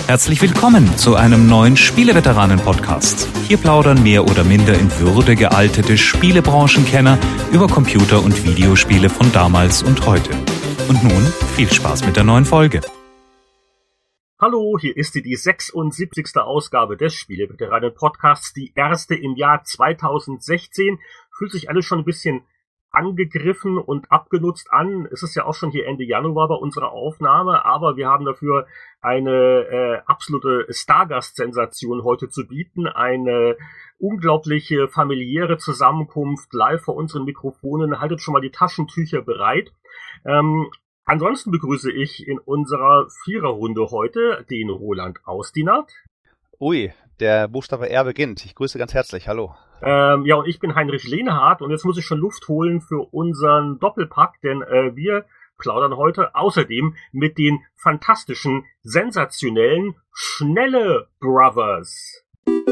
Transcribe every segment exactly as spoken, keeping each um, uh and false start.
Herzlich willkommen zu einem neuen Spieleveteranen-Podcast. Hier plaudern mehr oder minder in Würde gealtete Spielebranchenkenner über Computer- und Videospiele von damals und heute. Und nun viel Spaß mit der neuen Folge. Hallo, hier ist die, die sechsundsiebzigste Ausgabe des Spieleveteranen-Podcasts, die erste im Jahr zweitausendsechzehn. Fühlt sich alles schon ein bisschen angegriffen und abgenutzt an. Es ist ja auch schon hier Ende Januar bei unserer Aufnahme, aber wir haben dafür eine äh, absolute Stargast-Sensation heute zu bieten. Eine unglaubliche familiäre Zusammenkunft live vor unseren Mikrofonen. Haltet schon mal die Taschentücher bereit. Ähm, ansonsten begrüße ich in unserer Viererrunde heute den Roland Austinat. Ui, der Buchstabe R beginnt. Ich grüße ganz herzlich. Hallo. Ähm, ja, und ich bin Heinrich Lehnhardt und jetzt muss ich schon Luft holen für unseren Doppelpack, denn äh, wir plaudern heute außerdem mit den fantastischen, sensationellen Schnelle Brothers.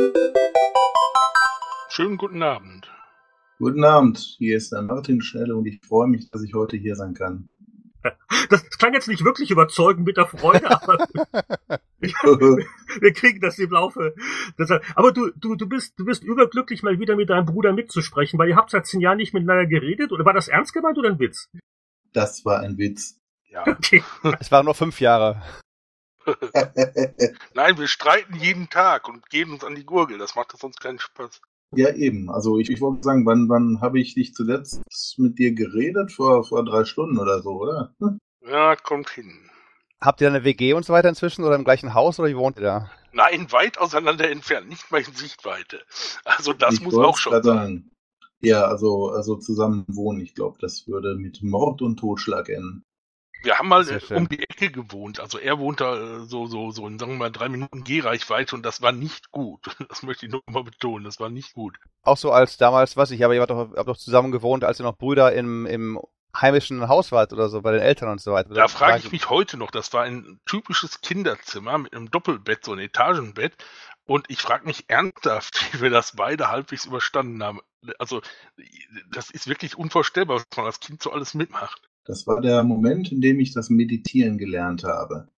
Schönen guten Abend. Guten Abend, hier ist der Martin Schnelle und ich freue mich, dass ich heute hier sein kann. Das klang jetzt nicht wirklich überzeugend mit der Freude, aber wir kriegen das im Laufe. Aber du, du, du bist, du bist überglücklich, mal wieder mit deinem Bruder mitzusprechen, weil ihr habt seit zehn Jahren nicht miteinander geredet. Oder war das ernst gemeint oder ein Witz? Das war ein Witz. Ja. Okay. Es waren nur fünf Jahre. Nein, wir streiten jeden Tag und gehen uns an die Gurgel. Das macht sonst keinen Spaß. Ja, eben. Also ich, ich wollte sagen, wann, wann habe ich dich zuletzt mit dir geredet? Vor, vor drei Stunden oder so, oder? Ja, kommt hin. Habt ihr eine W G und so weiter inzwischen oder im gleichen Haus oder wie wohnt ihr da? Nein, weit auseinander entfernt, nicht mal in Sichtweite. Also das ich muss auch schon sein. Ja, also, also zusammen wohnen, ich glaube, das würde mit Mord und Totschlag enden. Wir haben mal um die Ecke gewohnt. Also er wohnt da so, so, so in, sagen wir mal, drei Minuten Gehreichweite und das war nicht gut. Das möchte ich nur mal betonen, das war nicht gut. Auch so als damals, was ich, aber ihr habt doch, habt doch zusammen gewohnt, als ihr noch Brüder im, im heimischen Haus wart oder so, bei den Eltern und so weiter. Da frage ich mich heute noch, das war ein typisches Kinderzimmer mit einem Doppelbett, so ein Etagenbett. Und ich frage mich ernsthaft, wie wir das beide halbwegs überstanden haben. Also das ist wirklich unvorstellbar, was man als Kind so alles mitmacht. Das war der Moment, in dem ich das Meditieren gelernt habe.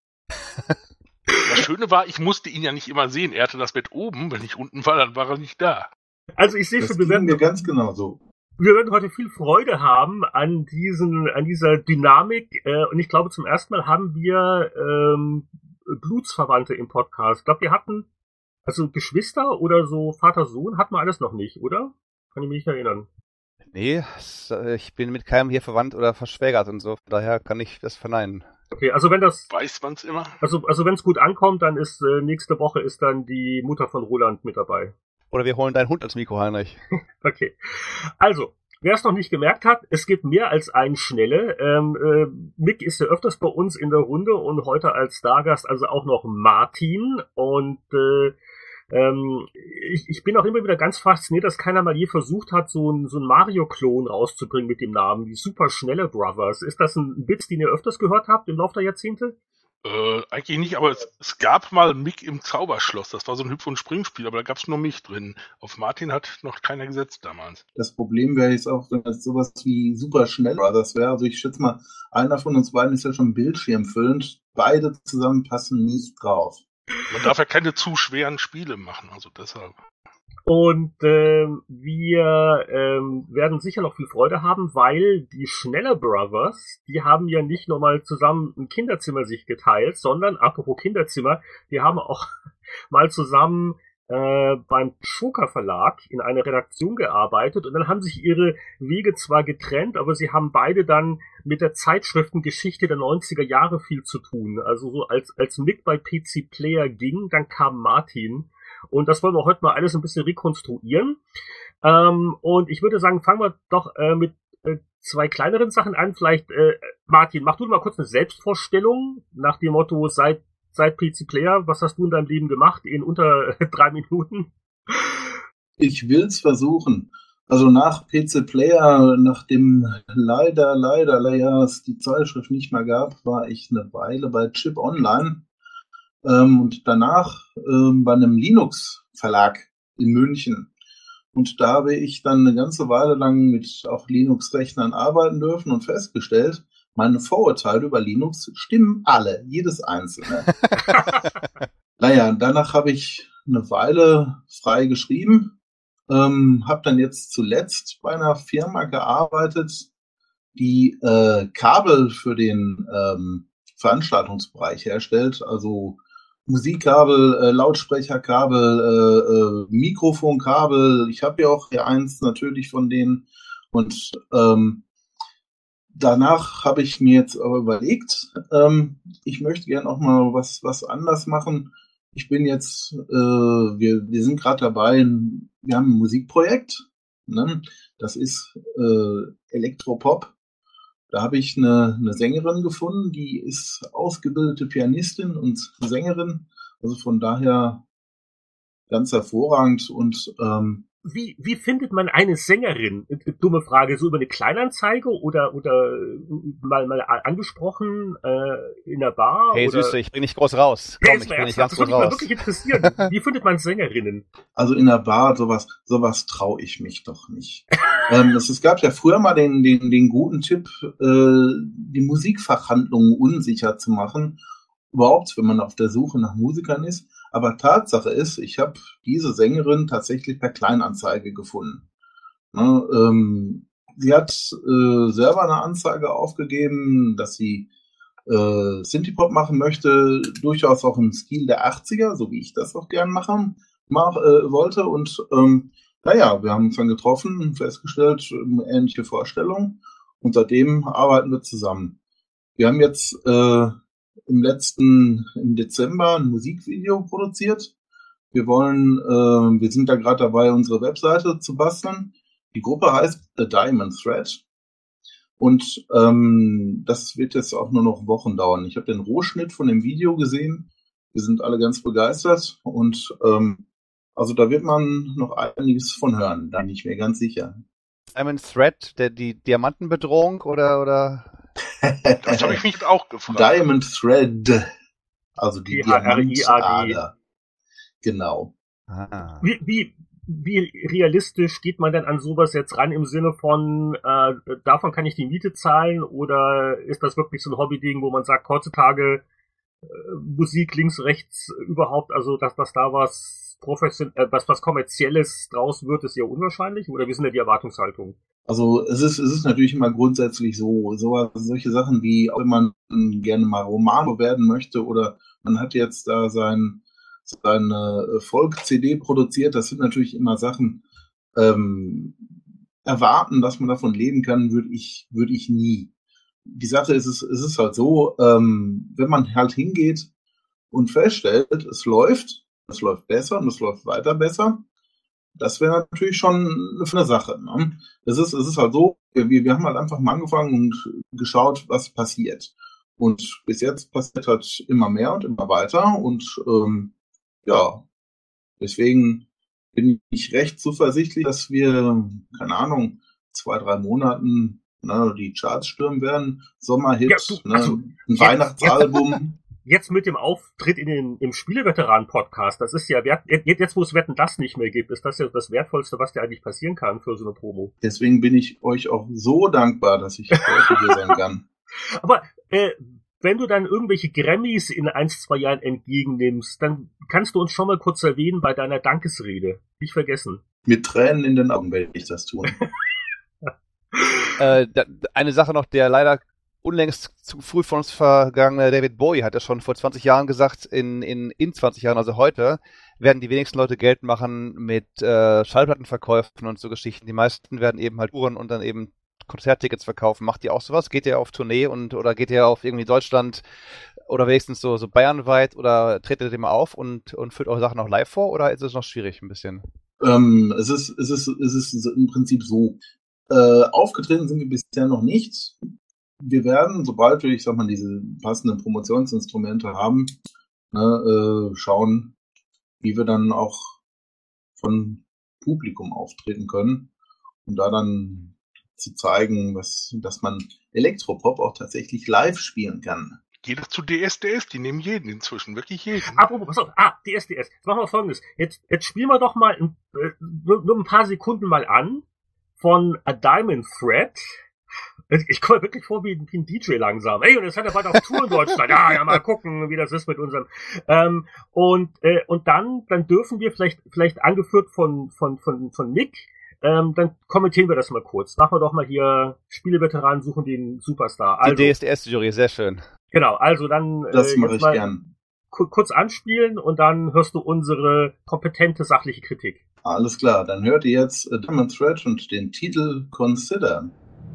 Das Schöne war, ich musste ihn ja nicht immer sehen. Er hatte das Bett oben. Wenn ich unten war, dann war er nicht da. Also ich sehe schon, wir werden mir ganz genau so. Wir werden heute viel Freude haben an diesen, an dieser Dynamik. Äh, und ich glaube, zum ersten Mal haben wir ähm, Blutsverwandte im Podcast. Ich glaube, wir hatten also Geschwister oder so Vater-Sohn hatten wir alles noch nicht, oder? Kann ich mich nicht erinnern. Nee, ich bin mit keinem hier verwandt oder verschwägert und so. Daher kann ich das verneinen. Okay, also wenn das... Weiß man's immer? Also, also wenn es gut ankommt, dann ist äh, nächste Woche ist dann die Mutter von Roland mit dabei. Oder wir holen deinen Hund als Mikro, Heinrich. Okay. Also, wer es noch nicht gemerkt hat, es gibt mehr als einen Schnelle. Ähm, äh, Mick ist ja öfters bei uns in der Runde und heute als Stargast also auch noch Martin. Und äh, ähm, ich, ich bin auch immer wieder ganz fasziniert, dass keiner mal je versucht hat, so ein, so ein Mario-Klon rauszubringen mit dem Namen, die super schnelle Brothers. Ist das ein Witz, den ihr öfters gehört habt im Laufe der Jahrzehnte? Äh, eigentlich nicht, aber es, es gab mal Mick im Zauberschloss. Das war so ein Hüpf- und Springspiel, aber da gab es nur mich drin. Auf Martin hat noch keiner gesetzt damals. Das Problem wäre jetzt auch, wenn es sowas wie super schnell Brothers wäre. Also ich schätze mal, einer von uns beiden ist ja schon bildschirmfüllend. Beide zusammen passen nicht drauf. Man darf ja keine zu schweren Spiele machen, also deshalb. Und ähm, wir ähm, werden sicher noch viel Freude haben, weil die Schnelle Brothers, die haben ja nicht nur mal zusammen ein Kinderzimmer sich geteilt, sondern, apropos Kinderzimmer, die haben auch mal zusammen äh, beim Schoker Verlag in einer Redaktion gearbeitet und dann haben sich ihre Wege zwar getrennt, aber sie haben beide dann mit der Zeitschriftengeschichte der neunziger Jahre viel zu tun. Also so als, als Mick bei P C Player ging, dann kam Martin. Und das wollen wir heute mal alles ein bisschen rekonstruieren. Ähm, und ich würde sagen, fangen wir doch äh, mit äh, zwei kleineren Sachen an. Vielleicht, äh, Martin, mach du mal kurz eine Selbstvorstellung nach dem Motto, seit, seit P C Player, was hast du in deinem Leben gemacht in unter äh, drei Minuten? Ich will's versuchen. Also nach P C Player, nachdem leider, leider, leider es die Zeitschrift nicht mehr gab, war ich eine Weile bei Chip Online. Ähm, und danach ähm, bei einem Linux-Verlag in München. Und da habe ich dann eine ganze Weile lang mit auch Linux-Rechnern arbeiten dürfen und festgestellt, meine Vorurteile über Linux stimmen alle, jedes einzelne. naja, danach habe ich eine Weile frei geschrieben, ähm, habe dann jetzt zuletzt bei einer Firma gearbeitet, die äh, Kabel für den ähm, Veranstaltungsbereich herstellt, also Musikkabel, äh, Lautsprecherkabel, äh, äh, Mikrofonkabel. Ich habe ja auch hier eins natürlich von denen. Und ähm, danach habe ich mir jetzt aber überlegt, ähm, ich möchte gerne auch mal was was anders machen. Ich bin jetzt, äh, wir wir sind gerade dabei, wir haben ein Musikprojekt, ne? Das ist äh, Elektropop. Da habe ich eine, eine Sängerin gefunden, die ist ausgebildete Pianistin und Sängerin, also von daher ganz hervorragend. Und ähm, Wie, wie findet man eine Sängerin? Dumme Frage, so über eine Kleinanzeige oder oder mal mal angesprochen äh, in der Bar? Hey oder? Süße, ich bin nicht groß raus. Komm, Hey, ich bin nicht ganz das groß würde mich mal raus. wirklich interessieren. Wie findet man Sängerinnen? Also in der Bar, sowas, sowas traue ich mich doch nicht. ähm, es, es gab ja früher mal den, den, den guten Tipp, äh, die Musikfachhandlungen unsicher zu machen. Überhaupt, wenn man auf der Suche nach Musikern ist. Aber Tatsache ist, ich habe diese Sängerin tatsächlich per Kleinanzeige gefunden. Ne, ähm, sie hat äh, selber eine Anzeige aufgegeben, dass sie äh, Synthie-Pop machen möchte, durchaus auch im Stil der achtziger, so wie ich das auch gern machen mach, äh, wollte. Und ähm, naja, wir haben uns dann getroffen und festgestellt, äh, ähnliche Vorstellungen. Und seitdem arbeiten wir zusammen. Wir haben jetzt äh, im letzten, im Dezember ein Musikvideo produziert. Wir wollen, äh, wir sind da gerade dabei, unsere Webseite zu basteln. Die Gruppe heißt The Diamond Thread. Und ähm, das wird jetzt auch nur noch Wochen dauern. Ich habe den Rohschnitt von dem Video gesehen. Wir sind alle ganz begeistert. Und ähm, also da wird man noch einiges von hören, da bin ich mir ganz sicher. Diamond Thread, der, die Diamantenbedrohung oder, oder? Das habe ich mich auch gefragt. Diamond Thread. Also die T H R I A D. Diamantader. Genau. Ah. Wie, wie, wie realistisch geht man denn an sowas jetzt ran im Sinne von, äh, davon kann ich die Miete zahlen, oder ist das wirklich so ein Hobbyding, wo man sagt, heutzutage äh, Musik links, rechts überhaupt, also dass, dass da was profession äh, was, was Kommerzielles draus wird, ist eher unwahrscheinlich, oder wie sind denn die Erwartungshaltungen? Also es ist, es ist natürlich immer grundsätzlich so, so solche Sachen wie, wenn man gerne mal Romano werden möchte oder man hat jetzt da sein, seine Folk-C D produziert, das sind natürlich immer Sachen, ähm, erwarten, dass man davon leben kann, würde ich, würde ich nie. Die Sache ist, es, es ist halt so, ähm, wenn man halt hingeht und feststellt, es läuft, es läuft besser und es läuft weiter besser, das wäre natürlich schon eine Sache. Ne? Es ist, es ist halt so, wir, wir haben halt einfach mal angefangen und geschaut, was passiert. Und bis jetzt passiert halt immer mehr und immer weiter. Und ähm, ja, deswegen bin ich recht zuversichtlich, dass wir, keine Ahnung, zwei, drei Monaten ne, die Charts stürmen werden. Sommerhit, Ja, du, ne, also, ein jetzt- Weihnachtsalbum. Jetzt mit dem Auftritt in den, im Spieleveteranen-Podcast, das ist ja wert, jetzt, jetzt wo es Wetten das nicht mehr gibt, ist das ja das Wertvollste, was dir eigentlich passieren kann für so eine Promo. Deswegen bin ich euch auch so dankbar, dass ich heute hier sein kann. Aber äh, wenn du dann irgendwelche Grammys in ein, zwei Jahren entgegennimmst, dann kannst du uns schon mal kurz erwähnen bei deiner Dankesrede. Nicht vergessen. Mit Tränen in den Augen werde ich das tun. Äh, da, eine Sache noch, der leider unlängst zu früh von uns vergangene David Bowie hat ja schon vor zwanzig Jahren gesagt, in, in, in zwanzig Jahren, also heute, werden die wenigsten Leute Geld machen mit äh, Schallplattenverkäufen und so Geschichten. Die meisten werden eben halt Touren und dann eben Konzerttickets verkaufen. Macht ihr auch sowas? Geht ihr auf Tournee und oder geht ihr auf irgendwie Deutschland oder wenigstens so, so bayernweit oder tretet ihr mal auf und, und führt eure Sachen auch live vor oder ist es noch schwierig ein bisschen? Ähm, es ist, es ist, es ist im Prinzip so. Äh, aufgetreten sind wir bisher noch nicht. Wir werden, sobald wir, ich sag mal, diese passenden Promotionsinstrumente haben, ne, äh, schauen, wie wir dann auch von Publikum auftreten können, um da dann zu zeigen, was, dass man Elektropop auch tatsächlich live spielen kann. Geht das zu D S D S? Die nehmen jeden inzwischen, wirklich jeden. Apropos, pass auf, ah, D S D S. Jetzt machen wir Folgendes. Jetzt, jetzt spielen wir doch mal ein, äh, nur, nur ein paar Sekunden mal an von A Diamond Thread Ich komme wirklich vor wie, wie ein D J langsam. Ey, und jetzt hat er bald auf Tour in Deutschland. Ja, ja, mal gucken, wie das ist mit unserem. Ähm, und äh, und dann dann dürfen wir vielleicht vielleicht angeführt von von von von Nick, ähm, dann kommentieren wir das mal kurz. Machen wir doch mal hier Spieleveteranen suchen den Superstar. Also, die D S D S-Jury, sehr schön. Genau, also dann äh, Das mache jetzt ich mal gern. ku- kurz anspielen und dann hörst du unsere kompetente sachliche Kritik. Alles klar, dann hört ihr jetzt äh, Diamond Thread und den Titel Consider.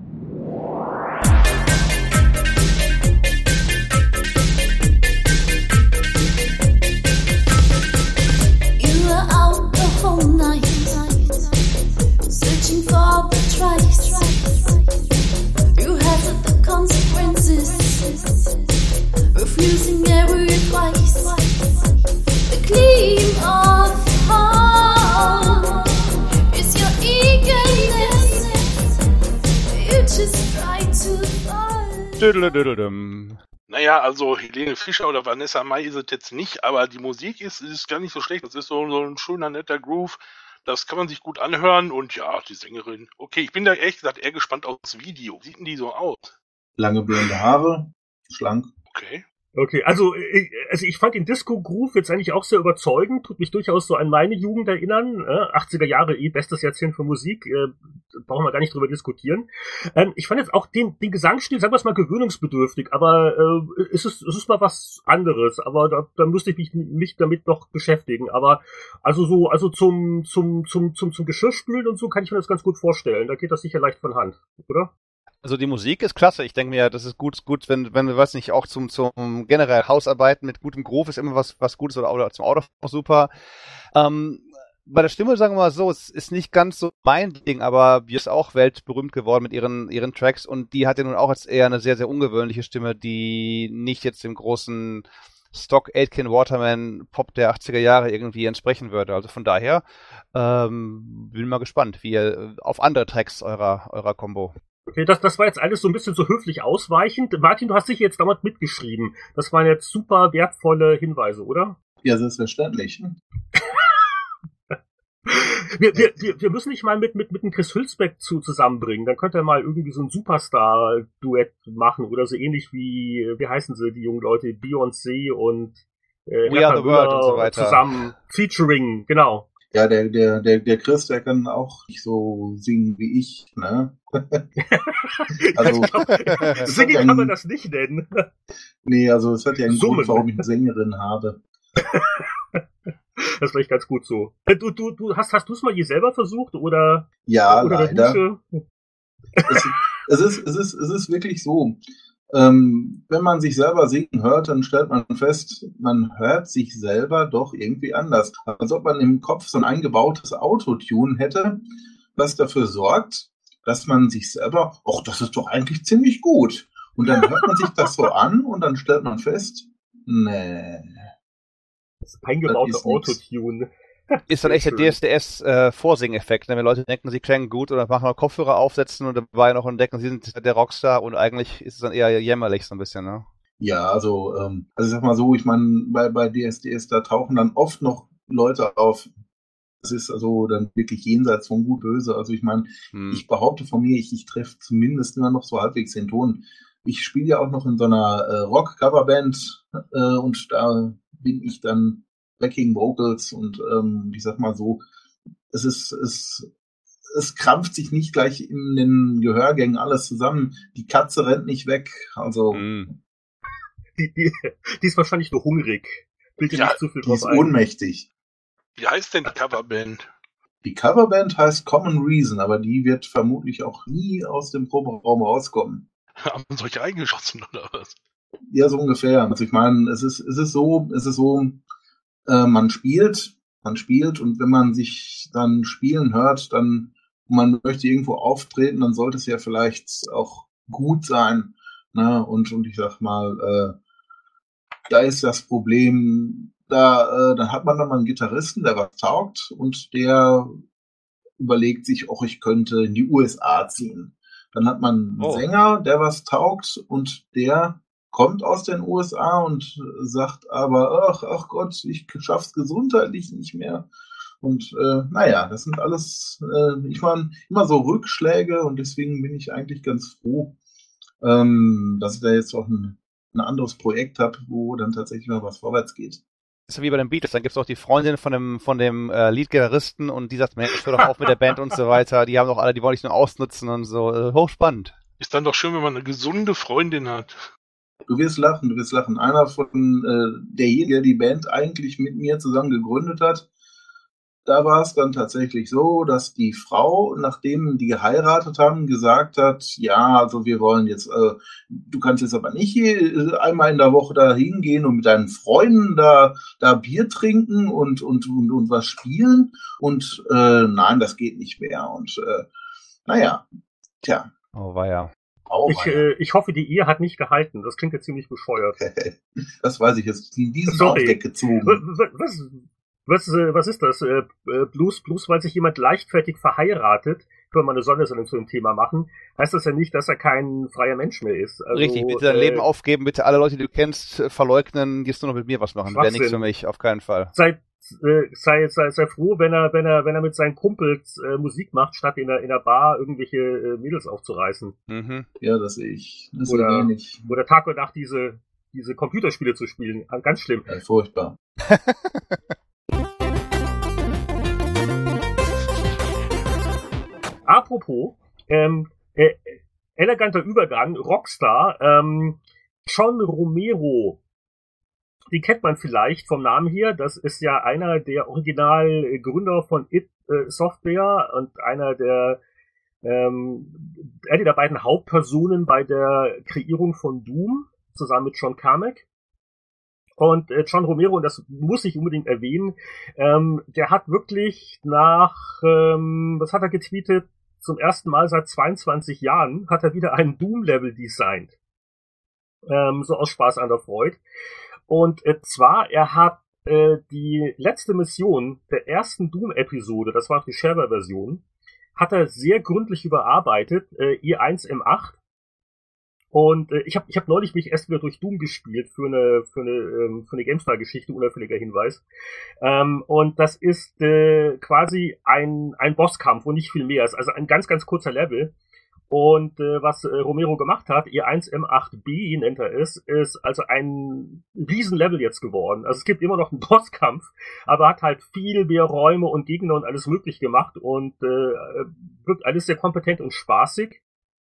You were out the whole night, searching for the trace. You had the consequences, refusing every advice. The gleam of heart is your eagerness. You just try to find. Dödeldödeldüm. Naja, also Helene Fischer oder Vanessa Mai ist es jetzt nicht, aber die Musik ist, ist gar nicht so schlecht. Das ist so, so ein schöner, netter Groove. Das kann man sich gut anhören und ja, die Sängerin. Okay, ich bin da ehrlich gesagt eher gespannt aufs Video. Wie sieht denn die so aus? Lange blonde Haare, schlank. Okay. Okay, also ich, also ich fand den Disco-Groove jetzt eigentlich auch sehr überzeugend, tut mich durchaus so an meine Jugend erinnern. Äh, achtziger Jahre, eh bestes Jahrzehnt für Musik, äh, brauchen wir gar nicht drüber diskutieren. Ähm, ich fand jetzt auch den, den Gesangsstil, sagen wir es mal, gewöhnungsbedürftig, aber äh, es, ist, es ist mal was anderes, aber da, da müsste ich mich, mich damit noch beschäftigen. Aber also so, also zum, zum, zum, zum, zum Geschirrspülen und so kann ich mir das ganz gut vorstellen. Da geht das sicher leicht von Hand, oder? Also die Musik ist klasse. Ich denke mir, das ist gut, gut, wenn, wenn wir, weiß nicht, auch zum, zum generell Hausarbeiten mit gutem Groove ist immer was, was Gutes oder, oder zum Auto auch super. Ähm, bei der Stimme, sagen wir mal so, es ist nicht ganz so mein Ding, aber die ist auch weltberühmt geworden mit ihren, ihren Tracks und die hat ja nun auch jetzt eher eine sehr, sehr ungewöhnliche Stimme, die nicht jetzt dem großen Stock Aitken Waterman Pop der achtziger Jahre irgendwie entsprechen würde. Also von daher, ähm, bin mal gespannt, wie ihr auf andere Tracks eurer, eurer Combo. Okay, das, das war jetzt alles so ein bisschen so höflich ausweichend. Martin, du hast dich jetzt damals mitgeschrieben. Das waren jetzt super wertvolle Hinweise, oder? Ja, selbstverständlich. Wir, wir, wir, wir müssen dich mal mit, mit, mit einem Chris Hülsbeck zu, zusammenbringen. Dann könnt ihr mal irgendwie so ein Superstar-Duett machen oder so ähnlich wie, wie heißen sie, die jungen Leute, Beyoncé und äh, We Are the World und so weiter. Zusammen, Featuring, genau. Ja, der, der, der, der Chris, der kann auch nicht so singen wie ich, ne? Also, Singen ja kann man einen- das nicht nennen. Nee, also es hat ja einen Summen. Grund, warum ich eine Sängerin habe. Das ist vielleicht ganz gut so. Äh, Du, du, du hast, hast du es mal je selber versucht oder, Ja, oder der leider. Dusche? Es, es, ist, es, ist, es ist wirklich so. Ähm, wenn man sich selber singen hört, dann stellt man fest, man hört sich selber doch irgendwie anders. Als ob man im Kopf so ein eingebautes Autotune hätte, was dafür sorgt, dass man sich selber, ach, das ist doch eigentlich ziemlich gut. Und dann hört man sich das so an und dann stellt man fest, nee. Das eingebaute Das ist nix. Autotune. Ist dann echt der Schön. D S D S-Vorsing-Effekt, ne? Wenn Leute denken, sie klingen gut oder machen mal Kopfhörer aufsetzen und dabei noch entdecken, sie sind der Rockstar und eigentlich ist es dann eher jämmerlich so ein bisschen, ne? Ja, also, ähm, also ich sag mal so, ich meine, bei, bei D S D S, da tauchen dann oft noch Leute auf. Das ist also dann wirklich jenseits von gut böse. Also ich meine, Hm. ich behaupte von mir, ich, ich treffe zumindest immer noch so halbwegs den Ton. Ich spiele ja auch noch in so einer äh, Rock-Coverband äh, und da bin ich dann Backing Vocals und ähm, ich sag mal so, es ist, es, es krampft sich nicht gleich in den Gehörgängen alles zusammen. Die Katze rennt nicht weg. Also Hm. Die, die, die ist wahrscheinlich nur hungrig. Bild dir Ja, nicht zu viel die drauf ist ein. ohnmächtig. Wie heißt denn die Coverband? Die Coverband heißt Common Reason, aber die wird vermutlich auch nie aus dem Proberaum rauskommen. Haben solche eingeschossen oder was? Ja, so ungefähr. Also ich meine, es ist, es ist so, es ist so, äh, man spielt, man spielt und wenn man sich dann spielen hört, dann, und man möchte irgendwo auftreten, dann sollte es ja vielleicht auch gut sein. Ne? Und, und ich sag mal, äh, da ist das Problem, da, äh, dann hat man dann mal einen Gitarristen, der was taugt und der überlegt sich, auch ich könnte in die U S A ziehen. Dann hat man einen Oh. Sänger, der was taugt und der kommt aus den U S A und sagt aber, ach, ach Gott, ich schaff's gesundheitlich nicht mehr. Und äh, naja, das sind alles, äh, ich meine, immer so Rückschläge und deswegen bin ich eigentlich ganz froh, ähm, dass ich da jetzt auch ein, ein anderes Projekt habe, wo dann tatsächlich mal was vorwärts geht. Das ist wie bei den Beatles, dann gibt's auch die Freundin von dem, von dem äh, Lead-Gitarristen und die sagt, Mensch, hör doch auf mit der Band und so weiter. Die haben doch alle, die wollen dich nur ausnutzen und so. Äh, hochspannend. Ist dann doch schön, wenn man eine gesunde Freundin hat. Du wirst lachen, du wirst lachen. Einer von äh, derjenige, der die Band eigentlich mit mir zusammen gegründet hat, da war es dann tatsächlich so, dass die Frau, nachdem die geheiratet haben, gesagt hat, ja, also wir wollen jetzt, äh, du kannst jetzt aber nicht hier einmal in der Woche da hingehen und mit deinen Freunden da, da Bier trinken und, und, und, und was spielen. Und äh, nein, das geht nicht mehr. Und äh, naja, tja. Oh, weia. Oh, Ich, äh, ich hoffe, die Ehe hat nicht gehalten. Das klingt ja ziemlich bescheuert. Das weiß ich jetzt. Die diesen Sorry. Aufdeck gezogen. Was, was, was, äh, was ist das? Äh, bloß, bloß weil sich jemand leichtfertig verheiratet, können wir mal eine Sondersendung zu dem Thema machen, heißt das ja nicht, dass er kein freier Mensch mehr ist. Also, Richtig, bitte dein äh, Leben aufgeben, bitte alle Leute, die du kennst, äh, verleugnen, jetzt nur noch mit mir was machen. Wäre nichts für mich, auf keinen Fall. Sei, äh, sei, sei, sei froh, wenn er, wenn er, wenn er mit seinen Kumpels äh, Musik macht, statt in der, in der Bar irgendwelche äh, Mädels aufzureißen. Mhm. Ja, das sehe ich. Das Oder- sehe ich nicht. Oder Tag und Nacht diese, diese Computerspiele zu spielen. Ganz schlimm. Ja, furchtbar. Apropos, ähm, äh, eleganter Übergang, Rockstar, ähm, John Romero, die kennt man vielleicht vom Namen her, das ist ja einer der Originalgründer von id äh, Software und einer der ähm, eine der beiden Hauptpersonen bei der Kreierung von Doom, zusammen mit John Carmack. Und äh, John Romero, und das muss ich unbedingt erwähnen, ähm, der hat wirklich nach, ähm, was hat er getweetet, zum ersten Mal seit zweiundzwanzig Jahren hat er wieder ein Doom-Level designt. Ähm, so aus Spaß an der Freude. Und äh, zwar, er hat äh, die letzte Mission der ersten Doom-Episode, das war auch die Shareware-Version, hat er sehr gründlich überarbeitet, äh, I eins M acht. Und äh, ich habe ich hab neulich mich erst wieder durch Doom gespielt für eine für eine ähm, für eine GameStar-Geschichte, unauffälliger Hinweis. Ähm, und das ist äh, quasi ein ein Bosskampf und nicht viel mehr. Ist also ein ganz ganz kurzer Level. Und äh, was äh, Romero gemacht hat, I eins M acht B nennt er es, ist also ein Riesenlevel jetzt geworden. Also es gibt immer noch einen Bosskampf, aber hat halt viel mehr Räume und Gegner und alles möglich gemacht und äh, wirkt alles sehr kompetent und spaßig.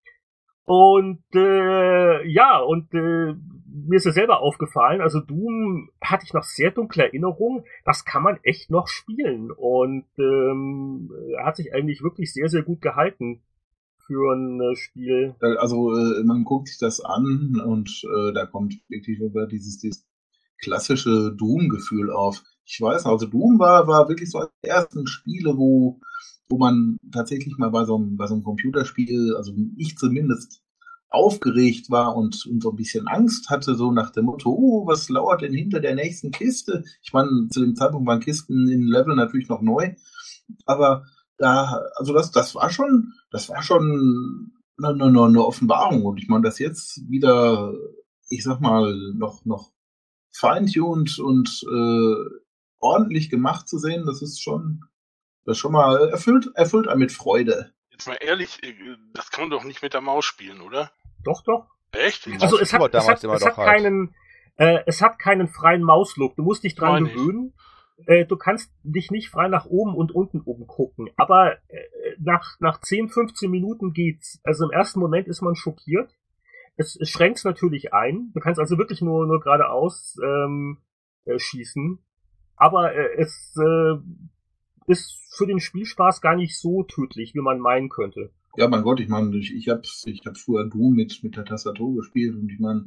Und äh, ja, und äh, mir ist ja selber aufgefallen, also Doom hatte ich noch sehr dunkle Erinnerungen, das kann man echt noch spielen und ähm, hat sich eigentlich wirklich sehr, sehr gut gehalten für ein äh, Spiel. Also äh, man guckt sich das an und äh, da kommt wirklich über dieses, dieses klassische Doom-Gefühl auf. Ich weiß, also Doom war, war wirklich so eines der ersten Spiele, wo wo man tatsächlich mal bei so einem, bei so einem Computerspiel, also ich zumindest, aufgeregt war und, und so ein bisschen Angst hatte, so nach dem Motto, oh, was lauert denn hinter der nächsten Kiste? Ich meine, zu dem Zeitpunkt waren Kisten in Level natürlich noch neu, aber da, also das, das war schon, das war schon eine, eine, eine Offenbarung und ich meine, das jetzt wieder, ich sag mal, noch, noch feintuned und äh, ordentlich gemacht zu sehen, das ist schon, das schon mal erfüllt, erfüllt einen mit Freude. Jetzt mal ehrlich, das kann man doch nicht mit der Maus spielen, oder? Doch, doch. Echt? Also es hat, es hat, es hat halt. keinen, äh, es hat keinen freien Mauslook. Du musst dich dran Meine ich. gewöhnen. Äh, du kannst dich nicht frei nach oben und unten oben gucken. Aber äh, nach, nach zehn, fünfzehn Minuten geht's. Also im ersten Moment ist man schockiert. Es, es schränkt's natürlich ein. Du kannst also wirklich nur, nur geradeaus ähm, äh, schießen. Aber äh, es äh, ist für den Spielspaß gar nicht so tödlich, wie man meinen könnte. Ja, mein Gott, ich meine, ich, ich habe ich hab früher Doom mit, mit der Tastatur gespielt und ich meine,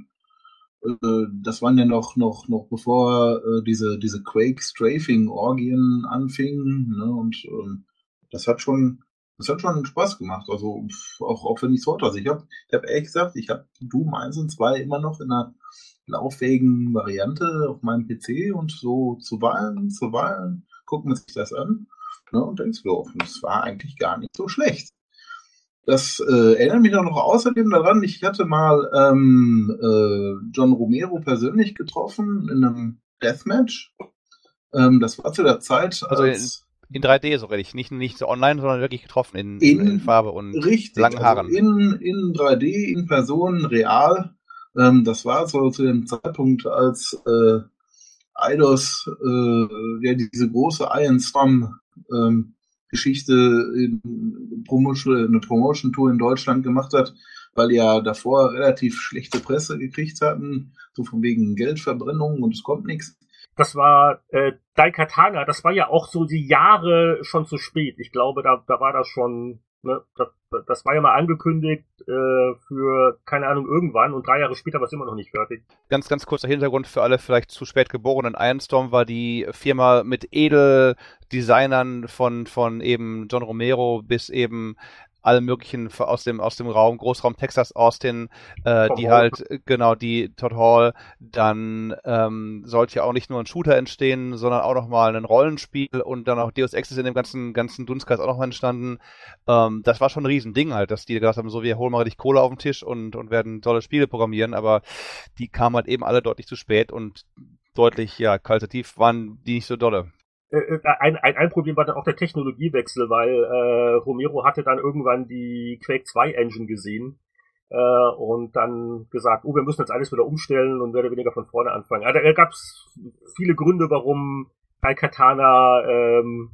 äh, das waren ja noch, noch, noch bevor äh, diese, diese Quake-Strafing-Orgien anfingen, ne, und ähm, das hat schon, das hat schon Spaß gemacht, also auch, auch wenn ich es heute, also ich habe ich hab ehrlich gesagt, ich habe Doom eins und zwei immer noch in einer lauffähigen Variante auf meinem P C und so zuweilen, zuweilen gucken wir sich das an, ne, und denkst du, oh, das war eigentlich gar nicht so schlecht. Das äh, erinnert mich auch noch außerdem daran, ich hatte mal ähm, äh, John Romero persönlich getroffen in einem Deathmatch. Ähm, das war zu der Zeit, Also als... In drei D so richtig, nicht, nicht so online, sondern wirklich getroffen in, in, in Farbe und richtig, langen Haaren. Also in, in drei D, in Person, real. Ähm, das war so zu dem Zeitpunkt, als äh, Eidos, äh, der diese große Iron Storm ähm, Geschichte in Promotion, eine Promotion-Tour in Deutschland gemacht hat, weil die ja davor relativ schlechte Presse gekriegt hatten, so von wegen Geldverbrennung und es kommt nichts. Das war äh, Daikatana, das war ja auch so die Jahre schon zu spät. Ich glaube, da, da war das schon, ne, das, das war ja mal angekündigt äh, für, keine Ahnung, irgendwann und drei Jahre später war es immer noch nicht fertig. Ganz, ganz kurzer Hintergrund für alle vielleicht zu spät geborenen. Ironstorm war die Firma mit Edeldesignern von, von eben John Romero bis eben alle möglichen aus dem aus dem Raum, Großraum Texas, Austin, äh, die Hall. halt, genau, die Todd Hall, dann ähm, sollte ja auch nicht nur ein Shooter entstehen, sondern auch nochmal ein Rollenspiel und dann auch Deus Ex ist in dem ganzen ganzen Dunstkreis auch noch entstanden. Ähm, das war schon ein Riesending halt, dass die gesagt haben, so, wir holen mal richtig Kohle auf den Tisch und, und werden tolle Spiele programmieren, aber die kamen halt eben alle deutlich zu spät und deutlich, ja, qualitativ waren die nicht so dolle. Ein, ein, ein Problem war dann auch der Technologiewechsel, weil äh, Romero hatte dann irgendwann die Quake zwei Engine gesehen äh, und dann gesagt, oh, wir müssen jetzt alles wieder umstellen und mehr oder weniger von vorne anfangen. Also, da gab es viele Gründe, warum Daikatana ähm,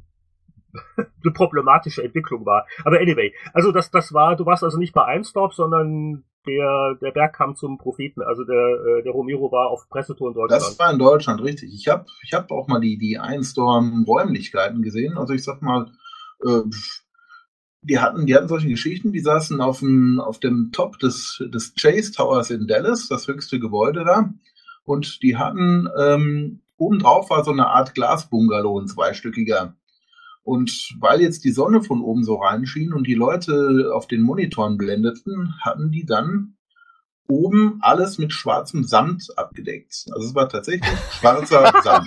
eine problematische Entwicklung war. Aber anyway, also das das war, du warst also nicht bei Einstorp, sondern der der Berg kam zum Propheten. Also der der Romero war auf Pressetour in Deutschland. Das war in Deutschland, richtig. Ich habe ich hab auch mal die die Einstorm-Räumlichkeiten gesehen. Also ich sag mal, äh, die hatten die hatten solche Geschichten. Die saßen auf dem auf dem Top des des Chase Towers in Dallas, das höchste Gebäude da, und die hatten ähm, obendrauf war so eine Art Glasbungalow, ein zweistöckiger. Und weil jetzt die Sonne von oben so reinschien und die Leute auf den Monitoren blendeten, hatten die dann oben alles mit schwarzem Sand abgedeckt. Also es war tatsächlich schwarzer Sand.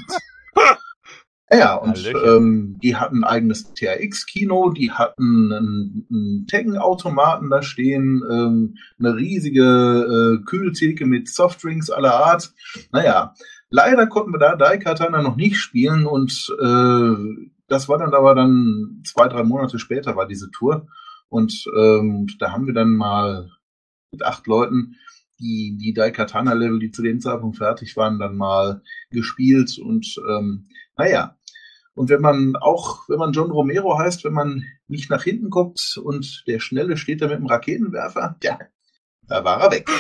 Ja, und ähm, die hatten ein eigenes T R X-Kino, die hatten einen, einen Tekken-Automaten da stehen, ähm, eine riesige äh, Kühltheke mit Softdrinks aller Art. Naja, leider konnten wir da Daikatana noch nicht spielen und äh, das war dann aber dann zwei, drei Monate später war diese Tour und ähm, da haben wir dann mal mit acht Leuten die die Daikatana-Level, die zu dem Zeitpunkt fertig waren, dann mal gespielt und ähm, naja, und wenn man auch, wenn man John Romero heißt, wenn man nicht nach hinten guckt und der Schnelle steht da mit dem Raketenwerfer, ja, da war er weg.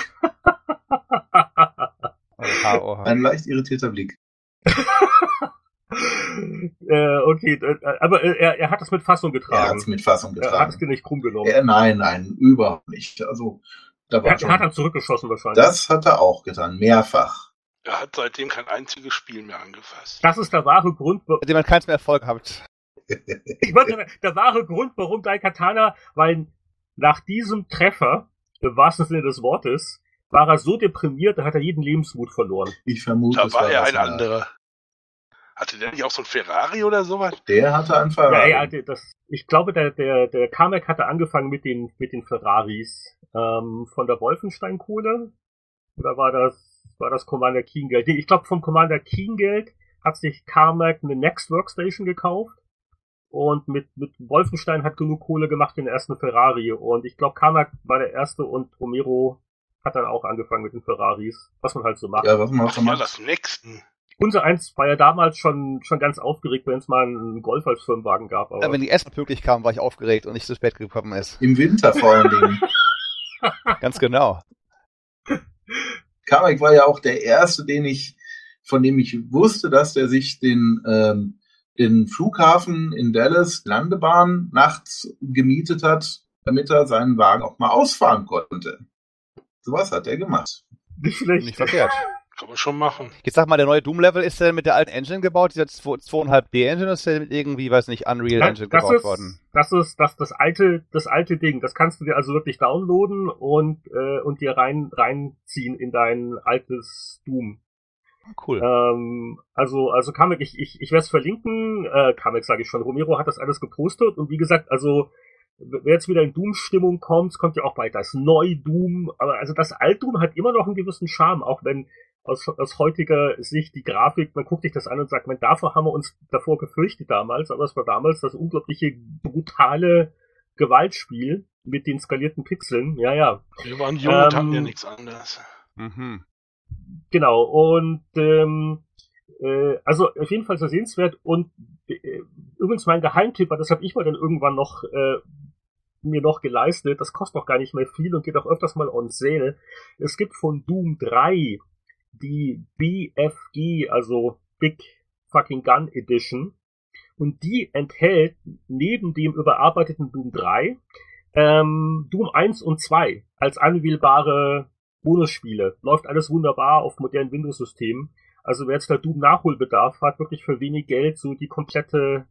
Oha, oha. Ein leicht irritierter Blick. äh, okay, äh, aber äh, er, er hat es mit Fassung getragen. Er hat es mit Fassung getragen. Er hat es dir nicht krumm genommen. Er, nein, nein, überhaupt nicht. Also, da war er, schon, er hat dann zurückgeschossen wahrscheinlich. Das hat er auch getan, mehrfach. Er hat seitdem kein einziges Spiel mehr angefasst. Das ist der wahre Grund, Mit dem man keins mehr Erfolg hat. ich wollte sagen, der wahre Grund, warum Daikatana, weil nach diesem Treffer, im wahrsten Sinne des Wortes, war er so deprimiert, da hat er jeden Lebensmut verloren. Ich vermute, Da es war er was ein anderer. Hatte der nicht auch so ein Ferrari oder sowas? Der hatte ein Ferrari. Ja, ja, das, ich glaube, der, der, der Carmack hatte angefangen mit den, mit den Ferraris, ähm, von der Wolfenstein-Kohle. Oder war das, war das Commander Keen-Geld? Ich glaube, vom Commander Keen-Geld hat sich Carmack eine Next Workstation gekauft. Und mit, mit Wolfenstein hat genug Kohle gemacht, den ersten Ferrari. Und ich glaube, Carmack war der erste und Romero hat dann auch angefangen mit den Ferraris. Was man halt so macht. Ja, was man Ach so ja, macht. das Nächsten. Unser eins war ja damals schon, schon ganz aufgeregt, wenn es mal einen Golf als Firmenwagen gab. Aber Ja, wenn die erstmal pünktlich kam, war ich aufgeregt und nicht zu spät gekommen ist. Im Winter vor allen Dingen. Ganz genau. Carmack war ja auch der erste, den ich, von dem ich wusste, dass der sich den, ähm, den Flughafen in Dallas, Landebahn, nachts gemietet hat, damit er seinen Wagen auch mal ausfahren konnte. Sowas hat er gemacht. nicht schlecht. Nicht verkehrt. Kann man schon machen. Jetzt sag mal, der neue Doom-Level, ist der mit der alten Engine gebaut? Dieser zwei Komma fünf D-Engine ist der mit irgendwie, weiß nicht, Unreal Ja, Engine das gebaut ist, worden? Das ist das, das alte, das alte Ding. Das kannst du dir also wirklich downloaden und, äh, und dir rein, reinziehen in dein altes Doom. Cool. Ähm, also, also Kamek, ich, ich, ich werde es verlinken. Äh, Kamek sage ich schon. Romero hat das alles gepostet und wie gesagt, also wer jetzt wieder in Doom-Stimmung kommt, kommt ja auch bald das Neu-Doom. Aber also das Alt-Doom hat immer noch einen gewissen Charme, auch wenn aus, aus heutiger Sicht die Grafik, man guckt sich das an und sagt, man, davor haben wir uns davor gefürchtet damals, aber es war damals das unglaubliche, brutale Gewaltspiel mit den skalierten Pixeln. Ja, ja. Wir waren jung und Ähm, hatten ja nichts anderes. Mhm. Genau, und ähm, äh, also auf jeden Fall sehr sehenswert und äh, übrigens mein Geheimtipp, das habe ich mal dann irgendwann noch äh, mir noch geleistet, das kostet noch gar nicht mehr viel und geht auch öfters mal on sale. Es gibt von Doom drei die B F G, also Big Fucking Gun Edition, und die enthält neben dem überarbeiteten Doom drei ähm, Doom eins und zwei als anwählbare Bonusspiele. Läuft alles wunderbar auf modernen Windows-Systemen. Also wer jetzt da Doom Nachholbedarf hat, wirklich für wenig Geld so die komplette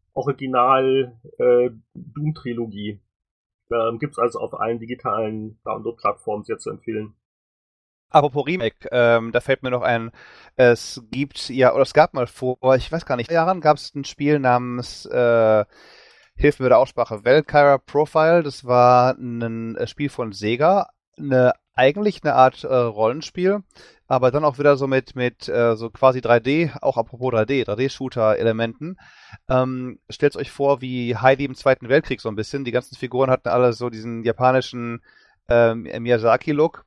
Original äh, Doom-Trilogie. Ähm, gibt's also auf allen digitalen Download-Plattformen sehr zu empfehlen. Apropos Remake, ähm, da fällt mir noch ein, es gibt ja, oder es gab mal vor, ich weiß gar nicht, Jahren gab es ein Spiel namens, äh, hilf mir bei der Aussprache, Valkyria Profile, das war ein äh, Spiel von Sega, eine, eigentlich eine Art äh, Rollenspiel, aber dann auch wieder so mit, mit äh, so quasi drei D, auch apropos drei D, drei D-Shooter-Elementen. Ähm, stellt euch vor, wie Heidi im Zweiten Weltkrieg so ein bisschen, die ganzen Figuren hatten alle so diesen japanischen ähm, Miyazaki-Look.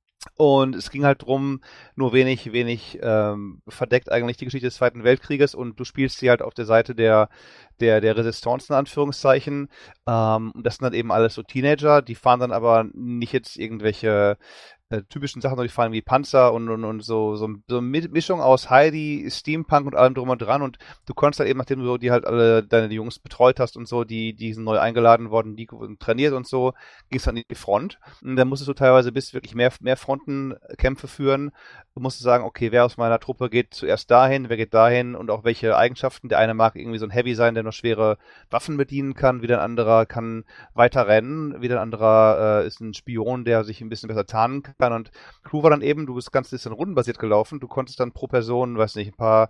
Und es ging halt drum, nur wenig, wenig ähm, verdeckt eigentlich die Geschichte des Zweiten Weltkrieges und du spielst sie halt auf der Seite der, der, der Resistance in Anführungszeichen. Ähm, und das sind dann eben alles so Teenager, die fahren dann aber nicht jetzt irgendwelche äh, typischen Sachen, sondern die fahren wie Panzer und, und, und so, so, so eine Mischung aus Heidi, Steampunk und allem drum und dran und du konntest halt eben, nachdem du die halt alle deine Jungs betreut hast und so, die, die sind neu eingeladen worden, die wurden trainiert und so, ging es dann in die Front. Und dann musstest du teilweise bis wirklich mehr, mehr Frontenkämpfe führen. Du musstest sagen, okay, wer aus meiner Truppe geht zuerst dahin, wer geht dahin und auch welche Eigenschaften. Der eine mag irgendwie so ein Heavy sein, der noch schwere Waffen bedienen kann, wieder ein anderer kann weiter rennen, wieder ein anderer äh, ist ein Spion, der sich ein bisschen besser tarnen kann. Und Crew war dann eben, du bist ganz bisschen rundenbasiert gelaufen, du konntest dann pro Person, weiß nicht, ein paar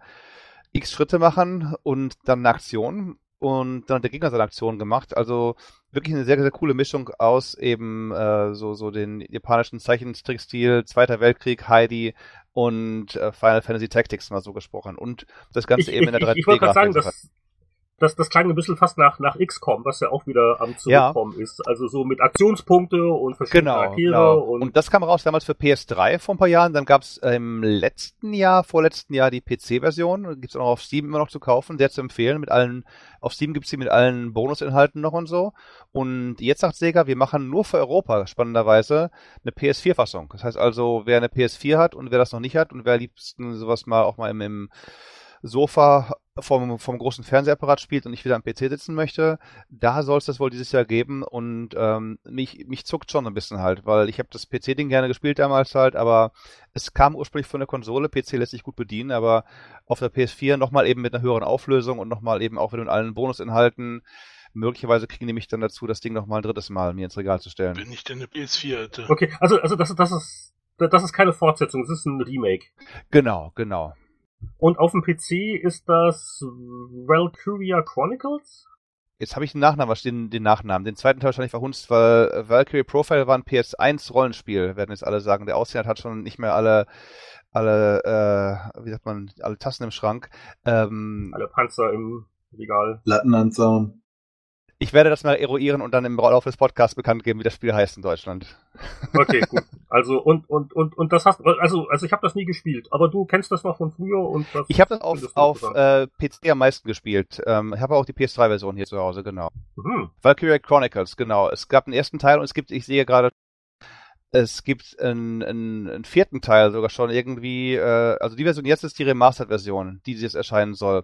x Schritte machen und dann eine Aktion und dann hat der Gegner seine Aktion gemacht, also wirklich eine sehr, sehr coole Mischung aus eben äh, so, so den japanischen Zeichentrickstil, Zweiter Weltkrieg, Heidi und äh, Final Fantasy Tactics mal so gesprochen und das Ganze Ich, eben in der ich, drei ich, ich wollte gerade sagen, D-Grafik. das, das, das klang ein bisschen fast nach, nach X COM, was ja auch wieder am Zurückkommen ja. ist. Also so mit Aktionspunkte und verschiedene Genau, Charaktere. genau. Und, und das kam raus damals für P S drei vor ein paar Jahren. Dann gab es im letzten Jahr, vorletzten Jahr die P C-Version. Gibt es auch auf Steam immer noch zu kaufen, sehr zu empfehlen. Mit allen, auf Steam gibt es die mit allen Bonusinhalten noch und so. Und jetzt sagt Sega, wir machen nur für Europa, spannenderweise, eine P S vier-Fassung. Das heißt also, wer eine P S vier hat und wer das noch nicht hat und wer am liebsten sowas mal auch mal im, im Sofa vom, vom großen Fernsehapparat spielt und nicht wieder am P C sitzen möchte, da soll es das wohl dieses Jahr geben und ähm, mich, mich zuckt schon ein bisschen halt, weil ich habe das P C-Ding gerne gespielt damals halt, aber es kam ursprünglich von der Konsole, P C lässt sich gut bedienen, aber auf der P S vier nochmal eben mit einer höheren Auflösung und nochmal eben auch wieder mit allen Bonusinhalten. Möglicherweise kriegen die mich dann dazu, das Ding nochmal ein drittes Mal mir ins Regal zu stellen. Wenn ich denn eine P S vier hätte. Okay, also, also das, das ist das ist keine Fortsetzung, das ist ein Remake. Genau, genau. Und auf dem P C ist das Valkyria Chronicles? Jetzt habe ich den Nachnamen, was den, den Nachnamen. Den zweiten Teil wahrscheinlich verhunzt, weil Valkyrie Profile war ein P S eins Rollenspiel, werden jetzt alle sagen. Der Ausseher hat schon nicht mehr alle, alle, äh, wie sagt man, alle Tassen im Schrank. Ähm, alle Panzer im Regal. Latten an Zaun. Ich werde das mal eruieren und dann im Laufe des Podcasts bekannt geben, wie das Spiel heißt in Deutschland. Okay, gut. Also und und und und das hast also also ich habe das nie gespielt, aber du kennst das noch von früher und das ich habe das auf auf äh, P C am meisten gespielt. Ähm, ich habe auch die P S drei Version hier zu Hause, genau. Mhm. Valkyria Chronicles, genau. Es gab einen ersten Teil und es gibt, ich sehe gerade, es gibt einen, einen, einen vierten Teil sogar schon irgendwie. Äh, also die Version jetzt ist die Remastered-Version, die jetzt erscheinen soll.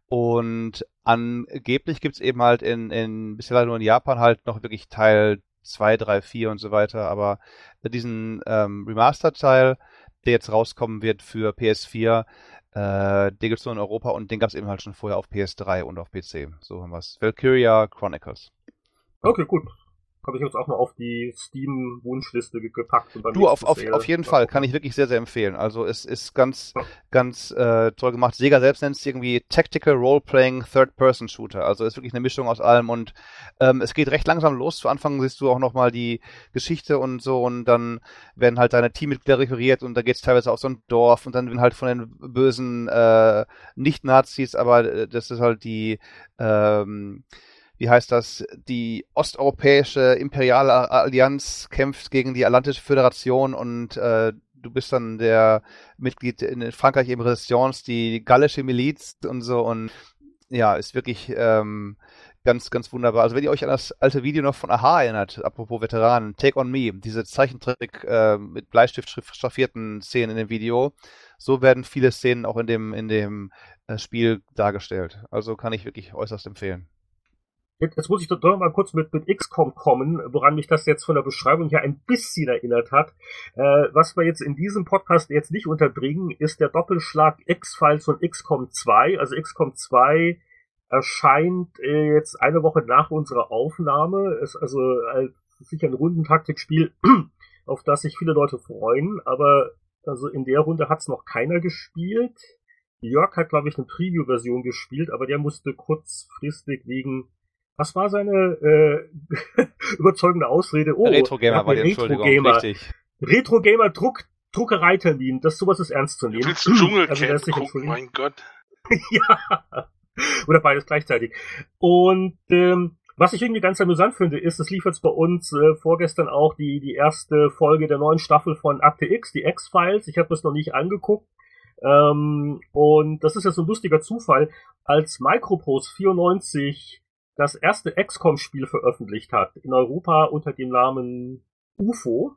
Und angeblich gibt's eben halt in, in bisher nur in Japan halt noch wirklich Teil zwei, drei, vier und so weiter, aber diesen ähm, Remastered-Teil, der jetzt rauskommen wird für P S vier, äh, den gibt's nur in Europa und den gab's eben halt schon vorher auf P S drei und auf P C. So haben wir's. Valkyria Chronicles. Okay, gut. Habe ich jetzt auch mal auf die Steam-Wunschliste gepackt. Und beim Du, auf, nächsten auf, Sale auf jeden mal Fall, gucken. kann ich wirklich sehr, sehr empfehlen. Also es ist ganz, Ja. ganz äh, toll gemacht. Sega selbst nennt es irgendwie Tactical Role-Playing Third-Person-Shooter. Also ist wirklich eine Mischung aus allem und ähm, es geht recht langsam los. Zu Anfang siehst du auch nochmal die Geschichte und so und dann werden halt deine Teammitglieder rekurriert und da geht es teilweise auf so ein Dorf und dann werden halt von den bösen äh, Nicht-Nazis, aber äh, das ist halt die ähm, wie heißt das, die osteuropäische Imperiale Allianz kämpft gegen die Atlantische Föderation und äh, du bist dann der Mitglied in Frankreich eben Resistance, die gallische Miliz und so und ja, ist wirklich ähm, ganz, ganz wunderbar. Also wenn ihr euch an das alte Video noch von Aha erinnert, apropos Veteranen, Take on Me, diese Zeichentrick äh, mit Bleistift schraffierten Szenen in dem Video, so werden viele Szenen auch in dem, in dem äh, Spiel dargestellt. Also kann ich wirklich äußerst empfehlen. Jetzt, jetzt muss ich doch noch mal kurz mit, mit X COM kommen, woran mich das jetzt von der Beschreibung her ein bisschen erinnert hat. Äh, was wir jetzt in diesem Podcast jetzt nicht unterbringen, ist der Doppelschlag X-Files und X COM zwei. Also X COM zwei erscheint äh, jetzt eine Woche nach unserer Aufnahme. Ist also äh, sicher ein Rundentaktikspiel, auf das sich viele Leute freuen. Aber also in der Runde hat's noch keiner gespielt. Jörg hat, glaube ich, eine Preview-Version gespielt, aber der musste kurzfristig wegen Was war seine äh, überzeugende Ausrede? Oh, Retro-Gamer war die Entschuldigung, Retro-Gamer. richtig. Retro-Gamer Druck, Druckereitermin, das sowas ist ernst zu Du nehmen. willst Dschungelcamp Also, der ist sich gucken, entschuldigen. mein Gott. Ja. Oder beides gleichzeitig. Und ähm, was ich irgendwie ganz amüsant finde, ist, es lief jetzt bei uns äh, vorgestern auch die die erste Folge der neuen Staffel von Akte X, die X-Files. Ich habe das noch nicht angeguckt. Ähm, und das ist jetzt so ein lustiger Zufall, als Microprose vierundneunzig das erste X COM-Spiel veröffentlicht hat, in Europa unter dem Namen U F O.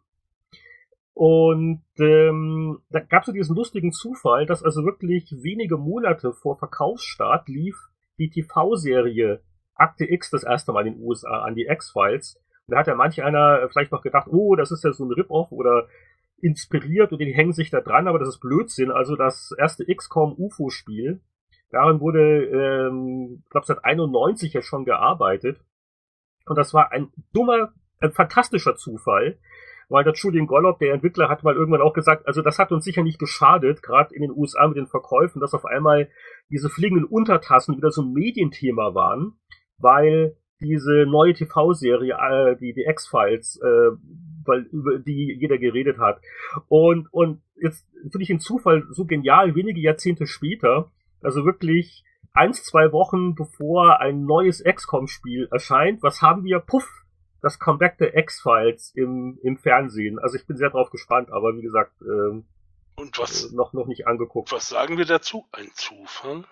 Und ähm, da gab es so diesen lustigen Zufall, dass also wirklich wenige Monate vor Verkaufsstart lief die T V-Serie Akte X das erste Mal in den U S A an, die X-Files. Und da hat ja manch einer vielleicht noch gedacht, oh, das ist ja so ein Rip-Off oder inspiriert und die hängen sich da dran, aber das ist Blödsinn. Also das erste X COM-U F O-Spiel, daran wurde, ähm, ich glaube, seit einundneunzig ja schon gearbeitet. Und das war ein dummer, ein fantastischer Zufall, weil der Julian Gollop, der Entwickler, hat mal irgendwann auch gesagt, also das hat uns sicher nicht geschadet, gerade in den U S A mit den Verkäufen, dass auf einmal diese fliegenden Untertassen wieder so ein Medienthema waren, weil diese neue T V-Serie, äh, die, die X-Files, äh, weil, über die jeder geredet hat. Und, und jetzt finde ich den Zufall so genial, wenige Jahrzehnte später, also wirklich eins, zwei Wochen bevor ein neues X COM-Spiel erscheint, was haben wir? Puff! Das Comeback der X-Files im, im Fernsehen. Also ich bin sehr drauf gespannt, aber wie gesagt, ähm, Und was, noch, noch nicht angeguckt. was sagen wir dazu? Ein Zufall?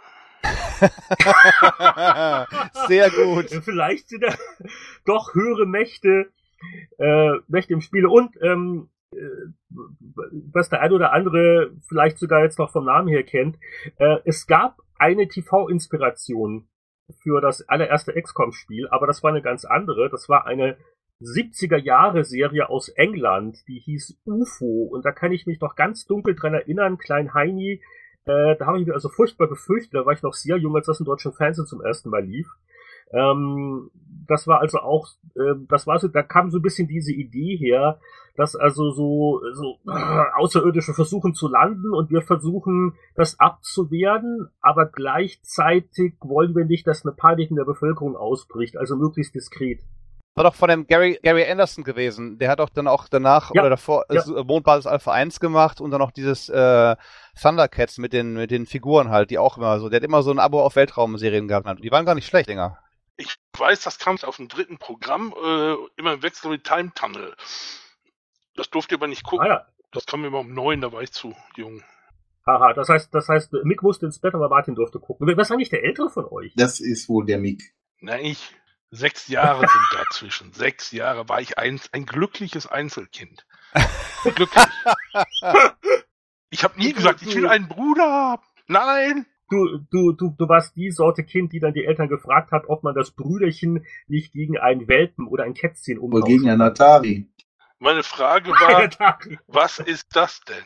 Sehr gut. Vielleicht sind da doch höhere Mächte, äh, Mächte im Spiele. Und ähm, äh, was der ein oder andere vielleicht sogar jetzt noch vom Namen her kennt, äh, es gab eine T V-Inspiration für das allererste X COM-Spiel, aber das war eine ganz andere. Das war eine siebziger-Jahre-Serie aus England, die hieß U F O. Und da kann ich mich noch ganz dunkel dran erinnern, Klein Heini, äh, da habe ich mich also furchtbar befürchtet, da war ich noch sehr jung, als das im deutschen Fernsehen zum ersten Mal lief. Ähm, das war also auch, äh, das war so, da kam so ein bisschen diese Idee her, dass also so, so äh, Außerirdische versuchen zu landen und wir versuchen, das abzuwehren, aber gleichzeitig wollen wir nicht, dass eine Panik in der Bevölkerung ausbricht, also möglichst diskret. War doch von dem Gary, Gary Anderson gewesen. Der hat doch dann auch danach Ja, oder davor ja. äh, Mondbasis Alpha eins gemacht und dann noch dieses äh, Thundercats mit den mit den Figuren halt, die auch immer so, der hat immer so ein Abo auf Weltraumserien gehabt. Die waren gar nicht schlecht, Dinger. Ich weiß, das kam auf dem dritten Programm, äh, immer im Wechsel mit Time Tunnel. Das durfte ich aber nicht gucken. Ah ja, Das kam immer um neun, da war ich zu jung. haha, das heißt, das heißt, Mick musste ins Bett, aber Martin durfte gucken. Was war nicht der Ältere von euch? Das ist wohl der Mick. Na, ich. Sechs Jahre sind dazwischen. Sechs Jahre war ich ein, ein glückliches Einzelkind. Glücklich. Ich habe nie gesagt, ich will einen Bruder haben. Nein. Du, du, du, du warst die Sorte Kind, die dann die Eltern gefragt hat, ob man das Brüderchen nicht gegen einen Welpen oder ein Kätzchen Oder umtauschen gegen einen Atari. Meine Frage war, was ist das denn?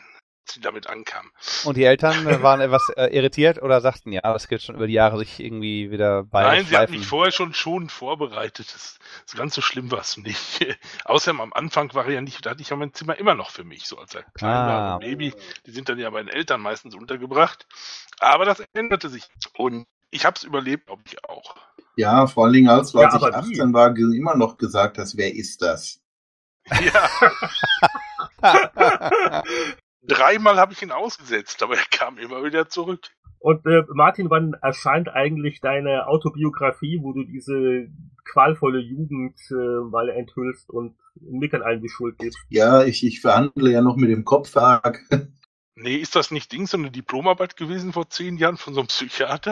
sie damit ankam. Und die Eltern äh, waren etwas äh, irritiert oder sagten, ja, das gilt schon über die Jahre sich irgendwie wieder bei. Nein, sie hat mich vorher schon schon vorbereitet. Das, das ganz so schlimm war es nicht. Außerdem am Anfang war ja nicht, da hatte ich ja mein Zimmer immer noch für mich, so als er klein Ah. war, ein Baby. Die sind dann ja bei den Eltern meistens untergebracht. Aber das änderte sich. Und ich habe es überlebt, glaube ich auch. Ja, vor allen Dingen, als du, Ja, als ich aber wie? achtzehn war, ge- immer noch gesagt hast, wer ist das? Ja, dreimal habe ich ihn ausgesetzt, aber er kam immer wieder zurück. Und äh, Martin, wann erscheint eigentlich deine Autobiografie, wo du diese qualvolle Jugend äh, mal enthüllst und Mick an allem die Schuld gibst? Ja, ich, ich verhandle ja noch mit dem Kopfverlag. Nee, ist das nicht Dings, so eine Diplomarbeit gewesen vor zehn Jahren von so einem Psychiater?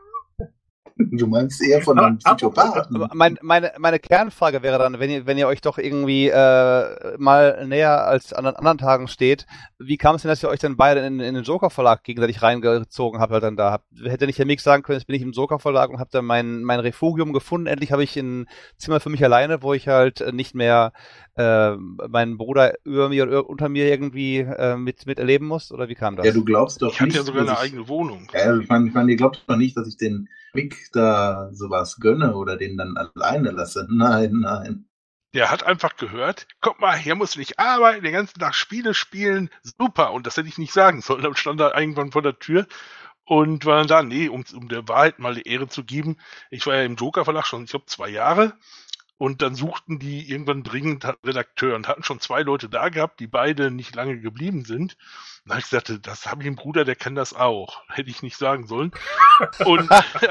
Du meinst eher von einem Aber- Psychopathen. Mein, meine, meine Kernfrage wäre dann, wenn ihr, wenn ihr euch doch irgendwie äh, mal näher als an den anderen Tagen steht, wie kam es denn, dass ihr euch dann beide in, in den Joker-Verlag gegenseitig reingezogen habt? Weil dann da habt, hätte nicht der Mix sagen können, jetzt bin ich im Joker-Verlag und habe dann mein, mein Refugium gefunden. Endlich habe ich ein Zimmer für mich alleine, wo ich halt nicht mehr äh, meinen Bruder über mir oder unter mir irgendwie äh, mit, mit erleben muss? Oder wie kam das? Ja, du glaubst doch Ich hatte nicht, ja sogar eine dass ich, eigene Wohnung. ja, ich meine, ich mein, ihr glaubt doch nicht, dass ich den Mick da sowas gönne oder den dann alleine lasse. Nein, nein. Der hat einfach gehört, guck mal, hier musst du nicht arbeiten, den ganzen Tag Spiele spielen, super. Und das hätte ich nicht sagen sollen. Dann stand er irgendwann vor der Tür und war dann da, nee, um, um der Wahrheit mal die Ehre zu geben. Ich war ja im Joker-Verlag schon, ich glaube, zwei Jahre. Und dann suchten die irgendwann dringend Redakteur und hatten schon zwei Leute da gehabt, die beide nicht lange geblieben sind. Und dann habe ich gesagt, das habe ich einen Bruder, der kann das auch. Hätte ich nicht sagen sollen. Und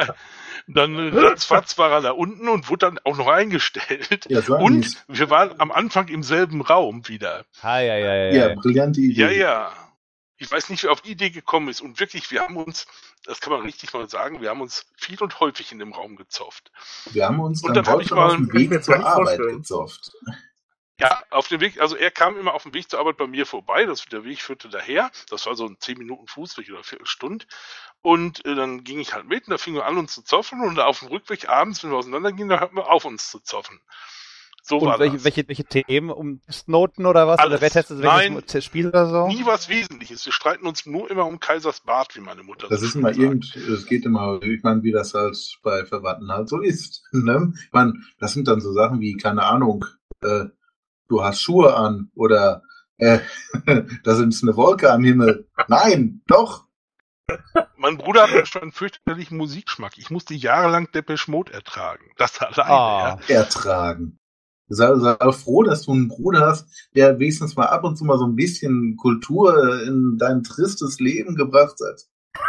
dann ratzfatz war er da unten und wurde dann auch noch eingestellt. Ja, sagen Und Sie's. wir waren am Anfang im selben Raum wieder. Ah, ja, ja, ja, Ja, ja. brillante Idee. Ja, ja. Ich weiß nicht, wer auf die Idee gekommen ist. Und wirklich, wir haben uns, das kann man richtig mal sagen, wir haben uns viel und häufig in dem Raum gezofft. Wir haben uns Und dann, dann hab ich heute auf mal- dem kann ich mir Weg jetzt zur gar nicht Arbeit vorstellen. gezofft. Ja, auf dem Weg, also er kam immer auf dem Weg zur Arbeit bei mir vorbei, das, der Weg führte daher, das war so ein zehn Minuten Fußweg oder Viertelstunde. Und äh, dann ging ich halt mit und da fingen wir an, uns zu zoffen und auf dem Rückweg abends, wenn wir auseinandergingen, da hörten wir auf, uns zu zoffen. So war Und welche, das. welche, welche Themen? Um Testnoten oder was? Alles. Oder wer testet Nein. welches Spiel oder so? Nie was Wesentliches. Wir streiten uns nur immer um Kaisers Bart, wie meine Mutter Das so ist schön immer sagt. irgend, es geht immer, ich meine, wie das halt bei Verwandten halt so ist. Ne? Ich meine, das sind dann so Sachen wie, keine Ahnung, äh, du hast Schuhe an oder äh, da ist eine Wolke am Himmel. Nein, doch. Mein Bruder hat schon einen fürchterlichen Musikgeschmack. Ich musste jahrelang Depeche Mode ertragen. Das alleine, Ah. ja. Ertragen. Sei, sei froh, dass du einen Bruder hast, der wenigstens mal ab und zu mal so ein bisschen Kultur in dein tristes Leben gebracht hat.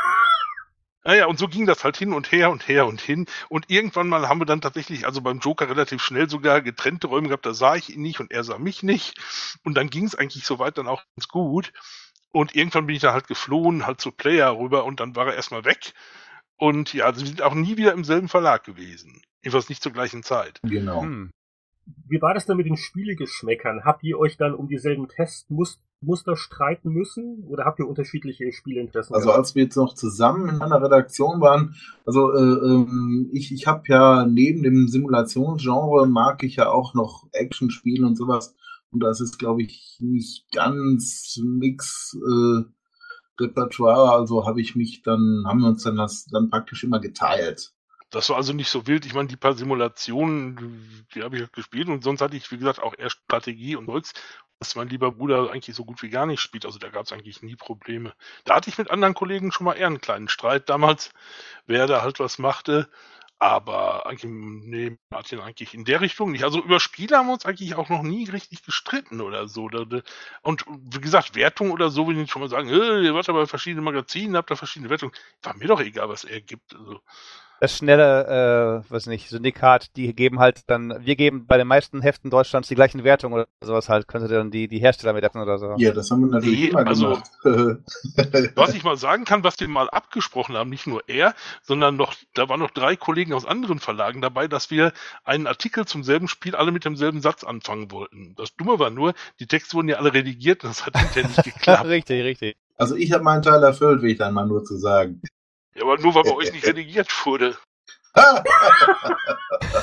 Naja, und so ging das halt hin und her und her und hin. Und irgendwann mal haben wir dann tatsächlich, also beim Joker relativ schnell sogar getrennte Räume gehabt, da sah ich ihn nicht und er sah mich nicht. Und dann ging es eigentlich soweit dann auch ganz gut. Und irgendwann bin ich da halt geflohen, halt zu Player rüber und dann war er erstmal weg. Und ja, sie sind auch nie wieder im selben Verlag gewesen. Jedenfalls nicht zur gleichen Zeit. Genau. Hm. Wie war das denn mit den Spielegeschmäckern? Habt ihr euch dann um dieselben Testmuster streiten müssen oder habt ihr unterschiedliche Spielinteressen Also gehabt? als wir jetzt noch zusammen in einer Redaktion waren, also äh, ähm, ich, ich habe ja neben dem Simulationsgenre mag ich ja auch noch Actionspiele und sowas. Und das ist, glaube ich, nicht ganz Mix äh, Repertoire. Also habe ich mich dann, haben wir uns dann das dann praktisch immer geteilt. Das war also nicht so wild. Ich meine, die paar Simulationen, die habe ich halt gespielt und sonst hatte ich, wie gesagt, auch eher Strategie und Zeugs, was mein lieber Bruder eigentlich so gut wie gar nicht spielt. Also da gab es eigentlich nie Probleme. Da hatte ich mit anderen Kollegen schon mal eher einen kleinen Streit damals, wer da halt was machte. Aber eigentlich, nee, Martin, eigentlich in der Richtung nicht. Also über Spiele haben wir uns eigentlich auch noch nie richtig gestritten oder so. Und wie gesagt, Wertung oder so, wenn ich schon mal sagen, äh, ihr wart ja bei verschiedenen Magazinen, habt da verschiedene Wertungen. War mir doch egal, was er gibt. Also, Das schnelle, äh, weiß nicht, Syndikat, die geben halt dann, wir geben bei den meisten Heften Deutschlands die gleichen Wertungen oder sowas halt, könnte dann die, die Hersteller mit werten oder so. Ja, das haben wir natürlich Nee, immer also- gemacht. was ich mal sagen kann, was wir mal abgesprochen haben, nicht nur er, sondern noch, da waren noch drei Kollegen aus anderen Verlagen dabei, dass wir einen Artikel zum selben Spiel alle mit demselben Satz anfangen wollten. Das Dumme war nur, die Texte wurden ja alle redigiert und das hat hinterher nicht geklappt. richtig, richtig. Also ich habe meinen Teil erfüllt, will ich dann mal nur zu sagen. Ja, aber nur weil bei euch nicht redigiert wurde.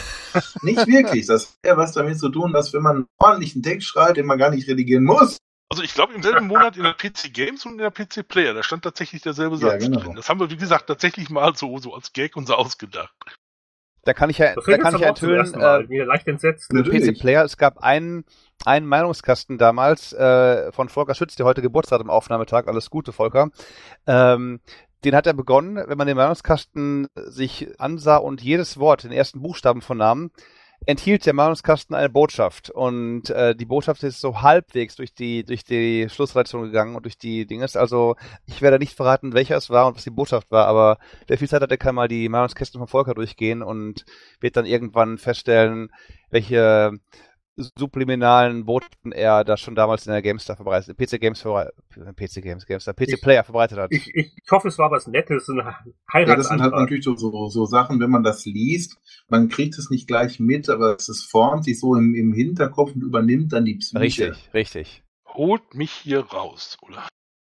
Nicht wirklich. Das hat ja was damit zu tun, dass wenn man einen ordentlichen Text schreibt, den man gar nicht redigieren muss, Also ich glaube im selben Monat in der P C Games und in der P C Player, da stand tatsächlich derselbe Ja, Satz genau. drin. Das haben wir, wie gesagt, tatsächlich mal so, so als Gag uns ausgedacht. Da kann ich ja, Das da fällt kann uns ich aber auch zum enthüllen, ersten Mal. äh, Mir leicht entsetzt. Ne? P C Player, es gab einen, einen Meinungskasten damals äh, von Volker Schütz, der heute Geburtstag hat am Aufnahmetag. Alles Gute, Volker. Ähm, den hat er begonnen, wenn man den Meinungskasten sich ansah und jedes Wort, den ersten Buchstaben von Namen, enthielt der Meinungskasten eine Botschaft. Und äh, die Botschaft ist so halbwegs durch die durch die Schlussredaktion gegangen und durch die Dinges. Also ich werde nicht verraten, welcher es war und was die Botschaft war, aber wer viel Zeit hat, der kann mal die Meinungskästen von Volker durchgehen und wird dann irgendwann feststellen, welche subliminalen Botschaften er da schon damals in der GameStar verbreitet, P C Games verbreitet, P C Games, GameStar, P C Ich- Player verbreitet hat. Ich, ich hoffe, es war was Nettes, ein Ja, das sind Heiratsantrag. halt natürlich so, so, so Sachen, wenn man das liest, man kriegt es nicht gleich mit, aber es ist, formt sich so im, im Hinterkopf und übernimmt dann die Psyche. Richtig, richtig. Holt mich hier raus, oder?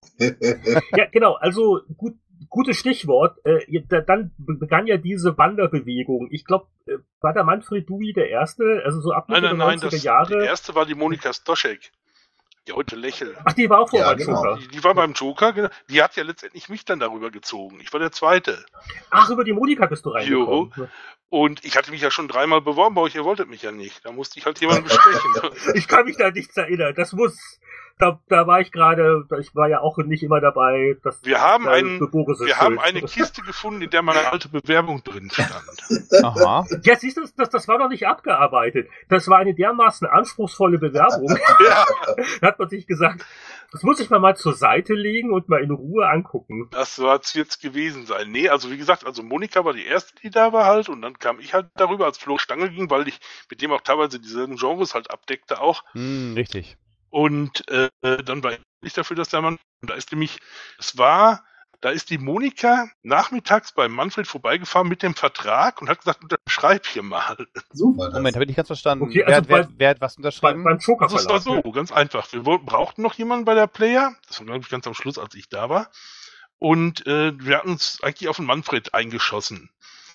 Ja, genau, also gut, gutes Stichwort. Äh, da- dann be- begann ja diese Wanderbewegung. Ich glaube, äh, war der Manfred Dewey der Erste? Also so ab Nein, Mitte nein, der nein, neunziger das, die Jahre. erste war die Monika Stoschek, die heute lächelt. Ach, die war auch vorher Ja, beim genau. Joker. Die, die war beim Joker, genau. Die hat ja letztendlich mich dann darüber gezogen. Ich war der Zweite. Ach, über die Monika bist du reingekommen. Und ich hatte mich ja schon dreimal beworben, aber ihr wolltet mich ja nicht. Da musste ich halt jemanden bestechen. Ich kann mich da nichts erinnern. Das muss, da, da war ich gerade, ich war ja auch nicht immer dabei. Das, Wir haben da einen- Boris ist Wir haben schuld. eine Kiste gefunden, in der meine alte Bewerbung drin stand. Aha. Ja, siehst du, das, das war noch nicht abgearbeitet. Das war eine dermaßen anspruchsvolle Bewerbung. Ja, Da hat man sich gesagt, das muss ich mir mal zur Seite legen und mal in Ruhe angucken. das soll's jetzt gewesen sein. Nee, also wie gesagt, also Monika war die erste, die da war halt, und dann kam ich halt darüber, als Flo Stange ging, weil ich mit dem auch teilweise dieselben Genres halt abdeckte auch. Hm, richtig. Und äh, dann war ich dafür, dass der Mann, und da ist nämlich, es war, da ist die Monika nachmittags bei Manfred vorbeigefahren mit dem Vertrag und hat gesagt, unterschreib hier mal. So war das. Moment, habe ich nicht ganz verstanden. Okay, wer, also wer, bei- wer hat was Bei, unterschrieben? beim Joker Also es war Verlag. so, ganz einfach. Wir wollten, brauchten noch jemanden bei der Player. Das war, glaube ich, ganz am Schluss, als ich da war. Und äh, wir hatten uns eigentlich auf den Manfred eingeschossen.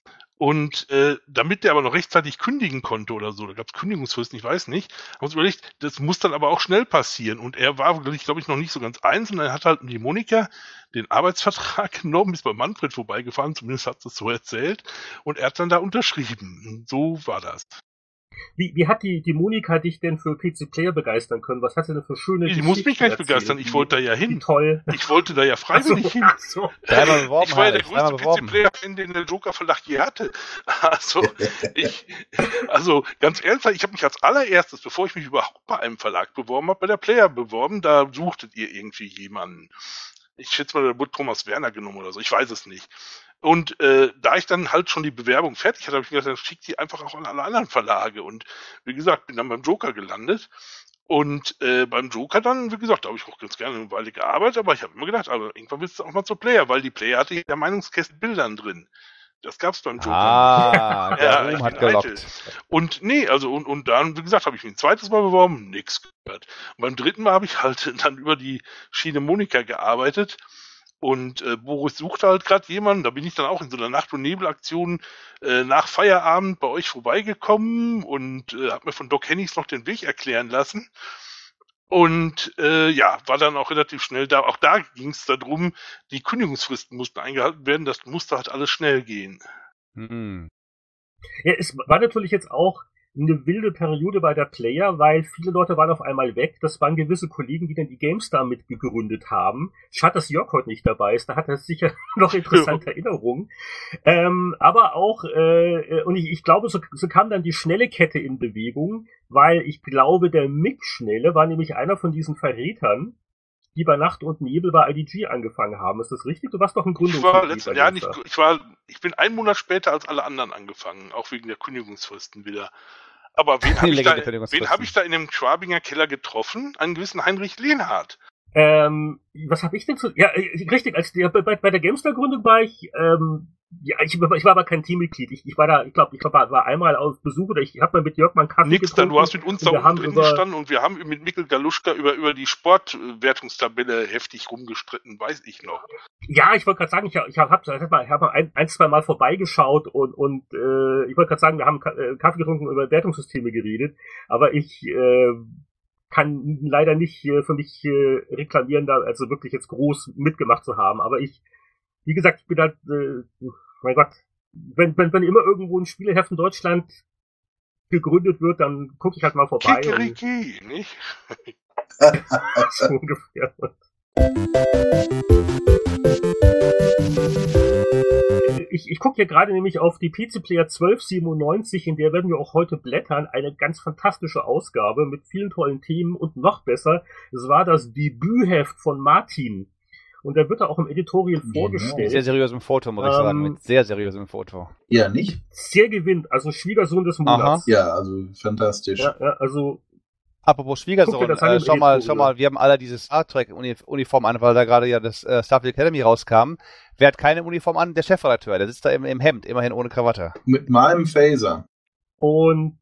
Und äh, damit der aber noch rechtzeitig kündigen konnte oder so, da gab es Kündigungsfristen, ich weiß nicht, haben wir uns überlegt, das muss dann aber auch schnell passieren. Und er war, glaube ich, glaub ich, noch nicht so ganz eins. Und dann hat halt die Monika den Arbeitsvertrag genommen, ist bei Manfred vorbeigefahren, zumindest hat sie es so erzählt. Und er hat dann da unterschrieben. Und so war das. Wie, wie hat die, die Monika dich denn für P C Player begeistern können? Was hat sie denn für schöne Die muss mich Geschichten gar nicht erzählt? begeistern, ich wollte da ja Wie hin. toll. Ich wollte da ja freiwillig Ach so, hin. ach so. Dreimal beworben, Ich war ja der Heinrich, dreimal größte P beworben. C-Player, den der Joker Verlag je hatte. Also, ich, also ganz ernsthaft, ich habe mich als allererstes, bevor ich mich überhaupt bei einem Verlag beworben habe, bei der Player beworben. Da suchtet ihr irgendwie jemanden. Ich schätze mal, da wurde Thomas Werner genommen oder so. Ich weiß es nicht. Und äh, da ich dann halt schon die Bewerbung fertig hatte, habe ich gedacht, dann schickt die einfach auch an alle anderen Verlage. Und wie gesagt, bin dann beim Joker gelandet. Und äh, beim Joker dann, wie gesagt, da habe ich auch ganz gerne eine Weile gearbeitet, aber ich habe immer gedacht, also irgendwann willst du auch mal zur Player, weil die Player hatte ja Meinungskästen Bildern drin. Das gab's beim Joker Ah, nicht. der Ja, Ruhm ich hat bin eitel. gelockt. Und nee, also und, und dann, wie gesagt, habe ich mich ein zweites Mal beworben, nix gehört. Und beim dritten Mal habe ich halt dann über die Schiene Monika gearbeitet. Und äh, Boris suchte halt gerade jemanden, da bin ich dann auch in so einer Nacht- und Nebelaktion äh, nach Feierabend bei euch vorbeigekommen und äh, habe mir von Doc Hennings noch den Weg erklären lassen. Und äh, ja, war dann auch relativ schnell da. Auch da ging es darum, die Kündigungsfristen mussten eingehalten werden, das musste halt alles schnell gehen. Hm. Ja, es war natürlich jetzt auch eine wilde Periode bei der Player, weil viele Leute waren auf einmal weg. Das waren gewisse Kollegen, die dann die GameStar mitgegründet haben. Schade, dass Jörg heute nicht dabei ist. Da hat er sicher noch interessante Erinnerungen. Ähm, aber auch, äh, und ich, ich glaube, so, so kam dann die schnelle Kette in Bewegung, weil ich glaube, der Mick Schnelle war nämlich einer von diesen Verrätern, die bei Nacht und Nebel bei I D G angefangen haben. Ist das richtig? Du warst doch ein Ich war Gründungsmitglied letztes bei Jahr nicht, GameStar. ich war, ich bin einen Monat später als alle anderen angefangen, auch wegen der Kündigungsfristen wieder. Aber wen habe ich, da- Längere Kündigungsfristen. wen hab ich da in dem Schwabinger Keller getroffen? Einen gewissen Heinrich Lehnhardt. Ähm, was habe ich denn zu... Ja, äh, richtig, als der, bei, bei der GameStar-Gründung war ich... Ähm, ja, ich, ich war aber kein Teammitglied. Ich, ich war da, ich glaube, ich glaub, war, war einmal auf Besuch oder ich habe mal mit Jörg mal einen Kaffee Nix da, getrunken. du hast mit uns und da wir unten haben drin über- gestanden und wir haben mit Mikkel Galuschka über, über die Sportwertungstabelle heftig rumgestritten, weiß ich noch. Ja, ich wollte gerade sagen, ich, ich habe hab, hab mal, hab mal ein, ein, zwei Mal vorbeigeschaut und, und äh, ich wollte gerade sagen, wir haben Ka- äh, Kaffee getrunken und über Wertungssysteme geredet, aber ich... Äh, kann leider nicht äh, für mich äh, reklamieren, da also wirklich jetzt groß mitgemacht zu haben. Aber ich, wie gesagt, ich bin halt, äh, mein Gott, wenn, wenn, wenn immer irgendwo ein Spieleheft in Deutschland gegründet wird, dann gucke ich halt mal vorbei. Kikeriki, nicht? So ungefähr. Ich, ich gucke hier gerade nämlich auf die P C Player zwölf siebenundneunzig, in der werden wir auch heute blättern. Eine ganz fantastische Ausgabe mit vielen tollen Themen und noch besser, es war das Debütheft von Martin. Und da wird er auch im Editorial Genau. vorgestellt. Sehr seriösem Foto, muss ich Ähm, sagen. Mit sehr seriösem Foto. Ja, nicht? Sehr gewinnt, also Schwiegersohn des Monats. Ja, also fantastisch. Ja, ja, also Apropos Schwiegersohn, Guck dir das an äh, im schau mal, Editorial. schau mal, wir haben alle diese Star Trek Uni Uniform an, weil da gerade ja das äh, Starfleet Academy rauskam. Wer hat keine Uniform an? Der Chefredakteur, der sitzt da im, im Hemd, immerhin ohne Krawatte. Mit meinem Phaser. Und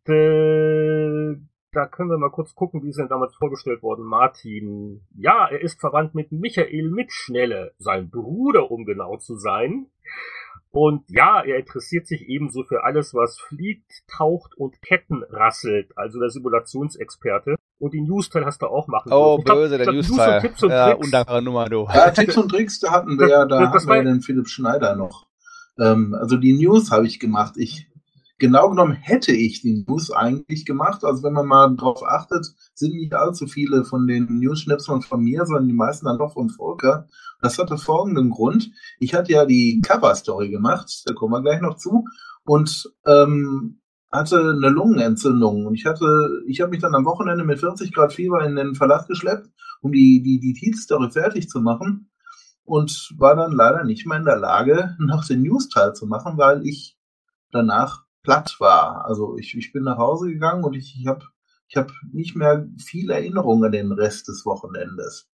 äh, da können wir mal kurz gucken, wie ist denn damals vorgestellt worden. Martin, ja, er ist verwandt mit Michael Mitschnelle, sein Bruder, um genau zu sein. Und ja, er interessiert sich ebenso für alles, was fliegt, taucht und Ketten rasselt, also der Simulationsexperte. Und den News-Teil hast du auch machen Oh, dürfen. Ich glaub- böse, ich der glaub, News und News-Teil. Tipps und Ja, Tricks. undankbare Nummer, du. Ja, Tipps und Tricks, da hatten wir ja, da Das- das hatten wir war- den Philipp Schneider noch. Ähm, also die News habe ich gemacht. Ich, genau genommen hätte ich die News eigentlich gemacht. Also wenn man mal drauf achtet, sind nicht allzu viele von den News-Schnipseln von mir, sondern die meisten dann doch von Volker. Das hatte folgenden Grund. Ich hatte ja die Cover-Story gemacht, da kommen wir gleich noch zu, und ähm, hatte eine Lungenentzündung. Und ich hatte, ich habe mich dann am Wochenende mit vierzig Grad Fieber in den Verlag geschleppt, um die, die, die Titelstory fertig zu machen. Und war dann leider nicht mehr in der Lage, noch den News-Teil zu machen, weil ich danach platt war. Also ich, ich bin nach Hause gegangen und ich, ich habe ich hab nicht mehr viel Erinnerung an den Rest des Wochenendes.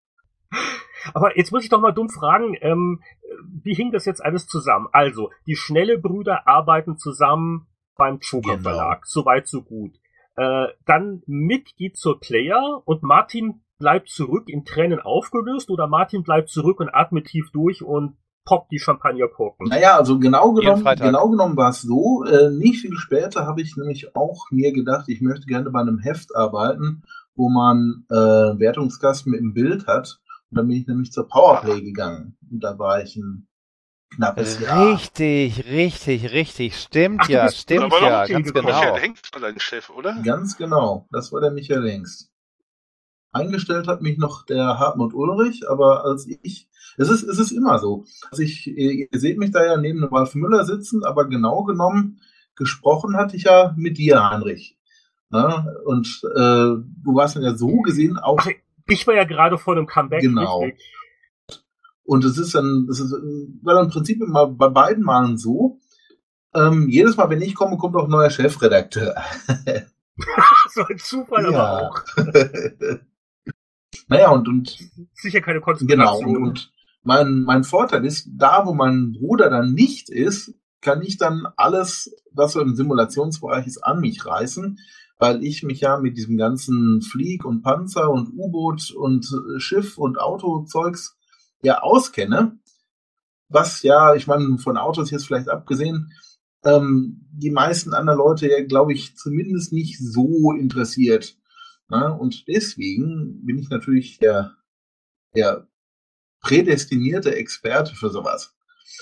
Aber jetzt muss ich doch mal dumm fragen, ähm, wie hing das jetzt alles zusammen? Also, die Schnelle-Brüder arbeiten zusammen beim Joker Genau. Verlag. Soweit, so gut. Äh, dann Mick geht zur Player und Martin bleibt zurück, in Tränen aufgelöst, oder Martin bleibt zurück und atmet tief durch und poppt die Champagnerkorken. Naja, also genau genommen, Freitag. genau genommen war es so. Äh, nicht viel später habe ich nämlich auch mir gedacht, ich möchte gerne bei einem Heft arbeiten, wo man äh, einen Wertungskasten mit einem Bild hat. Und dann bin ich nämlich zur Powerplay gegangen. Und da war ich ein knappes Jahr. Richtig, richtig, richtig. Stimmt Ach, du ja, bist- stimmt du bist ja, auch ganz gekommen. genau. Michael Hengst war dein Chef, oder? Ganz genau. Das war der Michael Hengst. Eingestellt hat mich noch der Hartmut Ulrich, aber als ich, es ist, es ist immer so. Also ich, ihr seht mich da ja neben Ralf Müller sitzen, aber genau genommen gesprochen hatte ich ja mit dir, Heinrich. Ja, und äh, du warst dann ja so gesehen auch. Ach, ich war ja gerade vor dem Comeback. Genau. Richtig. Und es ist dann, es ist, war dann im Prinzip immer bei beiden Malen so. Ähm, jedes Mal, wenn ich komme, kommt auch ein neuer Chefredakteur. So ein Zufall, Ja. aber auch. Naja, und, und Sicher keine genau, Konzentration. und, und mein, mein Vorteil ist, da wo mein Bruder dann nicht ist, kann ich dann alles, was so im Simulationsbereich ist, an mich reißen, weil ich mich ja mit diesem ganzen Flieg und Panzer und U-Boot und äh, Schiff und Autozeugs ja auskenne. Was ja, ich meine, von Autos jetzt vielleicht abgesehen, ähm, die meisten anderen Leute ja, glaube ich, zumindest nicht so interessiert. Na, und deswegen bin ich natürlich der, der prädestinierte Experte für sowas.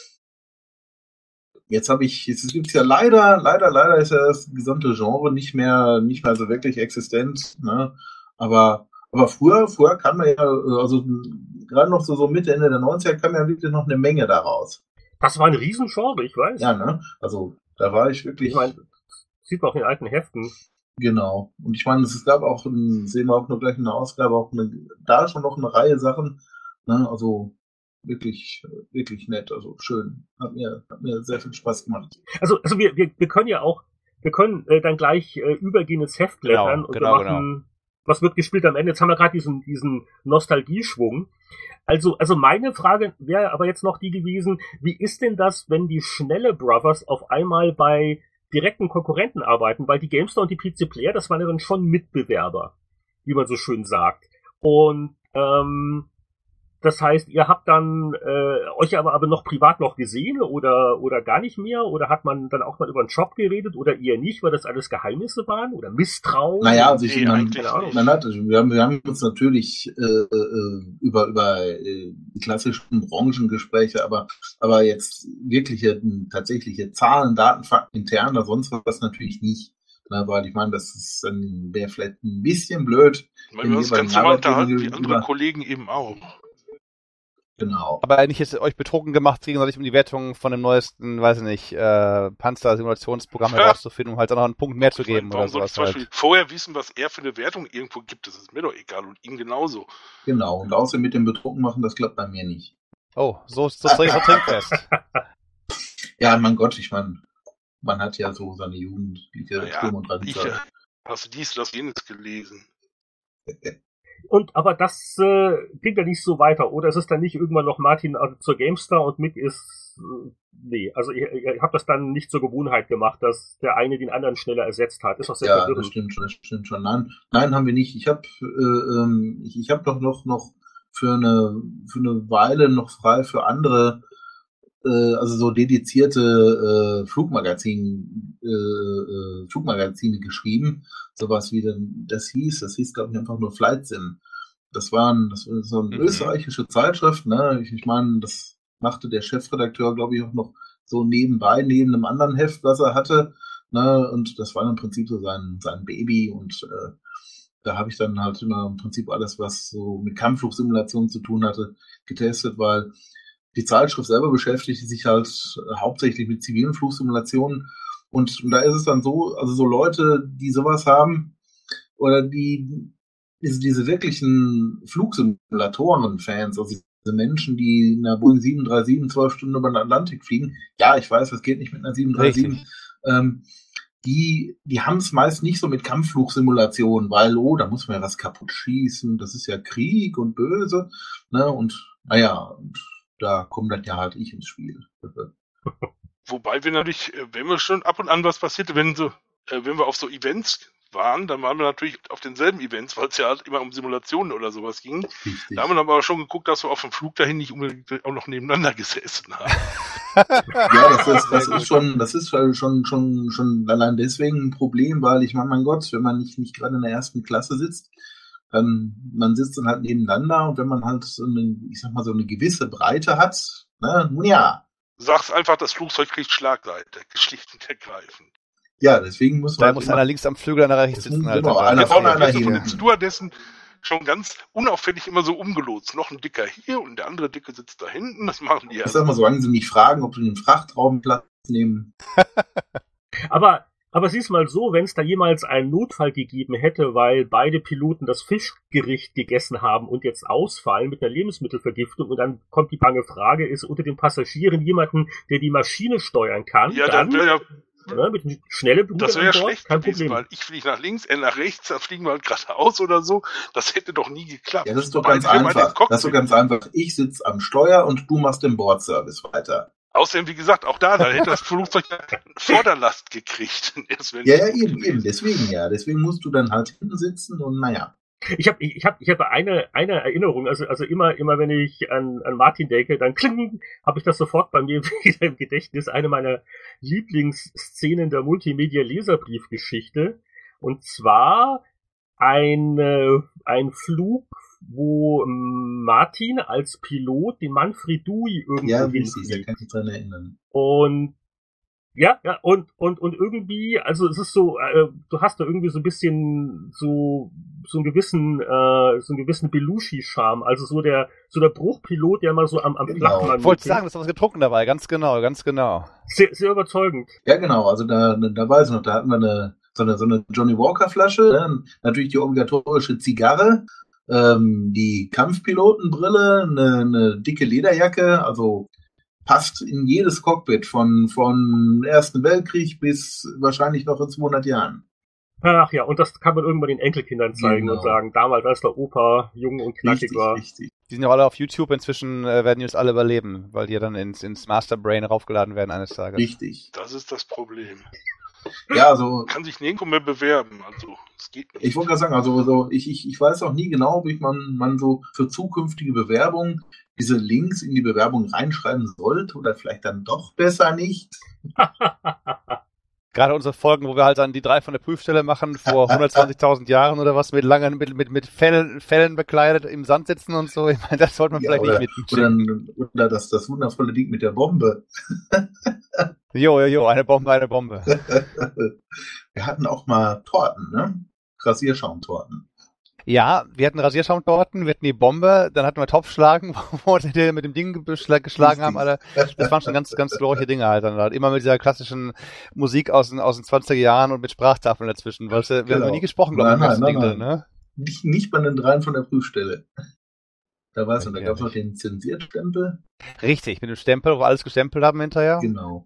Jetzt habe ich, es gibt ja leider, leider, leider ist ja das gesamte Genre nicht mehr, nicht mehr so wirklich existent. Ne? Aber, aber früher, früher kann man ja, also gerade noch so, so Mitte, Ende der neunziger kam ja wirklich noch eine Menge daraus. Das war ein Riesengenre, ich weiß. Ja, ne? Also da war ich wirklich. Ich meine, sieht man auch in den alten Heften. Genau. Und ich meine, es gab auch, ein, sehen wir auch noch gleich in der Ausgabe, auch eine, da schon noch eine Reihe Sachen. Ne? Also wirklich, wirklich nett, also schön. Hat mir, hat mir sehr viel Spaß gemacht. Also, also wir, wir, wir können ja auch, wir können äh, dann gleich äh, übergehen ins Heft blättern Genau, und genau, wir machen, was wird gespielt am Ende. Jetzt haben wir gerade diesen, diesen Nostalgieschwung. Also, also meine Frage wäre aber jetzt noch die gewesen, wie ist denn das, wenn die Schnelle Brothers auf einmal bei direkten Konkurrenten arbeiten? Weil die GameStar und die P C Player, das waren ja dann schon Mitbewerber, wie man so schön sagt. Und ähm, das heißt, ihr habt dann äh, euch aber, aber noch privat noch gesehen oder oder gar nicht mehr? Oder hat man dann auch mal über den Job geredet oder eher nicht, weil das alles Geheimnisse waren? Oder Misstrauen? Naja, also ich, Nee, man, eigentlich nicht. man hat, also wir, haben, wir haben uns natürlich äh, äh, über über äh, die klassischen Branchengespräche, aber aber jetzt wirkliche tatsächliche Zahlen, Daten, Fakten intern oder sonst was natürlich nicht. Na, weil ich meine, das ist dann wäre vielleicht ein bisschen blöd. Ich meine, das kannst du mal unterhalten, wie andere Kollegen eben auch. Genau. Aber eigentlich ist euch betrogen gemacht, gegenseitig um die Wertung von dem neuesten, weiß ich nicht, äh, Panzer-Simulationsprogramm Ja. herauszufinden, um halt auch noch einen Punkt mehr zu Ich meine, geben warum oder soll ich sowas zum Beispiel halt. vorher wissen, was er für eine Wertung irgendwo gibt? Das ist mir doch egal und ihm genauso. Genau. Und außerdem mit dem Betrunken machen, das klappt bei mir nicht. Oh, so, so, so, so trinkfest. Ja, mein Gott, ich meine, man hat ja so seine jugendliche Naja, Sturm- und ich Drangzeit. äh, hast du dies, das, jenes gelesen. Und aber das äh, ging dann nicht so weiter, oder? Es ist dann nicht irgendwann noch Martin also zur GameStar und Mick ist äh, nee, also ihr, ihr habt das dann nicht zur Gewohnheit gemacht, dass der eine den anderen schneller ersetzt hat. Ist doch sehr Ja, das verwirrend. stimmt schon, das stimmt schon. Nein, nein, haben wir nicht. Ich habe äh, ähm, ich, ich habe doch noch noch für eine für eine Weile noch frei für andere, äh, also so dedizierte äh, Flugmagazin äh, äh, Flugmagazine geschrieben, sowas wie denn das hieß. Das hieß glaube ich einfach nur Flight Sim. Das waren das war so eine Mhm. österreichische Zeitschrift. Ne, ich, ich meine, das machte der Chefredakteur glaube ich auch noch so nebenbei neben einem anderen Heft, was er hatte. Ne, und das war im Prinzip so sein, sein Baby und äh, da habe ich dann halt immer im Prinzip alles, was so mit Kampfflugsimulationen zu tun hatte, getestet, weil die Zeitschrift selber beschäftigt sich halt äh, hauptsächlich mit zivilen Flugsimulationen und, und da ist es dann so, also so Leute, die sowas haben oder die diese, diese wirklichen Flugsimulatoren-Fans, also diese Menschen, die in einer Boeing sieben drei sieben zwölf Stunden über den Atlantik fliegen, ja, ich weiß, das geht nicht mit einer sieben drei sieben, Richtig. ähm, die, die haben es meist nicht so mit Kampfflugsimulationen, weil, oh, da muss man ja was kaputt schießen, das ist ja Krieg und böse, ne, und naja, und da kommt dann ja halt ich ins Spiel. Wobei wir natürlich, äh, wenn wir schon ab und an was passierte, wenn so, äh, wenn wir auf so Events waren, dann waren wir natürlich auf denselben Events, weil es ja halt immer um Simulationen oder sowas ging. Richtig. Da haben wir aber schon geguckt, dass wir auf dem Flug dahin nicht unbedingt auch noch nebeneinander gesessen haben. Ja, das ist, das ist schon, das ist schon, schon, schon, schon allein deswegen ein Problem, weil ich meine, mein Gott, wenn man nicht, nicht gerade in der ersten Klasse sitzt, dann, man sitzt dann halt nebeneinander und wenn man halt so eine, ich sag mal, so eine gewisse Breite hat, ne, nun ja. Sag's einfach, das Flugzeug kriegt Schlagseite, schlicht und ergreifend. Ja, deswegen muss man. Da halt muss immer- einer links am Flügel, einer rechts sitzen. Genau, Alter. einer Ja, vorne, ja. einer Wirst du von den hinten. Stewardessen schon ganz unauffällig immer so umgelotst. Noch ein Dicker hier und der andere Dicke sitzt da hinten. Das machen die ja. Ich sag mal, solange sie nicht fragen, ob sie den Frachtraum Platz nehmen. Aber, aber sieh's mal so, wenn es da jemals einen Notfall gegeben hätte, weil beide Piloten das Fischgericht gegessen haben und jetzt ausfallen mit einer Lebensmittelvergiftung und dann kommt die bange Frage, ist unter den Passagieren jemanden, der die Maschine steuern kann? Ja, dann wäre ja, ne, mit einem schnelle Blut das wäre ja an Bord, schlecht kein gewesen, Problem. weil ich fliege nach links, er nach rechts, dann fliegen wir halt geradeaus oder so. Das hätte doch nie geklappt. Ja, das ist doch Weil ganz wir mal den einfach. Cockpit- Das ist doch ganz einfach. Ich sitze am Steuer und du machst den Bordservice weiter. Außerdem, wie gesagt, auch da, da hätte das Flugzeug Vorderlast gekriegt. Erst wenn Ja, es ja, gut eben, gewesen eben. Deswegen ja. Deswegen musst du dann halt hinten sitzen und naja. Ich habe ich hab, ich hab eine, eine Erinnerung, also, also immer, immer wenn ich an, an Martin denke, dann kling, habe ich das sofort bei mir wieder im Gedächtnis. Eine meiner Lieblingsszenen der Multimedia-Leserbriefgeschichte. Und zwar ein, äh, ein Flug, wo Martin als Pilot den Manfred Dewey irgendwo Ja, richtig. Da hinfliegt. kann ich mich dran erinnern. Und ja, ja, und, und, und irgendwie, also es ist so, äh, du hast da irgendwie so ein bisschen so, so einen gewissen, äh, so einen gewissen Belushi-Charme, also so der, so der Bruchpilot, der mal so am, am Genau. Flachmann Ich wollte mitgeht. sagen, da ist was getrunken dabei, ganz genau, ganz genau. Sehr, sehr überzeugend. Ja, genau. Also da, da weiß ich noch, da hatten wir eine, so eine, so eine Johnny Walker Flasche, ne? Natürlich die obligatorische Zigarre, ähm, die Kampfpilotenbrille, eine, eine dicke Lederjacke, also passt in jedes Cockpit von, von Ersten Weltkrieg bis wahrscheinlich noch in zweihundert Jahren. Ach ja, und das kann man irgendwann den Enkelkindern zeigen Genau. und sagen, damals als der Opa jung und knackig Richtig, war. richtig. Die sind ja alle auf YouTube, inzwischen äh, werden die uns alle überleben, weil die ja dann ins, ins Master Brain raufgeladen werden eines Tages. Richtig. Das ist das Problem. Ja, also Kann sich nirgendwo mehr bewerben. Also, es geht nicht. ich wollte gerade sagen, also so, ich, ich, ich weiß auch nie genau, wie man, man so für zukünftige Bewerbungen diese Links in die Bewerbung reinschreiben sollte oder vielleicht dann doch besser nicht. Gerade unsere Folgen, wo wir halt dann die drei von der Prüfstelle machen, vor hundertzwanzigtausend Jahren oder was, mit langen, mit, mit, mit Fellen, Fellen bekleidet im Sand sitzen und so. Ich meine, das sollte man Ja, vielleicht oder, nicht mitschicken. oder, oder das, das wundervolle Ding mit der Bombe. Jo, jo, jo, eine Bombe, eine Bombe. Wir hatten auch mal Torten, ne? Rasierschaumtorten. Ja, wir hatten Rasierschaumtorten, wir hatten die Bombe, dann hatten wir Topfschlagen, wo wir mit dem Ding beschla- geschlagen haben, alle. Das waren schon ganz, ganz glorreiche Dinge halt dann halt. Immer mit dieser klassischen Musik aus den, aus den zwanziger Jahren und mit Sprachtafeln dazwischen, weil wir Genau. haben nie gesprochen, glaube ich, Nein, im ganzen nein, Ding nein, drin, ne? Nicht, nicht bei den dreien von der Prüfstelle. Da weißt du, da Ja, gab es noch nicht. den Zensierstempel. Richtig, mit dem Stempel, wo wir alles gestempelt haben hinterher. Genau.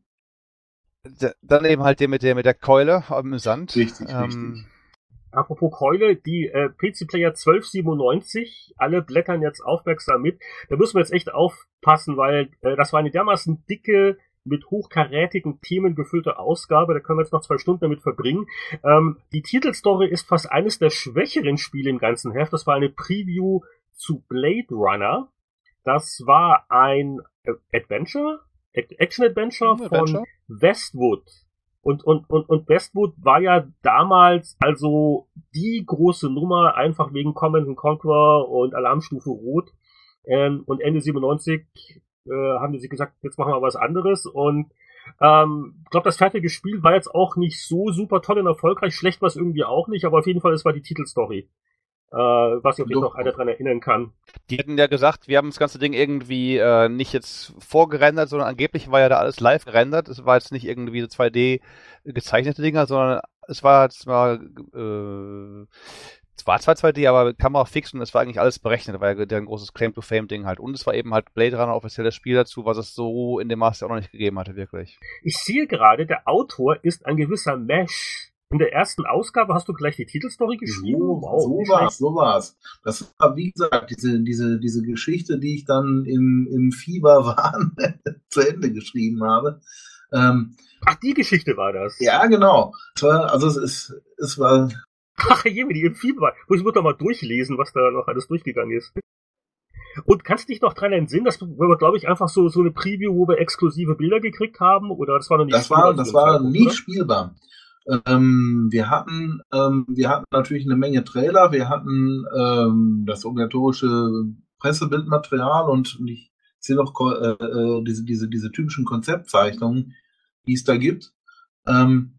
D- Dann eben halt der mit der, mit der Keule im Sand. Richtig, ähm, richtig. Apropos Keule, die äh, P C Player zwölf siebenundneunzig, alle blättern jetzt aufmerksam mit. Da müssen wir jetzt echt aufpassen, weil äh, das war eine dermaßen dicke, mit hochkarätigen Themen gefüllte Ausgabe. Da können wir jetzt noch zwei Stunden damit verbringen. Ähm, die Titelstory ist fast eines der schwächeren Spiele im ganzen Heft. Das war eine Preview zu Blade Runner. Das war ein äh, Adventure, Action-Adventure von Adventure. Westwood. Und, und, und, und Westwood war ja damals also die große Nummer, einfach wegen Command and Conquer und Alarmstufe Rot. Ähm, und Ende siebenundneunzig äh, haben die sich gesagt, jetzt machen wir was anderes. Und ähm, ich glaube, das fertige Spiel war jetzt auch nicht so super toll und erfolgreich. Schlecht war es irgendwie auch nicht, aber auf jeden Fall, es war die Titelstory. Äh, was sich noch einer dran erinnern kann. Die hatten ja gesagt, wir haben das ganze Ding irgendwie äh, nicht jetzt vorgerendert, sondern angeblich war ja da alles live gerendert. Es war jetzt nicht irgendwie so zwei D gezeichnete Dinger, sondern es war zwar äh, es war zwar zwei D, aber Kamera fix und es war eigentlich alles berechnet. Das war ja ein großes Claim-to-Fame-Ding halt. Und es war eben halt Blade Runner offizielles Spiel dazu, was es so in dem Maße auch noch nicht gegeben hatte, wirklich. Ich sehe gerade, der Autor ist ein gewisser Mesh. In der ersten Ausgabe hast du gleich die Titelstory geschrieben? So, Wow, so nicht war's, schlecht. so war's. Das war, wie gesagt, diese, diese, diese Geschichte, die ich dann im, im Fieberwahn zu Ende geschrieben habe. Ähm, Ach, die Geschichte war das. ja, genau. Es war, also es ist, es war, Ach, jemini, im Fieber. Muss ich muss doch mal durchlesen, was da noch alles durchgegangen ist. Und kannst dich noch dran entsinnen, dass wir, glaube ich, einfach so, so eine Preview, wo wir exklusive Bilder gekriegt haben? Oder das war noch nicht das war, spielbar das zu dem war Zeitpunkt, nicht oder? spielbar. Ähm, wir hatten, ähm, wir hatten natürlich eine Menge Trailer, wir hatten ähm, das obligatorische Pressebildmaterial und ich sehe noch ko- äh, äh, diese, diese, diese typischen Konzeptzeichnungen, die es da gibt. Ähm,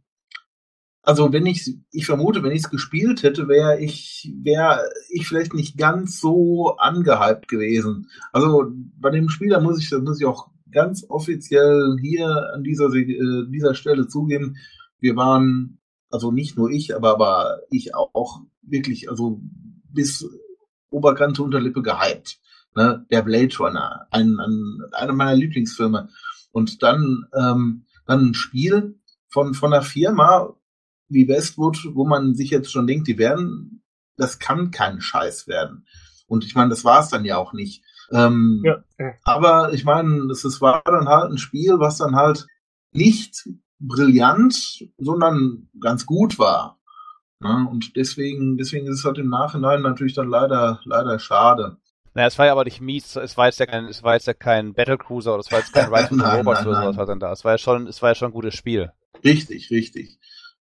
also wenn ich, ich vermute, wenn ich es gespielt hätte, wäre ich, wäre ich vielleicht nicht ganz so angehypt gewesen. Also bei dem Spieler muss ich, das muss ich auch ganz offiziell hier an dieser, äh, dieser Stelle zugeben, wir waren, also nicht nur ich, aber, aber ich auch wirklich, also bis Oberkante Unterlippe gehypt. Ne? Der Blade Runner, ein, ein, eine meiner Lieblingsfilme. Und dann, ähm, dann ein Spiel von, von einer Firma wie Westwood, wo man sich jetzt schon denkt, die werden, das kann kein Scheiß werden. Und ich meine, das war es dann ja auch nicht. Ähm, Ja. äh, aber ich meine, es es war dann halt ein Spiel, was dann halt nicht brillant, sondern ganz gut war. Ja, und deswegen, deswegen ist es halt im Nachhinein natürlich dann leider, leider schade. Naja, es war ja aber nicht mies, es war jetzt ja kein, es war jetzt ja kein Battlecruiser oder es war jetzt kein Rise of the Nein, Robots nein, oder nein. sowas halt dann da. Es war ja schon, es war ja schon ein gutes Spiel. Richtig, richtig.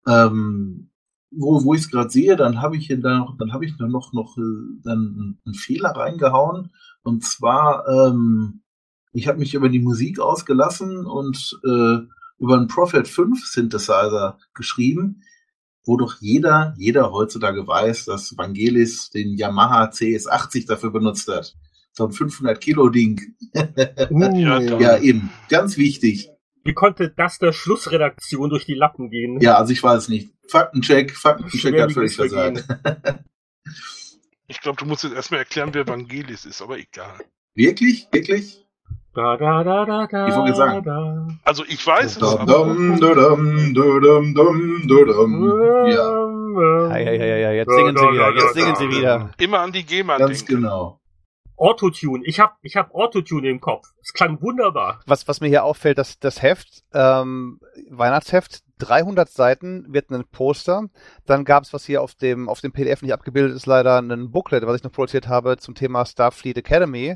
Ähm, wo, wo ich es gerade sehe, dann habe ich hier da noch, dann habe ich da noch, noch äh, dann einen Fehler reingehauen. Und zwar, ähm, ich habe mich über die Musik ausgelassen und äh, über einen Prophet fünf Synthesizer geschrieben, wo doch jeder, jeder heutzutage weiß, dass Vangelis den Yamaha C S achtzig dafür benutzt hat. So ein fünfhundert Kilo Ding. uh, Ja, Ja, eben. Ganz wichtig. Wie konnte das der Schlussredaktion durch die Lappen gehen? Ja, also ich weiß nicht. Faktencheck, Faktencheck hat völlig Schwerwiegendes versagt. Ich glaube, du musst jetzt erstmal erklären, wer Vangelis ist, aber egal. Wirklich? Wirklich? Da, da, da, da, da, Ich wollte sagen. da. Also ich weiß es, Dum, aber dum, dum, dum, dum, dum. Ja, Ja, ja, ja, ja, jetzt singen sie wieder, jetzt singen sie wieder. immer an die GEMA ganz denken. genau. Autotune. Ich hab, ich hab Autotune im Kopf. Es klang wunderbar. Was, was mir hier auffällt, dass das Heft, ähm, Weihnachtsheft, dreihundert Seiten, wird ein Poster. Dann gab es, was hier auf dem auf dem P D F nicht abgebildet ist, leider ein Booklet, was ich noch produziert habe zum Thema Starfleet Academy.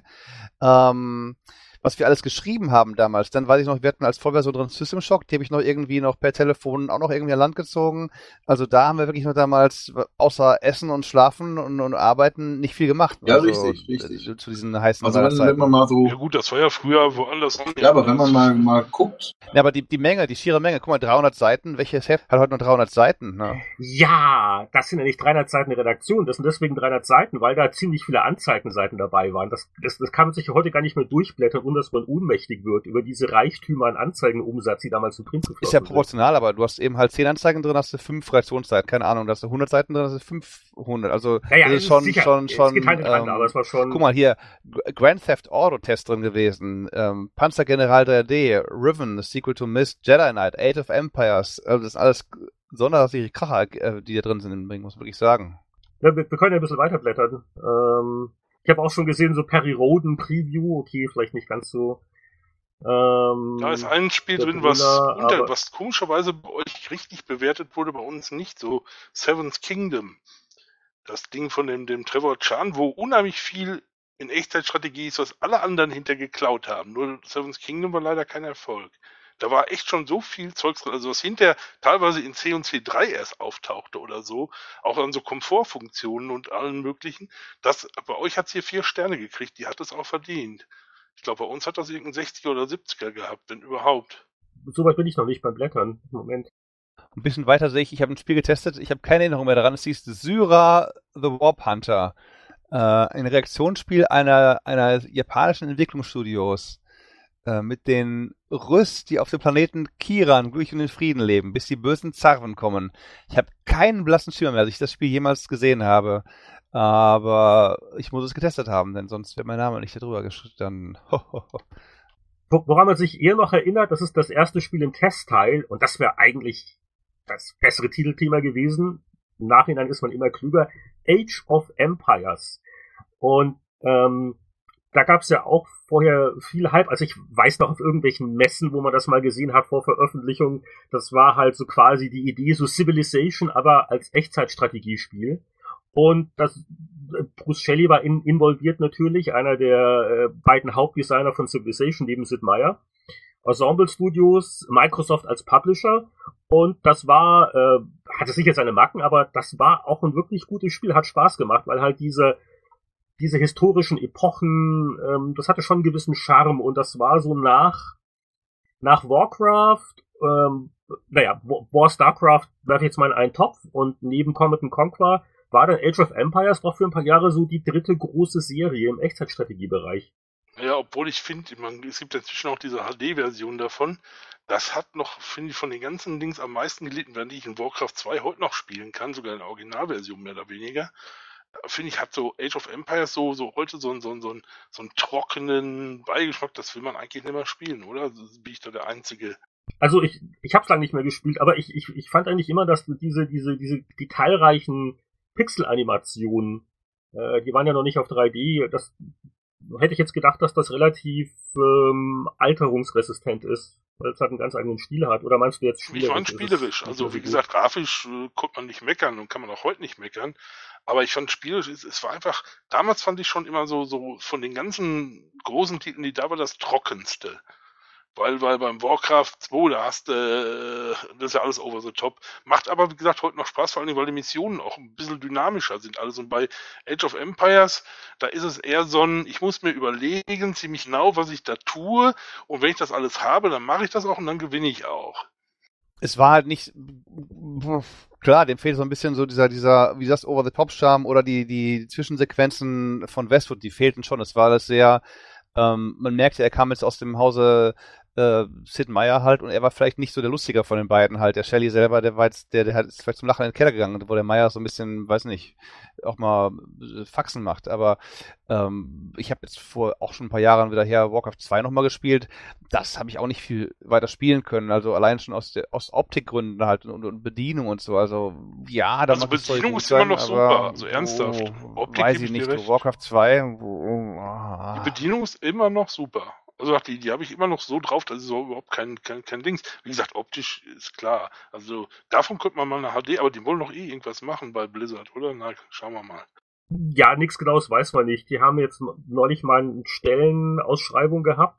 Ähm, was wir alles geschrieben haben damals. Dann weiß ich noch, wir hatten als Vollversion drin System Shock, die habe ich noch irgendwie noch per Telefon auch noch irgendwie an Land gezogen. Also da haben wir wirklich noch damals außer Essen und Schlafen und, und Arbeiten nicht viel gemacht. Ja, also, richtig, richtig. Äh, zu diesen heißen Also wenn, Zeiten. wenn man mal so... Ja gut, das war ja früher woanders. Ja, aber wenn man mal, mal guckt... Ja, aber die, die Menge, die schiere Menge, guck mal, dreihundert Seiten, welches Heft hat heute noch dreihundert Seiten? Ne? Ja, das sind ja nicht dreihundert Seiten Redaktion, das sind deswegen dreihundert Seiten, weil da ziemlich viele Anzeigenseiten dabei waren. Das, das, das kann man sich heute gar nicht mehr durchblättern, ohne dass man ohnmächtig wird über diese Reichtümer an Anzeigenumsatz, die damals im Print geflossen sind. Ist ja proportional, aber du hast eben halt zehn Anzeigen drin, hast du fünf Redaktionsseiten, keine Ahnung, da hast du hundert Seiten drin, hast du fünfhundert, also ja, ja, das ist schon, sicher. schon, schon, es geht halt ähm, aber es war schon... Guck mal hier, Grand Theft Auto Test drin gewesen, ähm, Panzergeneral drei D, Riven, The Sequel to Myst, Jedi Knight, Age of Empires, also das sind alles sonderliche Kracher, äh, die da drin sind, muss man wirklich sagen. Ja, wir, wir können ja ein bisschen weiterblättern. Ähm, ich habe auch schon gesehen, so Perry Roden Preview, okay, vielleicht nicht ganz so... Ähm, da ist ein Spiel drin, Thriller, was, unter, aber- was komischerweise bei euch richtig bewertet wurde, bei uns nicht so. Seven's Kingdom. Das Ding von dem, dem Trevor Chan, wo unheimlich viel in Echtzeitstrategie ist, was alle anderen hintergeklaut haben. Nur Seven's Kingdom war leider kein Erfolg. Da war echt schon so viel Zeugs drin, also was hinterher teilweise in C und C drei erst auftauchte oder so, auch an so Komfortfunktionen und allen möglichen. Das, bei euch hat es hier vier Sterne gekriegt, die hat es auch verdient. Ich glaube, bei uns hat das irgendein sechziger oder siebziger gehabt, wenn überhaupt. Soweit bin ich noch nicht beim Blättern. Moment. Ein bisschen weiter sehe ich, ich habe ein Spiel getestet, ich habe keine Erinnerung mehr daran, es hieß Syra the Warp Hunter. Äh, ein Reaktionsspiel einer, einer japanischen Entwicklungsstudios. Äh, mit den Rüst, die auf dem Planeten Kiran glücklich und in Frieden leben, bis die bösen Zarven kommen. Ich habe keinen blassen Schimmer mehr, dass ich das Spiel jemals gesehen habe. Aber ich muss es getestet haben, denn sonst wäre mein Name nicht darüber gestanden. Woran man sich eher noch erinnert, das ist das erste Spiel im Testteil und das wäre eigentlich das bessere Titelthema gewesen. Im Nachhinein ist man immer klüger. Age of Empires. Und ähm, da gab es ja auch vorher viel Hype. Also ich weiß noch auf irgendwelchen Messen, wo man das mal gesehen hat vor Veröffentlichung. Das war halt so quasi die Idee, so Civilization, aber als Echtzeitstrategiespiel. Und das Bruce Shelley war in, involviert natürlich, einer der äh, beiden Hauptdesigner von Civilization neben Sid Meier. Ensemble Studios, Microsoft als Publisher. Und das war, äh, hatte sicher seine Macken, aber das war auch ein wirklich gutes Spiel, hat Spaß gemacht, weil halt diese diese historischen Epochen, ähm, das hatte schon einen gewissen Charme und das war so nach nach Warcraft, ähm, naja, War Starcraft werfe ich jetzt mal in einen Topf und neben Command and Conquer war dann Age of Empires doch für ein paar Jahre so die dritte große Serie im Echtzeitstrategiebereich. Ja, obwohl ich finde, es gibt inzwischen auch diese H D-Version davon. Das hat noch, finde ich, von den ganzen Dings am meisten gelitten, während ich in Warcraft zwei heute noch spielen kann, sogar in der Originalversion mehr oder weniger. Finde ich, hat so Age of Empires so, so heute so, so, so, so einen trockenen Beigeschmack, das will man eigentlich nicht mehr spielen, oder? Bin ich da der Einzige? Also ich, ich hab's lange nicht mehr gespielt, aber ich, ich, ich fand eigentlich immer, dass diese, diese, diese detailreichen Pixel-Animationen, äh, die waren ja noch nicht auf drei D, das hätte ich jetzt gedacht, dass das relativ ähm, alterungsresistent ist, weil es halt einen ganz eigenen Stil hat. Oder meinst du jetzt spielerisch? Ich fand spielerisch. Also wie gesagt, grafisch äh, konnte man nicht meckern und kann man auch heute nicht meckern. Aber ich fand spielerisch, es, es war einfach, damals fand ich schon immer so, so von den ganzen großen Titeln, die da war, das trockenste. Weil, weil beim Warcraft zwei, da hast du, äh, das ist ja alles over the top. Macht aber, wie gesagt, heute noch Spaß, vor allem, weil die Missionen auch ein bisschen dynamischer sind. Also bei Age of Empires, da ist es eher so ein, ich muss mir überlegen, ziemlich genau, was ich da tue. Und wenn ich das alles habe, dann mache ich das auch und dann gewinne ich auch. Es war halt nicht, klar, dem fehlt so ein bisschen so dieser, dieser, wie das Over-the-Top-Charme oder die, die Zwischensequenzen von Westwood, die fehlten schon. Es war alles sehr, ähm, man merkte, er kam jetzt aus dem Hause äh, Sid Meier halt und er war vielleicht nicht so der Lustiger von den beiden halt. Der Shelley selber, der war jetzt, der, der hat ist vielleicht zum Lachen in den Keller gegangen, wo der Meier so ein bisschen, weiß nicht, auch mal Faxen macht. Aber ähm, ich habe jetzt vor auch schon ein paar Jahren wieder her Warcraft zwei nochmal gespielt. Das habe ich auch nicht viel weiter spielen können. Also allein schon aus der aus Optikgründen halt und, und Bedienung und so. Also ja, da also Bedienung ist immer noch super, also ernsthaft. Wo, Optik weiß ich nicht, Warcraft zwei. Wo, oh, Die Bedienung ist immer noch super. Also die, die habe ich immer noch so drauf, das ist so überhaupt kein, kein, kein Dings. Wie gesagt, optisch ist klar. Also davon könnte man mal eine H D, aber die wollen doch eh irgendwas machen bei Blizzard, oder? Na, schauen wir mal. Ja, nichts Genaues weiß man nicht. Die haben jetzt neulich mal eine Stellenausschreibung gehabt.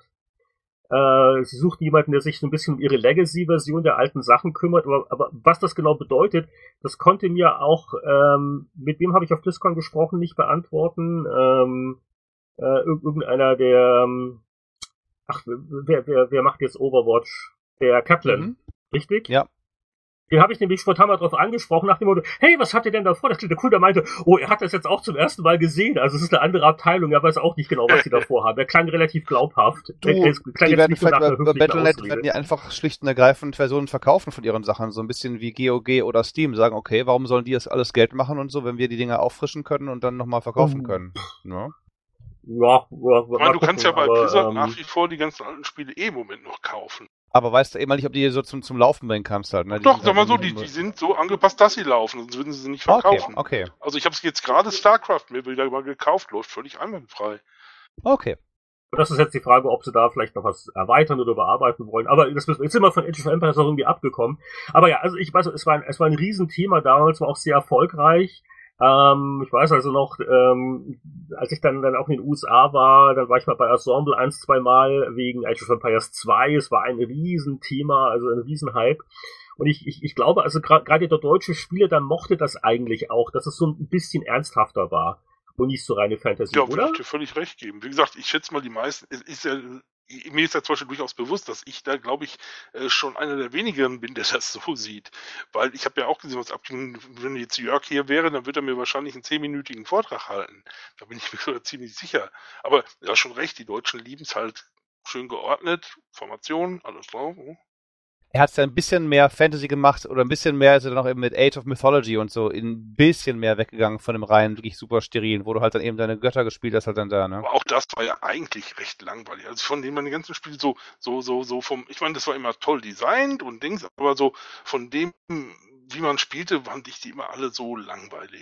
Äh, sie suchten jemanden, der sich so ein bisschen um ihre Legacy-Version der alten Sachen kümmert, aber, aber was das genau bedeutet, das konnte mir auch, ähm, mit wem habe ich auf BlizzCon gesprochen, nicht beantworten. Ähm, äh, irgendeiner der, ähm, ach, wer, wer, wer macht jetzt Overwatch? Der Kaplan, Mhm. richtig? Ja. Den habe ich nämlich spontan mal drauf angesprochen, nach dem Motto, hey, was habt ihr denn da vor? Das klingt der cool, der meinte, oh, er hat das jetzt auch zum ersten Mal gesehen, also es ist eine andere Abteilung, er weiß auch nicht genau, was sie da vorhaben. Er klang relativ glaubhaft. Du, er, er klang die jetzt werden nicht so nach vielleicht einer bei, bei höflichen Battle punkt net Ausrede. werden die einfach schlicht und ergreifend Versionen verkaufen von ihren Sachen, so ein bisschen wie G O G oder Steam, sagen, okay, warum sollen die das alles Geld machen und so, wenn wir die Dinge auffrischen können und dann nochmal verkaufen Oh. können. Ja. Ja, ja, Ich mal meine, du gucken, kannst ja bei aber, Blizzard ähm, nach wie vor die ganzen alten Spiele eh im Moment noch kaufen. Aber weißt du immer nicht, ob die so zum, zum Laufen bringen kannst halt. Ne? Die Doch, sind sag mal halt so, die, irgendwie- die sind so angepasst, dass sie laufen, sonst würden sie sie nicht Okay, verkaufen. okay, Also ich habe es jetzt gerade StarCraft mir wieder mal gekauft, läuft völlig einwandfrei. okay. das ist jetzt die Frage, ob sie da vielleicht noch was erweitern oder überarbeiten wollen. Aber das ist jetzt immer von Age of Empires auch irgendwie abgekommen. Aber ja, also ich weiß, es war ein, es war ein Riesenthema damals, war auch sehr erfolgreich. Ähm, ich weiß also noch, ähm, als ich dann, dann auch in den U S A war, dann war ich mal bei Ensemble ein, zwei Mal wegen Age of Empires zwei. Es war ein Riesenthema, also ein Riesenhype. Und ich, ich, ich glaube, also gerade der deutsche Spieler, der mochte das eigentlich auch, dass es so ein bisschen ernsthafter war und nicht so reine Fantasy, Ja, würde oder? ich dir völlig recht geben. Wie gesagt, ich schätze mal die meisten, es ist ja, mir ist ja zum Beispiel durchaus bewusst, dass ich da, glaube ich, äh, schon einer der wenigen bin, der das so sieht. Weil ich habe ja auch gesehen, was abging, wenn jetzt Jörg hier wäre, dann wird er mir wahrscheinlich einen zehnminütigen Vortrag halten. Da bin ich mir sogar ziemlich sicher. Aber ja, schon recht, die Deutschen lieben es halt schön geordnet, Formationen, alles drauf. hm. Er hat es ja ein bisschen mehr Fantasy gemacht oder ein bisschen mehr ist er dann auch eben mit Age of Mythology und so ein bisschen mehr weggegangen von dem reinen, wirklich super sterilen, wo du halt dann eben deine Götter gespielt hast, halt dann da, ne? Aber auch das war ja eigentlich recht langweilig. Also von denen man die ganzen Spiele so, so, so, so vom, ich meine, das war immer toll designt und Dings, aber so von dem, wie man spielte, fand ich die immer alle so langweilig.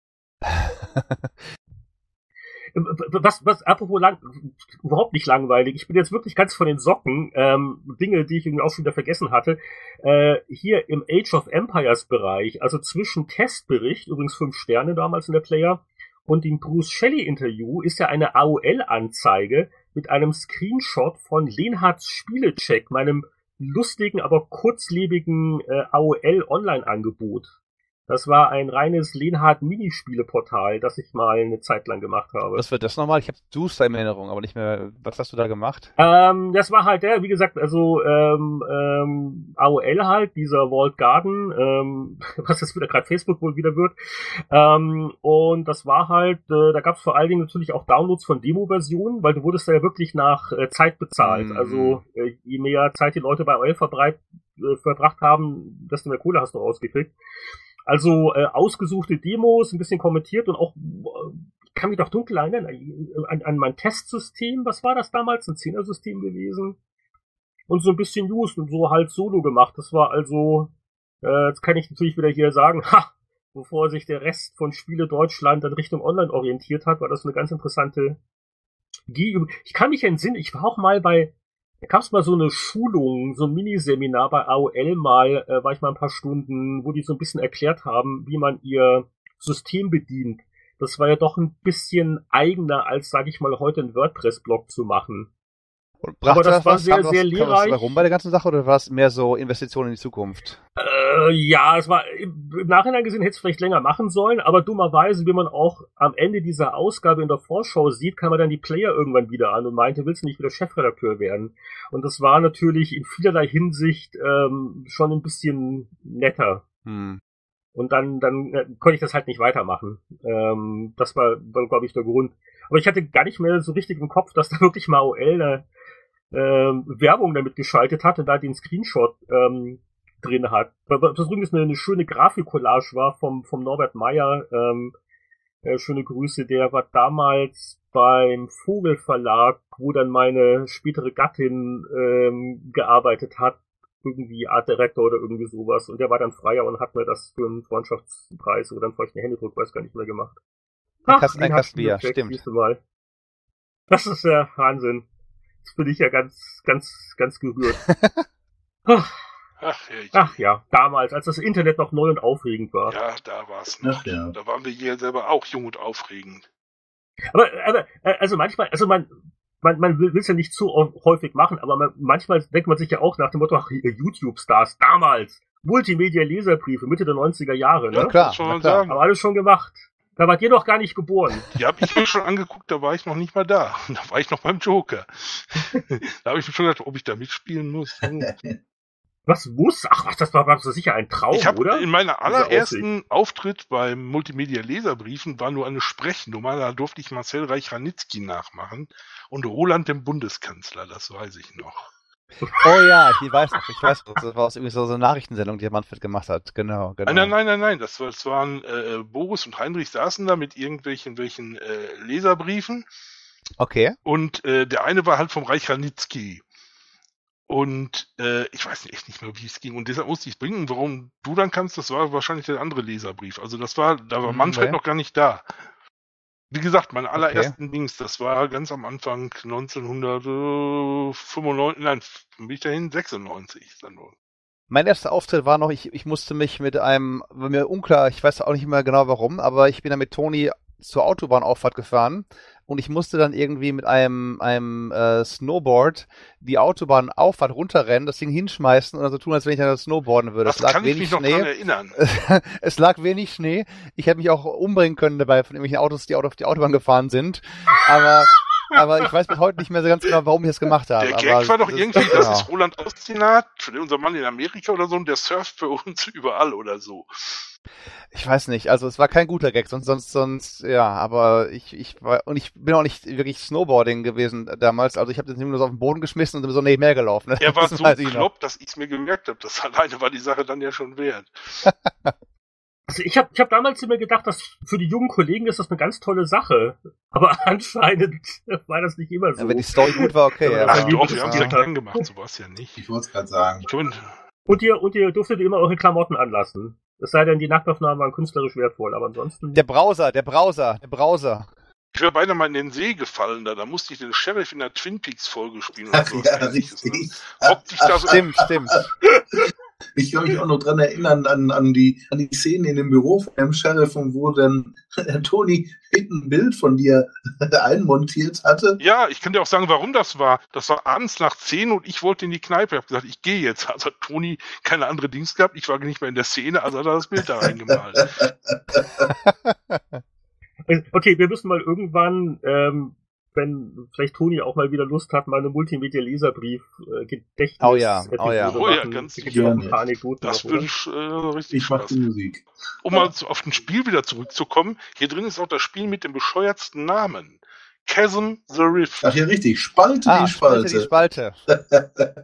Was, was, apropos lang, überhaupt nicht langweilig. Ich bin jetzt wirklich ganz von den Socken. Ähm, Dinge, die ich irgendwie auch schon wieder vergessen hatte. Äh, hier im Age of Empires Bereich, also zwischen Testbericht, übrigens fünf Sterne damals in der Player, und dem Bruce Shelley Interview ist ja eine A O L-Anzeige mit einem Screenshot von Lenhards Spielecheck, meinem lustigen, aber kurzlebigen äh, A O L-Online-Angebot. Das war ein reines Lenhard-Minispiele-Portal, das ich mal eine Zeit lang gemacht habe. Was wird das nochmal? Ich habe Duster in Erinnerung, aber nicht mehr. Was hast du da gemacht? Ähm, das war halt der, wie gesagt, also ähm, ähm, A O L halt, dieser Walled Garden, ähm, was jetzt wieder gerade Facebook wohl wieder wird. Ähm, und das war halt, äh, da gab es vor allen Dingen natürlich auch Downloads von Demo-Versionen, weil du wurdest da ja wirklich nach äh, Zeit bezahlt. Mhm. Also äh, je mehr Zeit die Leute bei A O L verbreit, äh, verbracht haben, desto mehr Kohle hast du rausgekriegt. Also äh, ausgesuchte Demos, ein bisschen kommentiert und auch, äh, ich kann mich doch dunkel erinnern, an, an mein Testsystem, was war das damals, ein Zehner-System gewesen? Und so ein bisschen News und so halt Solo gemacht. Das war also, äh, jetzt kann ich natürlich wieder hier sagen, ha, bevor sich der Rest von Spiele Deutschland in Richtung Online orientiert hat, war das eine ganz interessante G. Ich kann mich entsinnen, ich war auch mal bei, da gab es mal so eine Schulung, so ein Miniseminar bei A O L mal, äh, war ich mal ein paar Stunden, wo die so ein bisschen erklärt haben, wie man ihr System bedient. Das war ja doch ein bisschen eigener, als, sag ich mal, heute einen WordPress-Blog zu machen. Und brachte Aber das das war was? sehr, Kam was- sehr kam was lehrreich. dabei rum bei der ganzen Sache oder war es mehr so Investitionen in die Zukunft? Äh, ja, es war im Nachhinein gesehen, hätte es vielleicht länger machen sollen, aber dummerweise, wie man auch am Ende dieser Ausgabe in der Vorschau sieht, kam man dann die Player irgendwann wieder an und meinte, willst du nicht wieder Chefredakteur werden? Und das war natürlich in vielerlei Hinsicht ähm, schon ein bisschen netter. Hm. Und dann, dann äh, konnte ich das halt nicht weitermachen. Ähm, das war, war glaube ich, der Grund. Aber ich hatte gar nicht mehr so richtig im Kopf, dass da wirklich mal A O L eine ähm, Werbung damit geschaltet hat und da den Screenshot ähm, drin hat. Was übrigens eine, eine schöne Grafikcollage war vom, vom Norbert Meyer. Ähm, äh, schöne Grüße, der war damals beim Vogel Verlag, wo dann meine spätere Gattin ähm, gearbeitet hat. Irgendwie Art Director oder irgendwie sowas. Und der war dann freier und hat mir das für einen Freundschaftspreis oder einen feuchten Händedruck, weiß gar nicht mehr gemacht. Ein Kasten, ein den hast Kasten du Bier, gecheckt, stimmt. siehst du mal. Das ist ja Wahnsinn. Das bin ich ja ganz, ganz, ganz gerührt. Ach, Ach, herrlich. ach ja, damals, als das Internet noch neu und aufregend war. Ja, da war es noch. Ach ja. Da waren wir hier selber auch jung und aufregend. Aber, aber, äh, also manchmal, also man, man, man will es ja nicht zu häufig machen, aber man, manchmal denkt man sich ja auch nach dem Motto, ach, YouTube-Stars, damals, Multimedia-Leserbriefe, Mitte der neunziger Jahre, ne? Ja, klar, Das soll na man klar. sagen. Aber alles schon gemacht. Da wart ihr noch gar nicht geboren. Die habe ich mir schon angeguckt, da war ich noch nicht mal da. Da war ich noch beim Joker. Da habe ich mir schon gedacht, ob ich da mitspielen muss. Was muss? Ach, was, das war, war so sicher ein Traum, Ich habe oder? in meiner Diese allerersten Auftritt beim Multimedia-Leserbriefen war nur eine Sprechnummer, da durfte ich Marcel Reich-Ranitzky nachmachen und Roland den Bundeskanzler, das weiß ich noch. Oh ja, ich weiß noch, ich weiß noch. Das war irgendwie so, so eine Nachrichtensendung, die Manfred gemacht hat. Genau, genau. Nein, nein, nein, nein, das, war, das waren äh, Boris und Heinrich saßen da mit irgendwelchen welchen, äh, Leserbriefen Okay. und äh, der eine war halt vom Reich Ranitzky. Und äh, ich weiß echt nicht mehr, wie es ging. Und deshalb musste ich es bringen. Warum du dann kannst, das war wahrscheinlich der andere Leserbrief. Also das war, da war Hm, Manfred nee. noch gar nicht da. Wie gesagt, meine allerersten Dings, das war ganz am Anfang neunzehnhundertfünfundneunzig, nein, bin ich dahin, sechsundneunzig ist dann wohl. Mein erster Auftritt war noch, ich, ich musste mich mit einem, war mir unklar, ich weiß auch nicht mehr genau warum, aber ich bin dann mit Toni zur Autobahnauffahrt gefahren und ich musste dann irgendwie mit einem, einem äh, Snowboard die Autobahnauffahrt runterrennen, das Ding hinschmeißen und dann so tun, als wenn ich dann snowboarden würde. Das Es lag kann ich wenig mich noch Schnee. dran erinnern. Es lag wenig Schnee. Ich hätte mich auch umbringen können dabei von irgendwelchen Autos, die auf die Autobahn gefahren sind. Aber, aber ich weiß bis heute nicht mehr so ganz genau, warum ich das gemacht habe. Der aber Gag war doch das- irgendwie, das genau. ist Roland Ostinat, unser Mann in Amerika oder so, und der surft für uns überall oder so. Ich weiß nicht, also es war kein guter Gag, sonst, sonst, sonst, ja, aber ich, ich war, und ich bin auch nicht wirklich Snowboarding gewesen damals, also ich habe das nur so auf den Boden geschmissen und bin so nebenher gelaufen. Ne? Er war Das so weiß ich noch. klopp, dass ich es mir gemerkt habe. Das alleine war die Sache dann ja schon wert. Also ich habe ich hab damals immer gedacht, dass für die jungen Kollegen ist das eine ganz tolle Sache. Aber anscheinend war das nicht immer so. Ja, wenn die Story gut war, okay. Ja, Ja, das Ach war doch, lieb, wir haben das es ja war- gern gemacht, so war es ja nicht. Ich wollte es gerade sagen. Ich bin, Und ihr, und ihr durftet immer eure Klamotten anlassen. Es sei denn, die Nachtaufnahmen waren künstlerisch wertvoll, aber ansonsten... Der Browser, der Browser, der Browser. ich wäre beinahe mal in den See gefallen da. Da musste ich den Sheriff in der Twin Peaks Folge spielen. Ach so. ja, richtig. Hock dich da so. Stimmt, stimmt. Ich kann mich auch noch dran erinnern an, an, die, an die Szene in dem Büro von dem Sheriff, und wo dann der Toni hinten ein Bild von dir einmontiert hatte. Ja, ich kann dir auch sagen, warum das war. Das war abends nach zehn und ich wollte in die Kneipe. Ich habe gesagt, ich gehe jetzt. Also hat Toni keine andere Dings gehabt. Ich war nicht mehr in der Szene, also hat er das Bild da reingemalt. Okay, wir müssen irgendwann, ähm, wenn vielleicht Toni auch mal wieder Lust hat, mal eine Multimedia-Leserbrief-Gedächtnis. Oh ja, oh ja. Oh ja, ganz sicher. sicher. Ein paar Anekdoten Das noch, würde oder? äh, richtig Ich mach Spaß. die Musik. Um mal zu- auf ein Spiel wieder zurückzukommen, hier drin ist auch das Spiel mit dem bescheuertsten Namen. Chasm the Rift. Ach ja, richtig. Spalte Ah, die Spalte Spalte. die Spalte.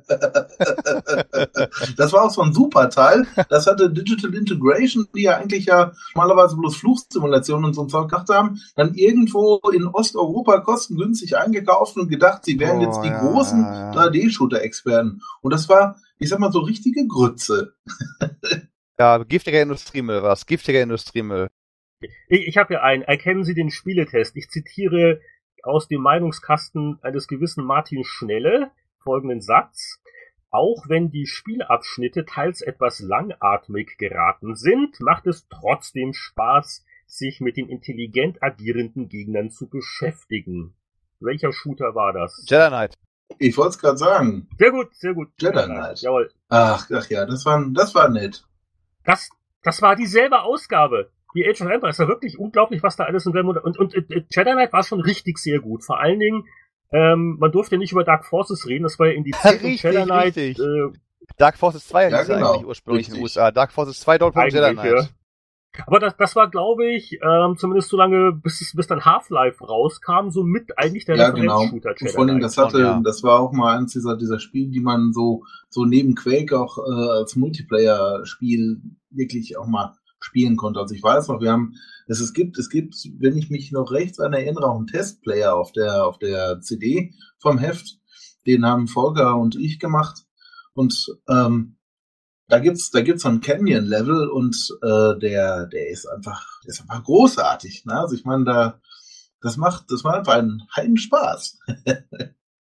Das war auch so ein super Teil. Das hatte Digital Integration, die ja eigentlich ja normalerweise bloß Fluchsimulationen und so ein Zeug gemacht haben, dann irgendwo in Osteuropa kostengünstig eingekauft und gedacht, sie wären Oh, jetzt die ja, großen ja, ja. drei D-Shooter-Experten. Und das war, ich sag mal, so richtige Grütze. Ja, giftiger Industriemüll war's. Giftiger Industriemüll. Ich, ich habe ja einen. Erkennen Sie den Spieletest? Ich zitiere aus dem Meinungskasten eines gewissen Martin Schnelle folgenden Satz. Auch wenn die Spielabschnitte teils etwas langatmig geraten sind, macht es trotzdem Spaß, sich mit den intelligent agierenden Gegnern zu beschäftigen. Welcher Shooter war das? Jedi Knight. Ich wollte es gerade sagen. Sehr gut, sehr gut. Jedi Knight. Jawohl. Ach, ach ja, das war, das war nett. Das, das war dieselbe Ausgabe. Die Age of Empires, war wirklich unglaublich, was da alles in der Mod- und, und, und Jedi Knight war schon richtig sehr gut. Vor allen Dingen, ähm, man durfte nicht über Dark Forces reden, das war ja indiziert. und Richtig, Jedi Knight, richtig. äh, Dark Forces zwei Ja, hieß er genau. eigentlich ursprünglich in den U Richtig. S A. Dark Forces zwei Doppelpunkt Jedi eigentlich, Knight. ja. Aber das, das war, glaube ich, ähm, zumindest so lange, bis, es- bis dann Half-Life rauskam, somit eigentlich der Ja, genau. Referenzshooter Und Jedi vor allem, Knight. das hatte, schon, ja. das war auch mal eins dieser, dieser Spiele, die man so, so neben Quake auch äh, als Multiplayer-Spiel wirklich auch mal spielen konnte. Also ich weiß noch, wir haben, es, es gibt, es gibt, wenn ich mich noch recht daran erinnere, auch einen Testplayer auf der, auf der C D vom Heft. Den haben Volker und ich gemacht. Und ähm, da gibt's, da gibt's so ein Canyon-Level und äh, der, der ist einfach, der ist einfach großartig. Ne? Also ich meine, da, das macht, das macht einfach einen heiden Spaß.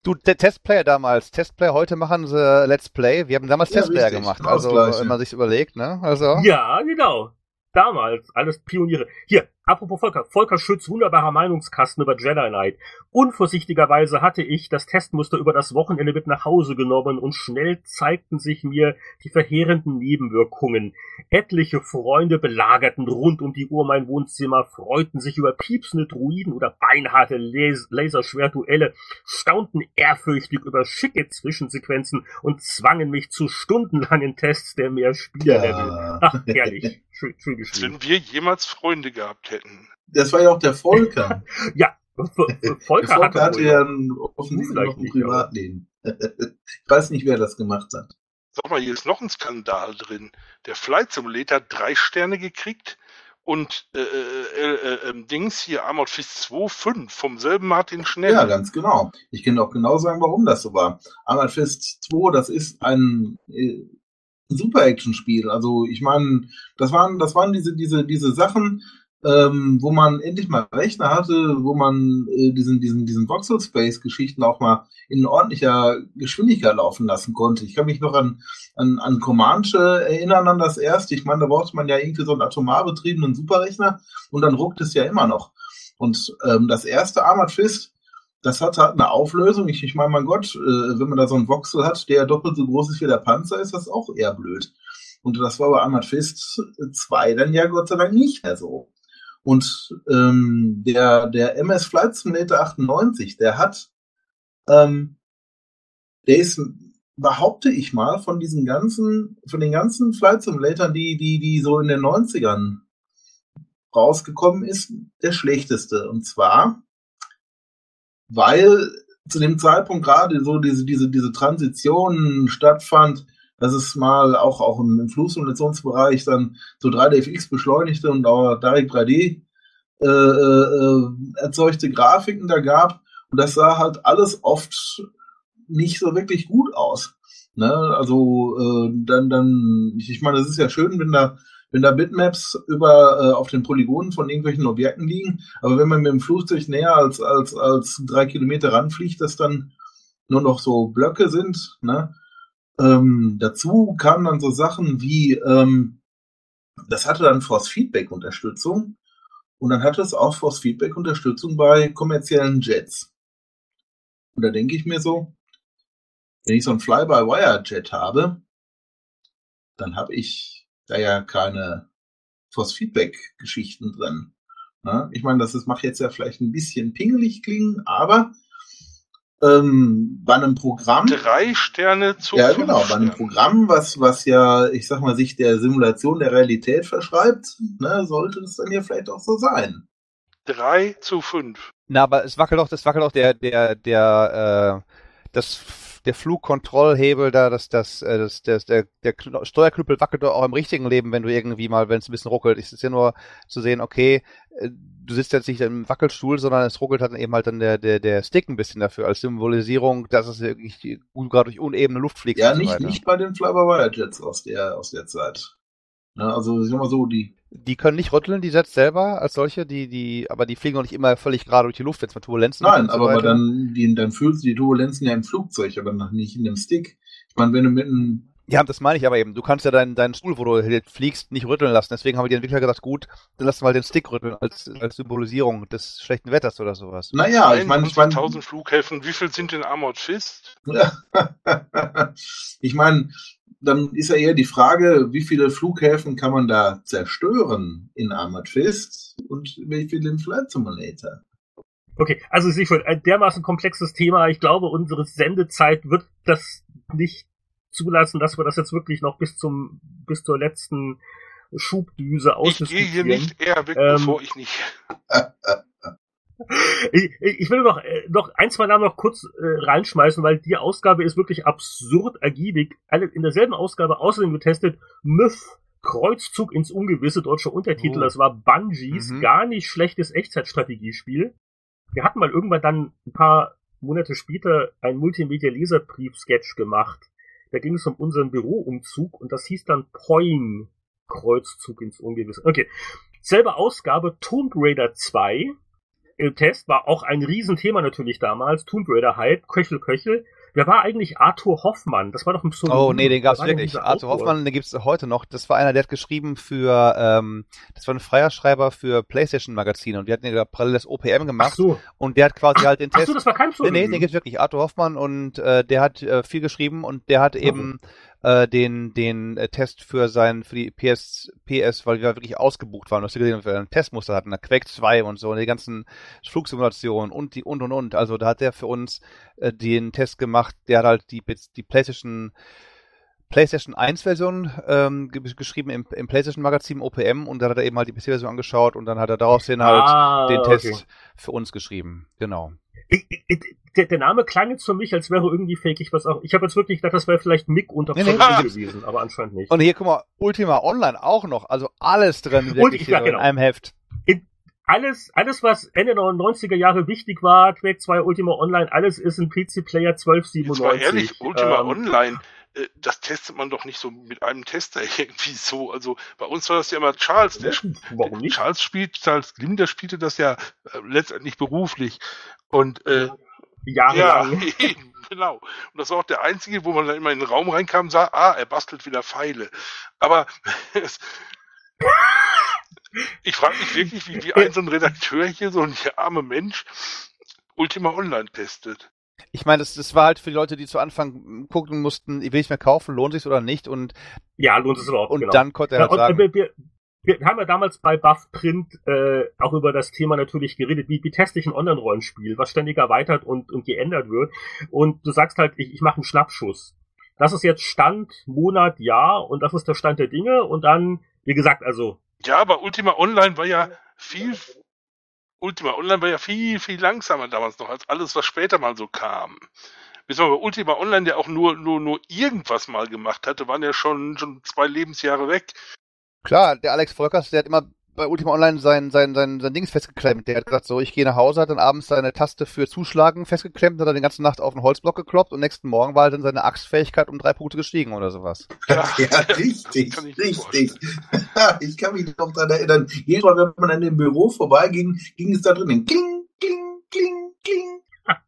Du, der Testplayer damals, Testplayer, heute machen sie Let's Play. Wir haben damals Ja, Testplayer richtig, gemacht, genau das also Gleiche. wenn man sich überlegt, ne? Also. Ja, genau. Damals, alles Pioniere. Hier, apropos Volker. Volker Schütz, wunderbarer Meinungskasten über Jedi Knight. Unvorsichtigerweise hatte ich das Testmuster über das Wochenende mit nach Hause genommen und schnell zeigten sich mir die verheerenden Nebenwirkungen. Etliche Freunde belagerten rund um die Uhr mein Wohnzimmer, freuten sich über piepsende Druiden oder beinharte Las- Laserschwertduelle, staunten ehrfürchtig über schicke Zwischensequenzen und zwangen mich zu stundenlangen Tests der Mehrspielerlevel. Ja. Ach, herrlich. Schön, schön Als geschrieben. wenn wir jemals Freunde gehabt hätten. Das war ja auch der Volker. Ja, F- F- Der Volker Volker hatte wohl ja noch. ein, offensichtlich Vielleicht noch ein nicht, Privatleben. Ich weiß nicht, wer das gemacht hat. Sag mal, hier ist noch ein Skandal drin. Der Flight Simulator hat drei Sterne gekriegt und äh, äh, äh, äh, Dings hier, Armored Fist zwei, fünf vom selben Martin Schnell. Ja, ganz genau. Ich kann auch genau sagen, warum das so war. Armored Fist zwei, das ist ein äh, Super-Action-Spiel. Also ich meine, das waren, das waren diese, diese, diese Sachen, ähm, wo man endlich mal Rechner hatte, wo man äh, diesen, diesen, diesen Voxel-Space-Geschichten auch mal in ordentlicher Geschwindigkeit laufen lassen konnte. Ich kann mich noch an, an, an Comanche erinnern, an das erste. Ich meine, da brauchte man ja irgendwie so einen atomar betriebenen Superrechner und dann ruckt es ja immer noch. Und ähm, das erste Armored Fist, das hat halt eine Auflösung. Ich, ich meine, mein Gott, äh, wenn man da so einen Voxel hat, der doppelt so groß ist wie der Panzer, ist das auch eher blöd. Und das war bei Armored Fist zwei dann ja Gott sei Dank nicht mehr so. Und ähm, der, der M S Flight Simulator achtundneunzig, der hat, ähm, der ist, behaupte ich mal, von diesen ganzen, von den ganzen Flight Simulatoren, die, die, die so in den neunzigern rausgekommen ist, der schlechteste. Und zwar, weil zu dem Zeitpunkt gerade so diese, diese, diese Transition stattfand, dass es mal auch, auch im, im Flugsimulationsbereich dann so drei D F X beschleunigte und auch Direct drei D äh, äh, erzeugte Grafiken da gab. Und das sah halt alles oft nicht so wirklich gut aus. Ne? Also äh, dann, dann, ich, ich meine, das ist ja schön, wenn da wenn da Bitmaps über äh, auf den Polygonen von irgendwelchen Objekten liegen, aber wenn man mit dem Flugzeug näher als als als drei Kilometer ranfliegt, dass dann nur noch so Blöcke sind. Ne? Ähm, dazu kamen dann so Sachen wie, ähm, das hatte dann Force-Feedback-Unterstützung und dann hatte es auch Force-Feedback-Unterstützung bei kommerziellen Jets. Und da denke ich mir so, wenn ich so ein Fly-by-Wire-Jet habe, dann habe ich da ja keine Force-Feedback-Geschichten drin. Ne? Ich meine, das, das macht jetzt ja vielleicht ein bisschen pingelig klingen, aber ähm, bei einem Programm... Drei Sterne zu Ja, fünf genau, bei einem Sternen. Programm, was, was ja, ich sag mal, sich der Simulation der Realität verschreibt, ne, sollte es dann ja vielleicht auch so sein. Drei zu fünf. Na, aber es wackelt doch, das wackelt doch der, der, der, äh, das, der Flugkontrollhebel da, das, das, äh, das, das, der, der Kn- Steuerknüppel wackelt doch auch im richtigen Leben, wenn du irgendwie mal, wenn es ein bisschen ruckelt. Es ist ja nur zu sehen, okay, äh, du sitzt jetzt nicht im Wackelstuhl, sondern es ruckelt halt dann eben halt dann der, der, der Stick ein bisschen dafür, als Symbolisierung, dass es wirklich gut gerade durch unebene Luft fliegt. Ja, und so nicht, weiter. nicht bei den Fly-by-Wire-Jets aus der, aus der Zeit. Ne, also, ich sag mal so, die, Die können nicht rütteln, die Jets selber als solche, die, die, aber die fliegen auch nicht immer völlig gerade durch die Luft, wenn es mal Turbulenzen gibt nein, und so aber, aber weiter. dann, die, dann fühlst du die Turbulenzen ja im Flugzeug, aber noch nicht in dem Stick. Ich meine, wenn du mit einem, Ja, das meine ich aber eben. Du kannst ja deinen, deinen Stuhl, wo du fliegst, nicht rütteln lassen. Deswegen haben die Entwickler gesagt, gut, dann lass mal den Stick rütteln als, als Symbolisierung des schlechten Wetters oder sowas. naja, ich meine, ich meine, tausend Flughäfen. Wie viel sind in Armored Fist? ich meine, dann ist ja eher die Frage, wie viele Flughäfen kann man da zerstören in Armored Fist und wie viele in Flight Simulator? Okay, also ich sehe schon, ein dermaßen komplexes Thema. Ich glaube, unsere Sendezeit wird das nicht zulassen, dass wir das jetzt wirklich noch bis zum bis zur letzten Schubdüse Ich ausdiskutieren. gehe hier nicht eher weg, Ähm, bevor ich nicht. Ich, ich will noch, äh, noch ein, zwei Namen noch kurz äh, reinschmeißen, weil die Ausgabe ist wirklich absurd ergiebig. Alle in derselben Ausgabe außerdem getestet, Myth, Kreuzzug ins Ungewisse, deutscher Untertitel, Oh. das war Bungies, Mhm. gar nicht schlechtes Echtzeitstrategiespiel. Wir hatten mal irgendwann dann ein paar Monate später ein Multimedia-Leserbrief-Sketch gemacht. Da ging es um unseren Büroumzug und das hieß dann Poing, Kreuzzug ins Ungewisse. Okay, selbe Ausgabe, Tomb Raider zwei, im Test war auch ein Riesenthema natürlich damals, Tomb Raider Hype, Köchel, Köchel. Wer war eigentlich Arthur Hoffmann? Das war doch ein Pseudonym. Oh nee, den gab's Wer war denn wirklich. dieser Arthur Autor? Hoffmann, den gibt's heute noch. Das war einer, der hat geschrieben für, ähm, das war ein freier Schreiber für PlayStation-Magazine und die hatten ja parallel das O P M Ach gemacht so. und der hat quasi halt den Ach Test. so, das war kein Nee, Pseudonym. nee, den gibt's wirklich. Arthur Hoffmann und äh, der hat äh, viel geschrieben und der hat eben äh, den den äh, Test für sein für die P S P S, weil wir wirklich ausgebucht waren, was wir gesehen, wir einen Testmuster hatten, der Quake zwei und so und die ganzen Flugsimulationen und die und und und. Also da hat der für uns äh, den Test gemacht. Der hat halt die die PlayStation PlayStation eins Version ähm, ge- geschrieben im, im PlayStation Magazin O P M und dann hat er eben halt die P C-Version angeschaut und dann hat er daraus hin halt Ah, den okay. Test für uns geschrieben. Genau. Ich, ich, der, der Name klang jetzt für mich, als wäre irgendwie fake. Ich was auch. Ich habe jetzt wirklich gedacht, das wäre vielleicht Mick unter Nee, nee, Pseudonym nee. gewesen, aber anscheinend nicht. Und hier, guck mal, Ultima Online auch noch. Also alles drin, wirklich ich- hier ja, so genau. in einem Heft. Alles, alles, was Ende der neunziger Jahre wichtig war, Quake zwei, Ultima Online, alles ist ein P C-Player zwölf Jetzt mal siebenundneunzig. ehrlich, Ultima Ähm, Online, äh, das testet man doch nicht so mit einem Tester irgendwie so. Also bei uns war das ja immer Charles, der sp- Warum nicht? Charles spielt, Charles Glimm, der spielte das ja äh, letztendlich beruflich. Und äh, ja, Jahrelang. eben, genau. Und das war auch der einzige, wo man dann immer in den Raum reinkam und sah, ah, er bastelt wieder Pfeile. Aber es, ich frage mich wirklich, wie, wie ein so ein Redakteur hier, so ein armer Mensch, Ultima Online testet. Ich meine, das, das war halt für die Leute, die zu Anfang gucken mussten, will ich mir kaufen, lohnt sich's oder nicht und, Ja, lohnt es überhaupt, und genau. dann konnte er Ja, halt und, sagen, äh, wir, wir haben ja damals bei Buff Print äh, auch über das Thema natürlich geredet, wie, wie teste ich ein Online-Rollenspiel, was ständig erweitert und, und geändert wird. Und du sagst halt, ich, ich mache einen Schnappschuss. Das ist jetzt Stand, Monat, Jahr und das ist der Stand der Dinge. Und dann, wie gesagt, also Ja, aber Ultima Online war ja viel, Ultima Online war ja viel, viel langsamer damals noch als alles, was später mal so kam. Bis man bei Ultima Online, der auch nur, nur, nur irgendwas mal gemacht hatte, waren ja schon, schon zwei Lebensjahre weg. klar, der Alex Volkers, der hat immer bei Ultima Online sein, sein, sein, sein Dings festgeklemmt. Der hat gesagt, so, ich gehe nach Hause, hat dann abends seine Taste für Zuschlagen festgeklemmt, hat dann die ganze Nacht auf den Holzblock gekloppt und nächsten Morgen war halt dann seine Axtfähigkeit um drei Punkte gestiegen oder sowas. Ja, das richtig, kann ich mir richtig. Ich kann mich noch daran erinnern, jedes Mal, wenn man an dem Büro vorbeiging, ging es da drinnen kling, kling, kling, kling.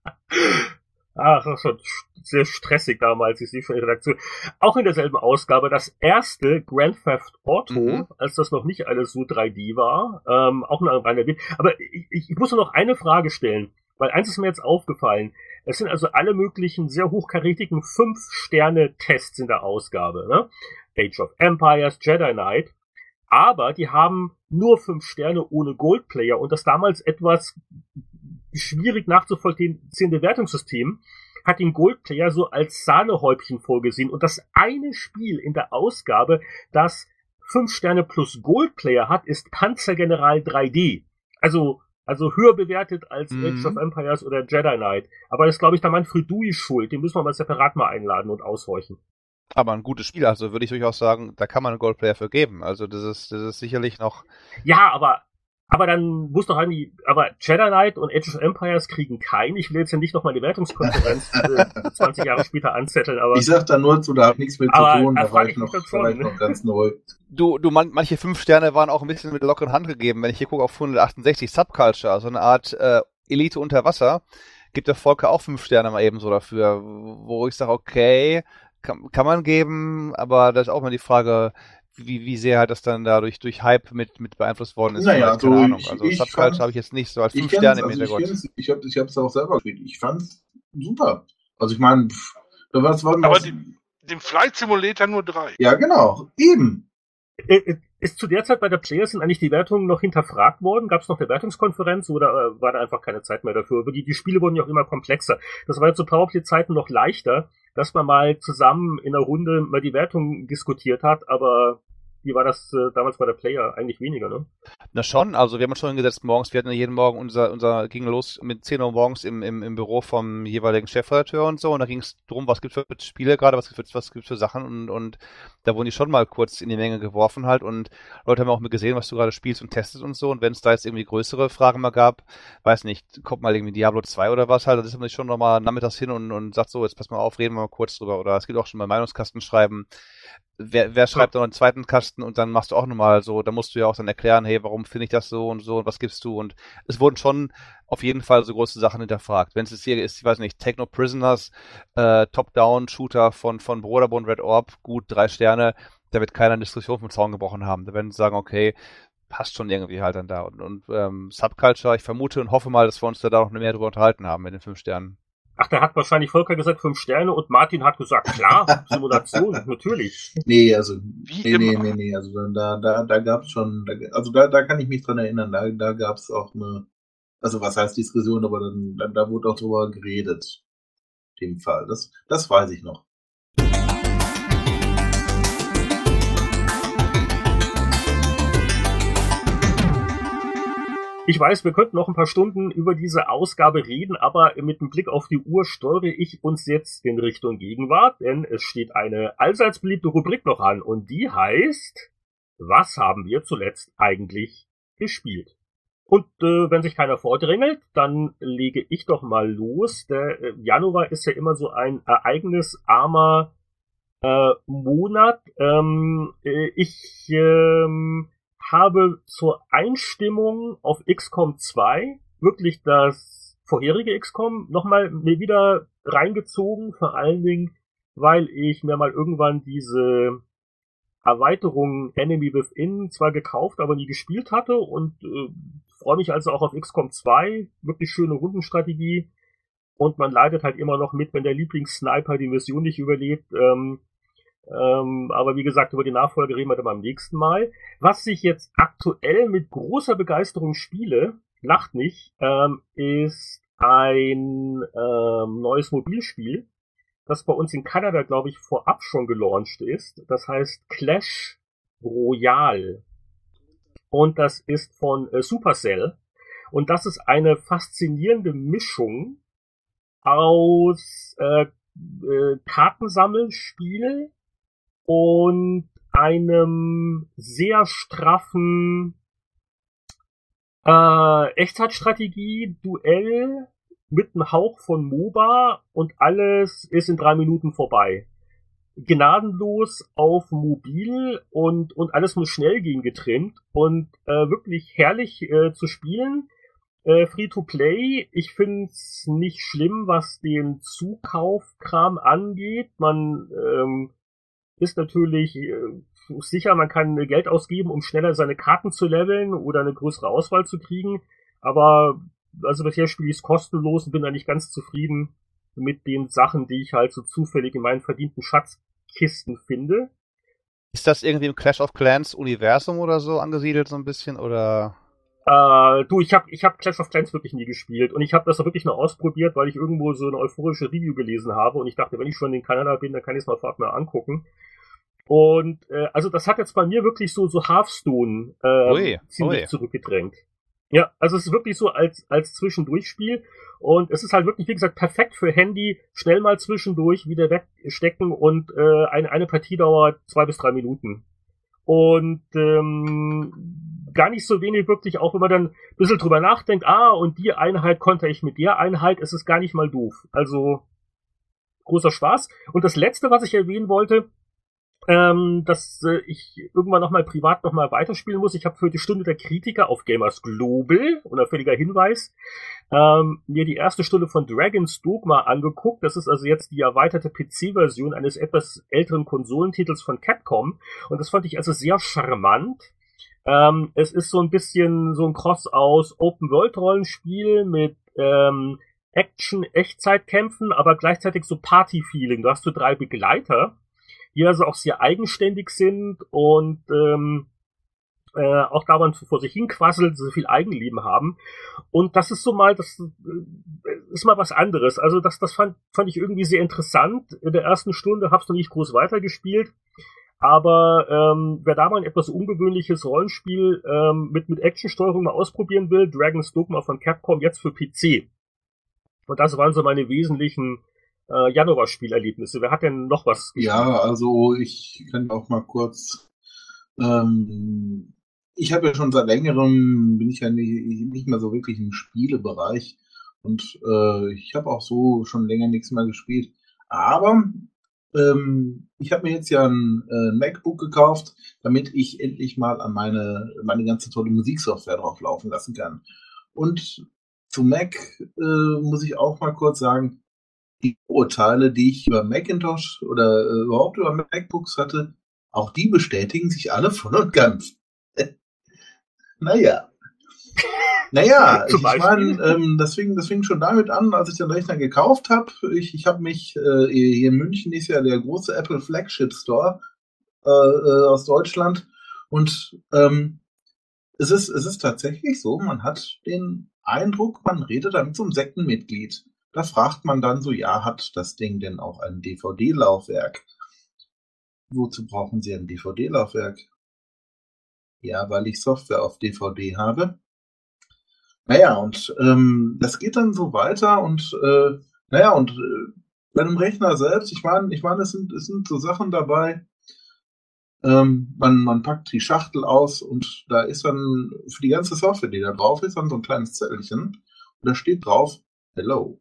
ach, das war schon sehr stressig damals, ich sehe schon die Redaktion. Auch in derselben Ausgabe das erste Grand Theft Auto, Mhm. als das noch nicht alles so drei D war, ähm, auch nur ein reiner Bild. Aber ich, ich, ich muss nur noch eine Frage stellen, weil eins ist mir jetzt aufgefallen. Es sind also alle möglichen sehr hochkarätigen fünf-Sterne-Tests in der Ausgabe, ne? Age of Empires, Jedi Knight. Aber die haben nur fünf Sterne ohne Goldplayer und das damals etwas schwierig nachzuvollziehende Wertungssystem hat den Goldplayer so als Sahnehäubchen vorgesehen und das eine Spiel in der Ausgabe, das fünf Sterne plus Goldplayer hat, ist Panzergeneral drei D. Also, also höher bewertet als Mhm. Age of Empires oder Jedi Knight. Aber das ist, glaube ich, der Manfred Dewey schuld. Den müssen wir mal separat mal einladen und aushorchen. Aber ein gutes Spiel, also würde ich durchaus sagen, da kann man einen Goldplayer für geben. Also das ist, das ist sicherlich noch, Ja, aber, aber dann muss doch eigentlich, aber Jedi Knight und Age of Empires kriegen keinen. Ich will jetzt ja nicht nochmal die Wertungskonferenz äh, zwanzig Jahre später anzetteln, aber Ich sag da nur zu, da hab nichts mit zu Aber tun, da da frag war ich ich noch, mich da war ich schon, noch ganz neu. du, du, man, manche fünf Sterne waren auch ein bisschen mit der lockeren Hand gegeben. Wenn ich hier gucke auf hundertachtundsechzig Subculture, so eine Art äh, Elite unter Wasser, gibt der Volker auch fünf Sterne mal eben so dafür, wo ich sage, okay, kann, kann man geben, aber da ist auch mal die Frage, wie, wie sehr hat das dann dadurch durch Hype mit, mit beeinflusst worden ist. Naja, Vielleicht, keine so Ahnung. ich- Also ich Subculture fand- habe ich jetzt nicht so als Ich fünf kenn's, Sterne im also ich Hintergrund. kenn's, ich hab, ich hab's auch selber gespielt. Ich fand's super. Also ich meine, da war's war Aber noch, die, dem Flight Simulator nur drei. ja genau, eben. äh, äh, ist zu der Zeit bei der Players sind eigentlich die Wertungen noch hinterfragt worden? Gab es noch eine Wertungskonferenz oder äh, war da einfach keine Zeit mehr dafür? Aber die, die Spiele wurden ja auch immer komplexer. Das war ja zu Powerplay-Zeiten noch leichter, dass man mal zusammen in einer Runde mal die Wertung diskutiert hat, aber wie war das äh, damals bei der Player? Eigentlich weniger, ne? Na schon, also wir haben uns schon hingesetzt morgens, wir hatten ja jeden Morgen unser, unser ging los mit zehn Uhr morgens im, im, im Büro vom jeweiligen Chefredakteur und so und da ging es drum, was gibt's für Spiele gerade, was gibt's, was gibt's für Sachen und, und da wurden die schon mal kurz in die Menge geworfen halt und Leute haben auch mit gesehen, was du gerade spielst und testest und so und wenn es da jetzt irgendwie größere Fragen mal gab, weiß nicht, kommt mal irgendwie Diablo zwei oder was halt, dann ist man sich schon nochmal nachmittags hin und, und sagt so, jetzt pass mal auf, reden wir mal kurz drüber oder es gibt auch schon mal Meinungskasten schreiben. wer, wer schreibt dann einen zweiten Kasten und dann machst du auch nochmal so, da musst du ja auch dann erklären, hey, warum finde ich das so und so und was gibst du? Und es wurden schon auf jeden Fall so große Sachen hinterfragt. Wenn es jetzt hier ist, ich weiß nicht, Techno Prisoners, äh, Top-Down-Shooter von, von Broderbund Red Orb, gut, drei Sterne, da wird keiner eine Diskussion vom Zaun gebrochen haben. Da werden sie sagen, okay, passt schon irgendwie halt dann da. Und, und ähm, Subculture, ich vermute und hoffe mal, dass wir uns da noch mehr drüber unterhalten haben mit den fünf Sternen. Ach, da hat wahrscheinlich Volker gesagt fünf Sterne und Martin hat gesagt, klar, Simulation, natürlich. Nee, also, Wie nee, nee, immer. nee, nee, also da, da, da gab's schon, da, also da, da kann ich mich dran erinnern, da, da gab's auch eine, also was heißt Diskussion, aber dann, dann da wurde auch drüber geredet, in dem Fall, das, das weiß ich noch. Ich weiß, wir könnten noch ein paar Stunden über diese Ausgabe reden, aber mit dem Blick auf die Uhr steuere ich uns jetzt in Richtung Gegenwart, denn es steht eine allseits beliebte Rubrik noch an und die heißt, was haben wir zuletzt eigentlich gespielt? Und äh, wenn sich keiner vordrängelt, dann lege ich doch mal los. Der äh, Januar ist ja immer so ein ereignisarmer äh, Monat. Ähm, äh, ich ähm, habe zur Einstimmung auf X COM zwei wirklich das vorherige X COM nochmal mir wieder reingezogen, vor allen Dingen, weil ich mir mal irgendwann diese Erweiterung Enemy Within zwar gekauft, aber nie gespielt hatte und äh, freue mich also auch auf X COM zwei, wirklich schöne Rundenstrategie und man leidet halt immer noch mit, wenn der Lieblingssniper die Mission nicht überlebt. Ähm, Ähm, aber wie gesagt, über die Nachfolge reden wir dann beim nächsten Mal. Was ich jetzt aktuell mit großer Begeisterung spiele, lacht nicht, ähm, ist ein ähm, neues Mobilspiel, das bei uns in Kanada, glaube ich, vorab schon gelauncht ist. Das heißt Clash Royale. Und das ist von äh, Supercell. Und das ist eine faszinierende Mischung aus äh, äh, Kartensammelspiel und einem sehr straffen äh, Echtzeitstrategie-Duell mit einem Hauch von MOBA und alles ist in drei Minuten vorbei. Gnadenlos auf mobil und, und alles muss schnell gehen getrimmt und äh, wirklich herrlich äh, zu spielen. Äh, Free-to-Play, ich find's nicht schlimm, was den Zukaufkram angeht. Man ähm, ist natürlich äh, sicher, man kann Geld ausgeben, um schneller seine Karten zu leveln oder eine größere Auswahl zu kriegen. Aber also bisher spiele ich es kostenlos und bin da nicht ganz zufrieden mit den Sachen, die ich halt so zufällig in meinen verdienten Schatzkisten finde. Ist das irgendwie im Clash of Clans Universum oder so angesiedelt so ein bisschen oder? Äh, du, ich habe ich hab Clash of Clans wirklich nie gespielt und ich habe das auch wirklich nur ausprobiert, weil ich irgendwo so eine euphorische Review gelesen habe und ich dachte, wenn ich schon in Kanada bin, dann kann ich es mal vorab mal angucken. Und äh, also das hat jetzt bei mir wirklich so so Hearthstone äh, Ui, ziemlich ui. zurückgedrängt. Ja, also es ist wirklich so als als Zwischendurchspiel und es ist halt wirklich, wie gesagt, perfekt für Handy, schnell mal zwischendurch wieder wegstecken und äh, eine eine Partie dauert zwei bis drei Minuten. Und ähm, gar nicht so wenig wirklich, auch wenn man dann ein bisschen drüber nachdenkt, ah, und die Einheit konnte ich mit der Einheit, es ist gar nicht mal doof. Also großer Spaß. Und das Letzte, was ich erwähnen wollte, ähm, dass äh, ich irgendwann nochmal privat nochmal weiterspielen muss. Ich habe für die Stunde der Kritiker auf Gamers Global, unauffälliger Hinweis, ähm, mir die erste Stunde von Dragon's Dogma angeguckt. Das ist also jetzt die erweiterte P C-Version eines etwas älteren Konsolentitels von Capcom. Und das fand ich also sehr charmant. Ähm, es ist so ein bisschen so ein Cross aus Open-World-Rollenspiel mit ähm, Action-Echtzeitkämpfen, aber gleichzeitig so Party-Feeling. Du hast so drei Begleiter, die also auch sehr eigenständig sind und ähm, äh, auch da man vor sich hin quasselt, so viel Eigenleben haben. Und das ist so mal, das äh, ist mal was anderes. Also das, das fand, fand ich irgendwie sehr interessant. In der ersten Stunde hab's noch nicht groß weitergespielt. Aber ähm, wer da mal ein etwas ungewöhnliches Rollenspiel ähm, mit, mit Actionsteuerung mal ausprobieren will, Dragon's Dogma von Capcom jetzt für P C. Und das waren so meine wesentlichen äh, Januar-Spielerlebnisse. Wer hat denn noch was gespielt? Ja, also ich kann auch mal kurz, ähm, ich habe ja schon seit längerem, bin ich ja nicht, nicht mehr so wirklich im Spielebereich und äh, ich habe auch so schon länger nichts mehr gespielt. Aber ähm, ich habe mir jetzt ja ein äh, MacBook gekauft, damit ich endlich mal an meine, meine ganze tolle Musiksoftware drauf laufen lassen kann. Und zu Mac äh, muss ich auch mal kurz sagen, die Urteile, die ich über Macintosh oder äh, überhaupt über MacBooks hatte, auch die bestätigen sich alle voll und ganz. naja. Naja, ich, Zum ich Beispiel? meine, ähm, das, fing, das fing schon damit an, als ich den Rechner gekauft habe. Ich, ich habe mich, äh, hier in München ist ja der große Apple Flagship Store äh, äh, aus Deutschland. Und ähm, es, ist, es ist tatsächlich so, man hat den Eindruck, man redet da mit so einem Sektenmitglied. Da fragt man dann so, ja, hat das Ding denn auch ein D V D-Laufwerk? Wozu brauchen Sie ein D V D-Laufwerk? Ja, weil ich Software auf D V D habe. Naja, und ähm, das geht dann so weiter und äh, naja, und äh, bei einem Rechner selbst, ich meine, ich meine, es sind, es sind so Sachen dabei, ähm, man, man packt die Schachtel aus und da ist dann für die ganze Software, die da drauf ist, dann so ein kleines Zettelchen und da steht drauf, Hello.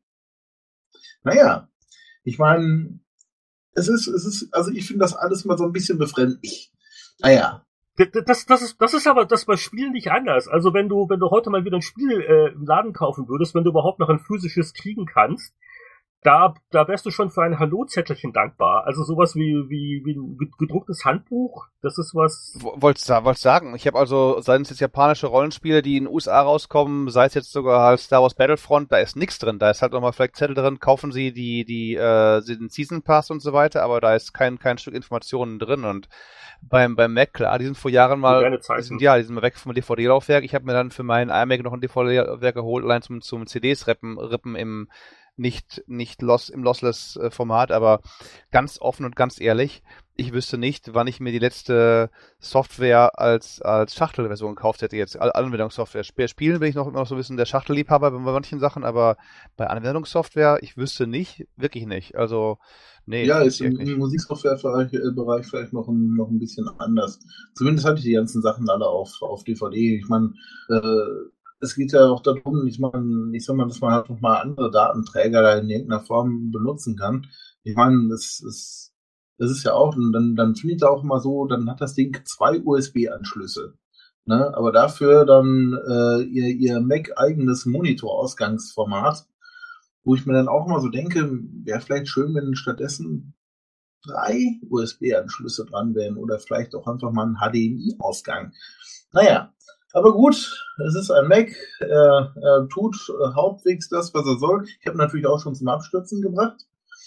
Naja, ich meine, es ist, es ist, also ich finde das alles mal so ein bisschen befremdlich. Naja. Das, das, ist, das ist aber das bei Spielen nicht anders. Also wenn du, wenn du heute mal wieder ein Spiel äh, im Laden kaufen würdest, wenn du überhaupt noch ein physisches kriegen kannst, da, da wärst du schon für ein Hallo-Zettelchen dankbar. Also sowas wie, wie, wie ein gedrucktes Handbuch, das ist was. Wollt's wollt's sagen. Ich habe also, seien es jetzt japanische Rollenspiele, die in den U S A rauskommen, sei es jetzt sogar halt Star Wars Battlefront, da ist nichts drin. Da ist halt nochmal vielleicht Zettel drin, kaufen Sie die, die, äh, den Season Pass und so weiter, aber da ist kein, kein Stück Informationen drin und beim, beim Mac, klar, die sind vor Jahren mal, die sind, ja, die sind mal weg vom D V D-Laufwerk. Ich habe mir dann für meinen iMac noch ein D V D-Laufwerk geholt, allein zum, zum C Ds rippen, rippen im, nicht, nicht loss, im Lossless-Format, aber ganz offen und ganz ehrlich, ich wüsste nicht, wann ich mir die letzte Software als, als Schachtelversion gekauft hätte jetzt. Anwendungssoftware. Spielen bin ich noch, noch so ein bisschen der Schachtelliebhaber bei manchen Sachen, aber bei Anwendungssoftware, ich wüsste nicht, wirklich nicht. Also, nee. Ja, ist im, im Musiksoftware-Bereich Bereich vielleicht noch ein, noch ein bisschen anders. Zumindest hatte ich die ganzen Sachen alle auf, auf D V D. Ich meine, äh, es geht ja auch darum, ich meine, ich sag mal, dass man halt noch mal andere Datenträger da in irgendeiner Form benutzen kann. Ich meine, das ist, das ist ja auch, dann, dann finde ich da auch immer so, dann hat das Ding zwei U S B-Anschlüsse. Ne? Aber dafür dann äh, ihr, ihr Mac-eigenes Monitor-Ausgangsformat, wo ich mir dann auch immer so denke, wäre vielleicht schön, wenn stattdessen drei U S B-Anschlüsse dran wären oder vielleicht auch einfach mal ein H D M I-Ausgang. Naja, aber gut, es ist ein Mac, er, er tut äh, halbwegs das, was er soll. Ich habe natürlich auch schon zum Abstürzen gebracht,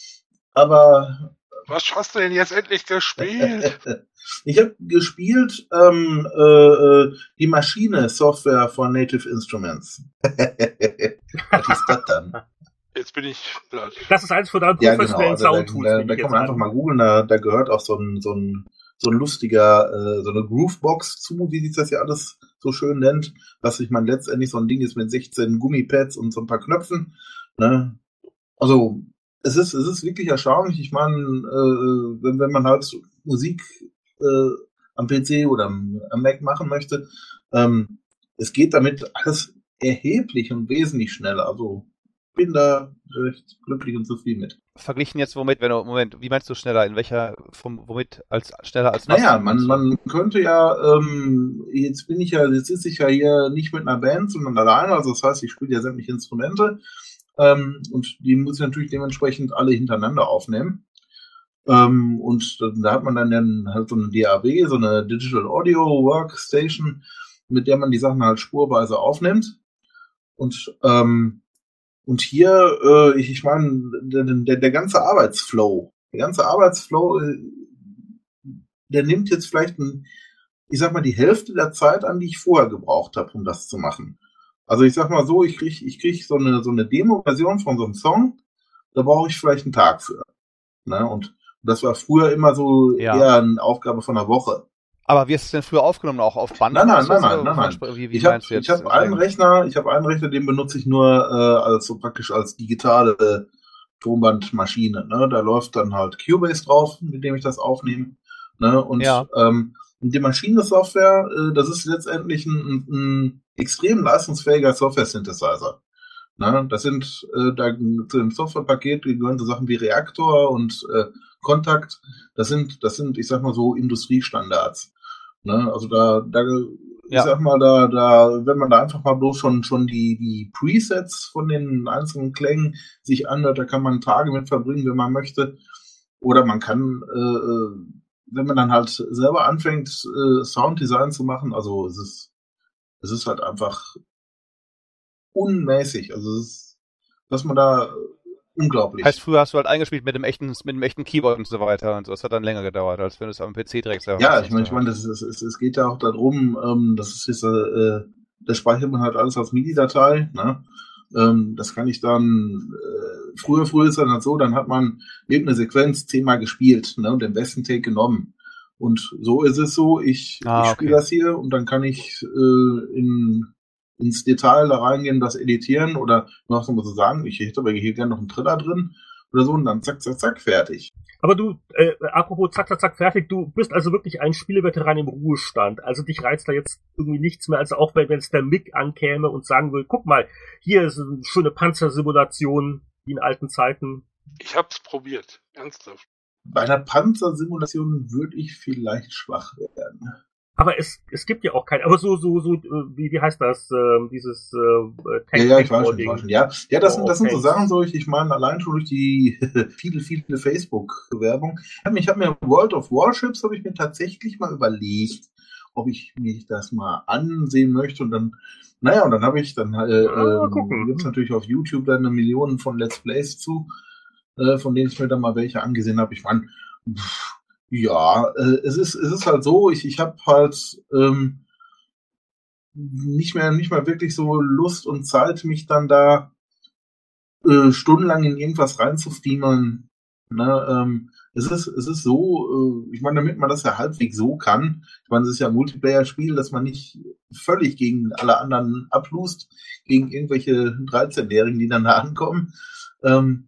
aber... Was hast du denn jetzt endlich gespielt? Ich habe gespielt ähm, äh, die Maschine-Software von Native Instruments. Was ist das dann? Jetzt bin ich... Das ist eins von deinen Ja, professionellen genau. Also, Soundtools. da, da, da kann man einfach mal googeln, da, da gehört auch so ein, so ein, so ein lustiger, äh, so eine Groovebox zu, wie sich das ja alles so schön nennt, was ich meine letztendlich so ein Ding ist mit sechzehn Gummipads und so ein paar Knöpfen. Ne? Also es ist, es ist wirklich erstaunlich. Ich meine, äh, wenn, wenn man halt Musik äh, am P C oder am, am Mac machen möchte, ähm, es geht damit alles erheblich und wesentlich schneller. Also bin da recht glücklich und zufrieden mit. Verglichen jetzt womit, wenn du, Moment, wie meinst du schneller? In welcher, vom, womit als schneller als was? Naja, man, man könnte ja, ähm, jetzt bin ich ja, jetzt sitze ich ja hier nicht mit einer Band, sondern alleine, also das heißt, ich spiele ja sämtliche Instrumente, ähm, und die muss ich natürlich dementsprechend alle hintereinander aufnehmen. Ähm, und da hat man dann, dann halt so eine D A W, so eine Digital Audio Workstation, mit der man die Sachen halt spurweise aufnimmt. Und, ähm, Und hier, äh, ich, ich meine, der, der, der ganze Arbeitsflow, der ganze Arbeitsflow, äh, der nimmt jetzt vielleicht, ein, ich sag mal, die Hälfte der Zeit an, die ich vorher gebraucht habe, um das zu machen. Also ich sag mal so, ich krieg, ich krieg so eine, so eine Demo-Version von so einem Song, da brauche ich vielleicht einen Tag für. Ne? Und das war früher immer so ja. eher eine Aufgabe von einer Woche. Aber wie ist es denn früher aufgenommen, auch auf Band? Nein, nein, nein, nein, nein, nein. Wie, wie ich habe hab einen Rechner, ich habe einen Rechner, den benutze ich nur äh, als so praktisch als digitale äh, Tonbandmaschine. Ne? Da läuft dann halt Cubase drauf, mit dem ich das aufnehme. Ne? Und ja. ähm, die Maschinensoftware, äh, das ist letztendlich ein, ein, ein extrem leistungsfähiger Software-Synthesizer. Ne? Das sind äh, da zu dem Softwarepaket gehören so Sachen wie Reaktor und äh, Kontakt, das sind, das sind, ich sag mal so, Industriestandards. Ne? Also da, da, ich Ja. sag mal, da, da, wenn man da einfach mal bloß schon, schon die, die Presets von den einzelnen Klängen sich anhört, da kann man Tage mit verbringen, wenn man möchte. Oder man kann, äh, wenn man dann halt selber anfängt, äh, Sounddesign zu machen, also es ist, es ist halt einfach unmäßig. Also es ist, dass man da unglaublich. Heißt, früher hast du halt eingespielt mit dem echten, mit dem echten Keyboard und so weiter und so. Das hat dann länger gedauert, als wenn du es am P C direkt selber Ja, machst. ich meine, ich meine, das ist, es, es geht ja auch darum, ähm, das ist jetzt, äh, das speichert man halt alles als MIDI-Datei, ne? Ähm, das kann ich dann, äh, früher, früher ist dann halt so, dann hat man irgendeine Sequenz zehnmal gespielt, ne? Und den besten Take genommen. Und so ist es so, ich, Ah, ich spiele okay. das hier und dann kann ich äh, in, ins Detail da reingehen, das editieren oder noch so so sagen, ich hätte aber hier gerne noch einen Triller drin oder so und dann zack, zack, zack, fertig. Aber du, äh, apropos zack, zack, zack, fertig, du bist also wirklich ein Spieleveteran im Ruhestand. Also dich reizt da jetzt irgendwie nichts mehr, also auch wenn es der Mick ankäme und sagen will, guck mal, hier ist eine schöne Panzersimulation, wie in alten Zeiten. Ich hab's probiert, ernsthaft. Bei einer Panzersimulation würde ich vielleicht schwach werden. Aber es, es gibt ja auch kein, aber so, so, so, wie, wie heißt das, ähm, dieses, äh, Ja, ja, ich weiß schon, ich weiß schon. Ja, ja, das Oh, sind, das sind so okay. Sachen, so ich, ich meine, allein schon durch die viele, viele Facebook-Werbung. Ich habe mir, ich hab mir World of Warships, habe ich mir tatsächlich mal überlegt, ob ich mir das mal ansehen möchte und dann, naja, und dann habe ich, dann äh, Ah, ähm, gucken. gibt's natürlich auf YouTube dann eine Million von Let's Plays zu, äh, von denen ich mir dann mal welche angesehen habe. Ich meine, pff, ja, äh, es ist, es ist halt so, ich, ich habe halt ähm, nicht mehr, nicht mehr wirklich so Lust und Zeit, mich dann da äh, stundenlang in irgendwas reinzufriemeln. Ne, ähm, es ist, es ist so, äh, ich meine, damit man das ja halbwegs so kann, ich meine, es ist ja ein Multiplayer-Spiel, dass man nicht völlig gegen alle anderen ablust, gegen irgendwelche dreizehnjährigen, die dann da ankommen. Ähm,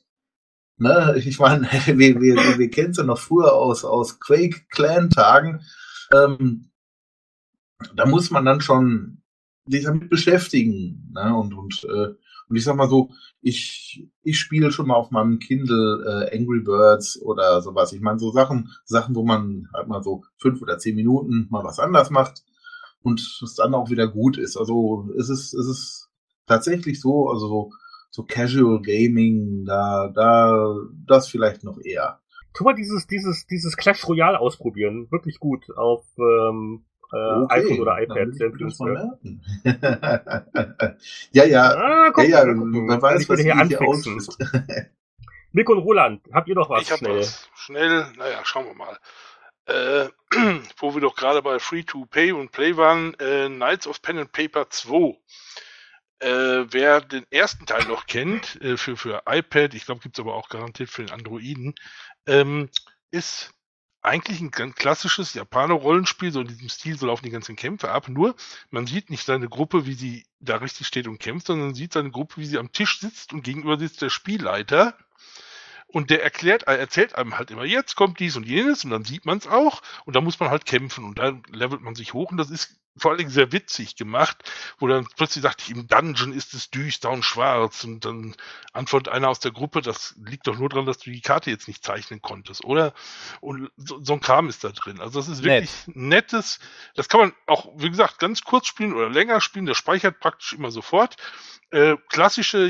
ne, ich meine, wir, wir, wir, wir kennen es ja noch früher aus, aus Quake-Clan-Tagen. Ähm, da muss man dann schon sich damit beschäftigen. Ne? Und, und, äh, und ich sag mal so, ich, ich spiele schon mal auf meinem Kindle äh, Angry Birds oder sowas. Ich meine, so Sachen, Sachen, wo man halt mal so fünf oder zehn Minuten mal was anders macht und es dann auch wieder gut ist. Also es ist, es ist tatsächlich so, also so, so Casual Gaming, da, da, das vielleicht noch eher. Tu mal dieses, dieses, dieses Clash Royale ausprobieren. Wirklich gut auf ähm, äh, Okay, iPhone oder dann iPad. will ich Sehr mir das empfehlenswert. mal merken. ja, ja, Ah, ja, gucken, ja, mal gucken. wer Kann weiß, ich was wieder hier, hier hier anfixen. ausschifft. Mick und Roland, habt ihr noch was ich hab schnell? was. Schnell, naja, schauen wir mal. Äh, wo wir doch gerade bei Free-to-Pay und Play waren, äh, Knights of Pen and Paper zwei. Äh, wer den ersten Teil noch kennt, äh, für, für iPad, ich glaube, gibt's aber auch garantiert für den Androiden, ähm, ist eigentlich ein ganz klassisches Japaner-Rollenspiel, so in diesem Stil, so laufen die ganzen Kämpfe ab, nur man sieht nicht seine Gruppe, wie sie da richtig steht und kämpft, sondern man sieht seine Gruppe, wie sie am Tisch sitzt und gegenüber sitzt der Spielleiter. Und der erklärt, er erzählt einem halt immer, jetzt kommt dies und jenes und dann sieht man es auch und da muss man halt kämpfen und dann levelt man sich hoch und das ist vor allen Dingen sehr witzig gemacht, wo dann plötzlich sagt, im Dungeon ist es düster und schwarz und dann antwortet einer aus der Gruppe, das liegt doch nur daran, dass du die Karte jetzt nicht zeichnen konntest, oder? Und so, so ein Kram ist da drin. Also das ist wirklich Nett. nettes, das kann man auch, wie gesagt, ganz kurz spielen oder länger spielen, der speichert praktisch immer sofort. Äh, klassische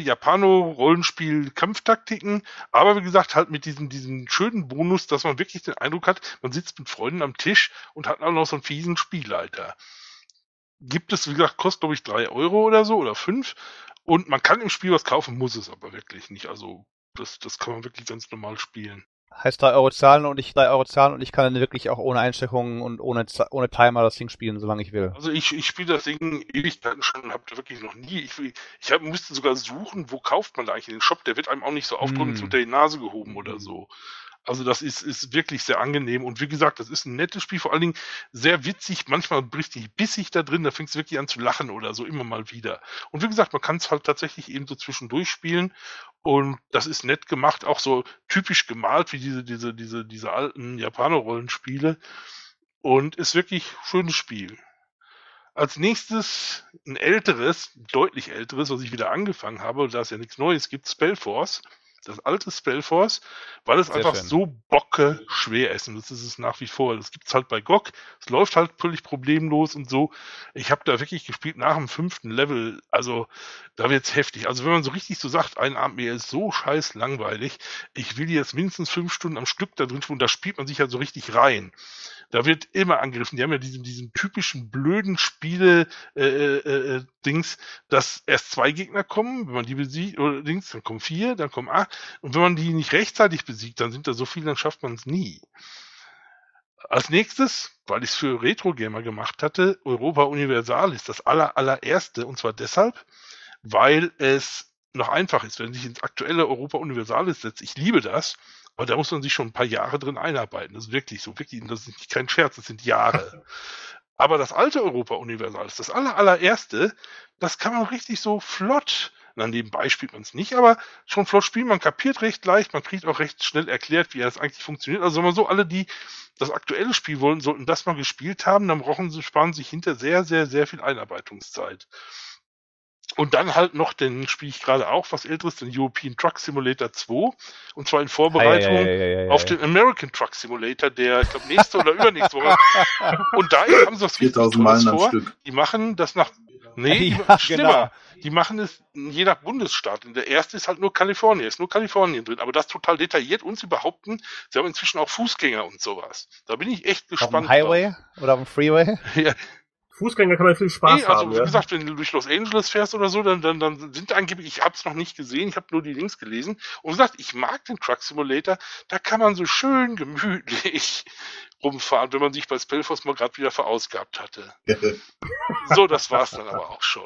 Japano-Rollenspiel-Kampftaktiken, aber wie gesagt, halt mit diesem, diesem schönen Bonus, dass man wirklich den Eindruck hat, man sitzt mit Freunden am Tisch und hat auch noch so einen fiesen Spielleiter. Gibt es, wie gesagt, kostet glaube ich drei Euro oder so oder fünf und man kann im Spiel was kaufen, muss es aber wirklich nicht. Also das, das kann man wirklich ganz normal spielen. Heißt drei Euro zahlen und ich drei Euro zahlen und ich kann dann wirklich auch ohne Einsteckungen und ohne, ohne Timer das Ding spielen, solange ich will. Also ich, ich spiele das Ding Ewigkeiten schon, habe da wirklich noch nie. Ich, ich hab, musste sogar suchen, wo kauft man da eigentlich den Shop, der wird einem auch nicht so aufdrücken, Hm. unter die Nase gehoben oder so. Also das ist, ist wirklich sehr angenehm und wie gesagt, das ist ein nettes Spiel, vor allen Dingen sehr witzig, manchmal richtig bissig da drin, da fängst du wirklich an zu lachen oder so, immer mal wieder. Und wie gesagt, man kann es halt tatsächlich eben so zwischendurch spielen und das ist nett gemacht, auch so typisch gemalt wie diese, diese, diese, diese alten Japaner-Rollenspiele und ist wirklich ein schönes Spiel. Als nächstes ein älteres, deutlich älteres, was ich wieder angefangen habe, da es ja nichts Neues gibt, Spellforce. Das alte Spellforce, weil es Sehr einfach schön. so bocke schwer ist. Und das ist es nach wie vor. Das gibt's halt bei G O G. Es läuft halt völlig problemlos und so. Ich habe da wirklich gespielt nach dem fünften Level. Also da wird's heftig. Also wenn man so richtig so sagt, ein Abend, mir ist so scheiß langweilig, ich will jetzt mindestens fünf Stunden am Stück da drin spielen, da spielt man sich ja so richtig rein. Da wird immer angegriffen. Die haben ja diesen, diesen typischen blöden Spiele äh, äh, äh, Dings, dass erst zwei Gegner kommen, wenn man die besiegt, oder Dings, dann kommen vier, dann kommen acht. Und wenn man die nicht rechtzeitig besiegt, dann sind da so viele, dann schafft man es nie. Als nächstes, weil ich es für Retro-Gamer gemacht hatte, Europa Universalis, das aller, allererste. Und zwar deshalb, weil es noch einfach ist, wenn man sich ins aktuelle Europa Universalis setzt. Ich liebe das. Aber da muss man sich schon ein paar Jahre drin einarbeiten. Das ist wirklich so, wirklich, das ist nicht kein Scherz, das sind Jahre. Aber das alte Europa Universalis, das aller, allererste, das kann man richtig so flott, na, nebenbei spielt man es nicht, aber schon flott spielen, man kapiert recht leicht, man kriegt auch recht schnell erklärt, wie das eigentlich funktioniert. Also wenn man so alle, die das aktuelle Spiel wollen, sollten das mal gespielt haben, dann brauchen sie, sparen sich hinter sehr, sehr, sehr viel Einarbeitungszeit. Und dann halt noch, den spiele ich gerade auch, was älteres, den European Truck Simulator zwei. Und zwar in Vorbereitung Ei, ei, ei, ei, ei, auf ei. den American Truck Simulator, der, ich glaube, nächste oder übernächste Woche. Und da haben sie was richtig viertausend Tolles Meilen am vor. Stück. Die machen das nach, nee, die, Ja, schlimmer. Die machen es je nach Bundesstaat. Und der erste ist halt nur Kalifornien, ist nur Kalifornien drin. Aber das total detailliert und sie behaupten, sie haben inzwischen auch Fußgänger und sowas. Da bin ich echt Auf gespannt. dem Highway oder auf dem Freeway? Ja, Fußgänger kann man viel Spaß nee, also haben. wie Ja. gesagt, wenn du durch Los Angeles fährst oder so, dann, dann, dann sind angeblich, ich habe es noch nicht gesehen, ich habe nur die Links gelesen. Und wie gesagt, ich mag den Truck Simulator, da kann man so schön gemütlich rumfahren, wenn man sich bei Spellforce mal gerade wieder verausgabt hatte. So, das war's dann aber auch schon.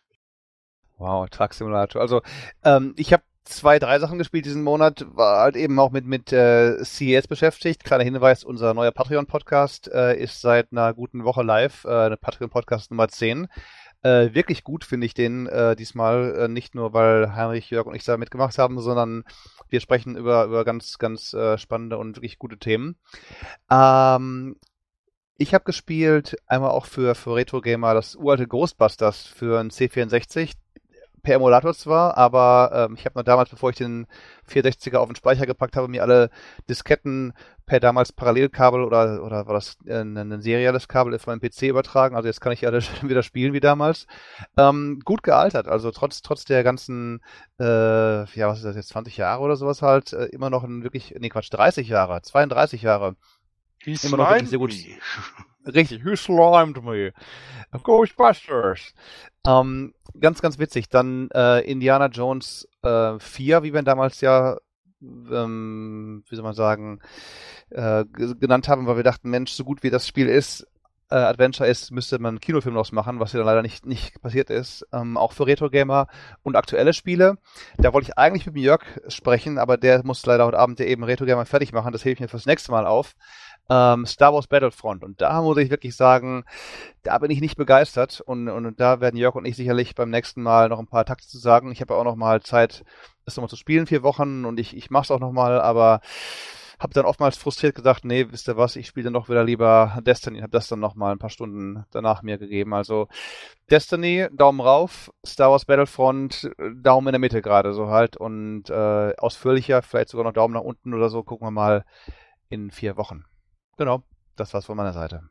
Wow, Truck Simulator. Also ähm, ich habe zwei, drei Sachen gespielt diesen Monat, war halt eben auch mit mit äh, C E S beschäftigt. Kleiner Hinweis, unser neuer Patreon-Podcast äh, ist seit einer guten Woche live, äh, eine Patreon-Podcast Nummer zehn. Äh, wirklich gut finde ich den äh, diesmal, äh, nicht nur, weil Heinrich, Jörg und ich da mitgemacht haben, sondern wir sprechen über über ganz, ganz äh, spannende und wirklich gute Themen. Ähm, ich habe gespielt, einmal auch für, für Retro-Gamer, das uralte Ghostbusters für ein C vierundsechzig. Per Emulator zwar, aber ähm, ich habe noch damals, bevor ich den vierhundertsechziger auf den Speicher gepackt habe, mir alle Disketten per damals Parallelkabel oder oder war das äh, ein, ein serielles Kabel auf meinem P C übertragen. Also jetzt kann ich alle wieder spielen wie damals. Ähm, gut gealtert, also trotz trotz der ganzen, äh, ja was ist das jetzt, zwanzig Jahre oder sowas halt, äh, immer noch ein wirklich, nee Quatsch, dreißig Jahre, zweiunddreißig Jahre. He Immer noch wirklich sehr gut. me. Richtig, who slimed me? Ghostbusters. Ähm, ganz, ganz witzig. Dann äh, Indiana Jones äh, vier, wie wir ihn damals ja, ähm, wie soll man sagen, äh, g- genannt haben, weil wir dachten, Mensch, so gut wie das Spiel ist, äh, Adventure ist, müsste man einen Kinofilm draus machen, was ja dann leider nicht, nicht passiert ist. Ähm, auch für Retro-Gamer und aktuelle Spiele. Da wollte ich eigentlich mit dem Jörg sprechen, aber der muss leider heute Abend ja eben Retro-Gamer fertig machen. Das hebe ich mir fürs nächste Mal auf. Ähm, Star Wars Battlefront. Und da muss ich wirklich sagen, da bin ich nicht begeistert. Und, und da werden Jörg und ich sicherlich beim nächsten Mal noch ein paar Takte zu sagen. Ich habe ja auch noch mal Zeit, das nochmal zu spielen, vier Wochen. Und ich, ich mache es auch noch mal, aber habe dann oftmals frustriert gesagt, nee, wisst ihr was, ich spiele dann doch wieder lieber Destiny. Habe das dann noch mal ein paar Stunden danach mir gegeben. Also Destiny, Daumen rauf. Star Wars Battlefront, Daumen in der Mitte gerade so halt. Und äh, ausführlicher, vielleicht sogar noch Daumen nach unten oder so. Gucken wir mal in vier Wochen. Genau, das war's von meiner Seite.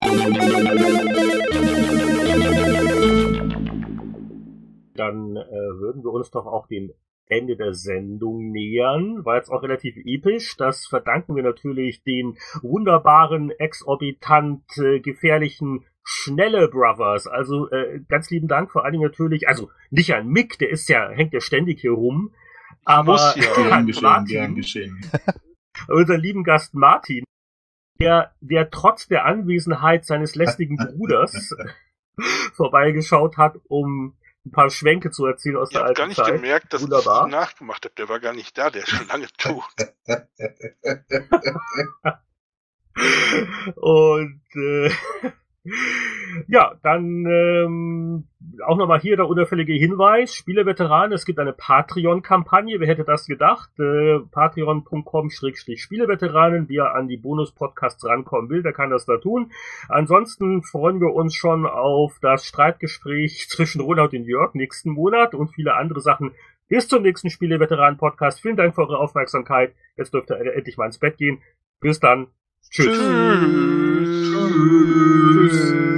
Dann äh, würden wir uns doch auch dem Ende der Sendung nähern. War jetzt auch relativ episch. Das verdanken wir natürlich den wunderbaren, exorbitant äh, gefährlichen Schnelle Brothers. Also äh, ganz lieben Dank vor allen Dingen natürlich, also nicht an Mick, der ist ja, hängt ja ständig hier rum. Aber Muss ja. Gern an geschehen, Martin, gern geschehen. unseren lieben Gast Martin, der, der trotz der Anwesenheit seines lästigen Bruders vorbeigeschaut hat, um ein paar Schwänke zu erzählen aus Ich der habe alten gar nicht Zeit. gemerkt, dass Wunderbar. ich ihn nachgemacht habe. Der war gar nicht da, der ist schon lange tot. Und äh, ja, dann ähm, auch nochmal hier der unauffällige Hinweis, Spieleveteranen, es gibt eine Patreon-Kampagne, wer hätte das gedacht, äh, patreon punkt com Schrägstrich Spieleveteranen, wer an die Bonus-Podcasts rankommen will, der kann das da tun. Ansonsten freuen wir uns schon auf das Streitgespräch zwischen Ronald und Jörg nächsten Monat und viele andere Sachen Bis zum nächsten Spiele-Veteranen-Podcast. Vielen Dank für eure Aufmerksamkeit. Jetzt dürft ihr endlich mal ins Bett gehen. Bis dann. Tschüss. Tschüss. Tschüss.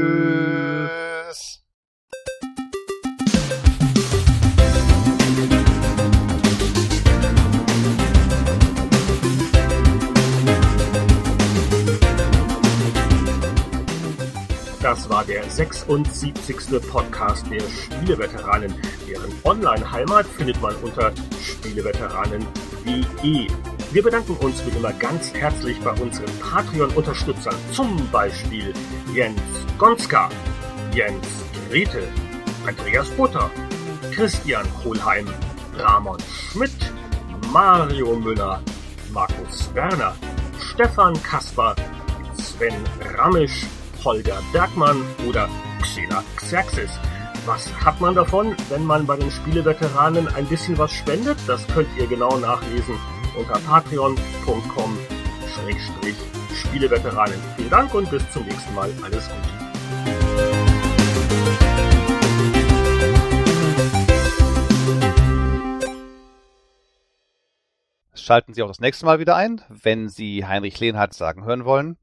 Das war der sechsundsiebzigste Podcast der Spieleveteranen. Deren Online-Heimat findet man unter spieleveteranen punkt de. Wir bedanken uns wie immer ganz herzlich bei unseren Patreon-Unterstützern, zum Beispiel Jens Gonska, Jens Grete, Andreas Butter, Christian Hohlheim, Ramon Schmidt, Mario Müller, Markus Werner, Stefan Kasper, Sven Ramisch, Holger Bergmann oder Xena Xerxes. Was hat man davon, wenn man bei den Spieleveteranen ein bisschen was spendet? Das könnt ihr genau nachlesen unter patreon punkt com Schrägstrich Spieleveteranen. Vielen Dank und bis zum nächsten Mal. Alles Gute. Schalten Sie auch das nächste Mal wieder ein, wenn Sie Heinrich Lehnhardt sagen hören wollen.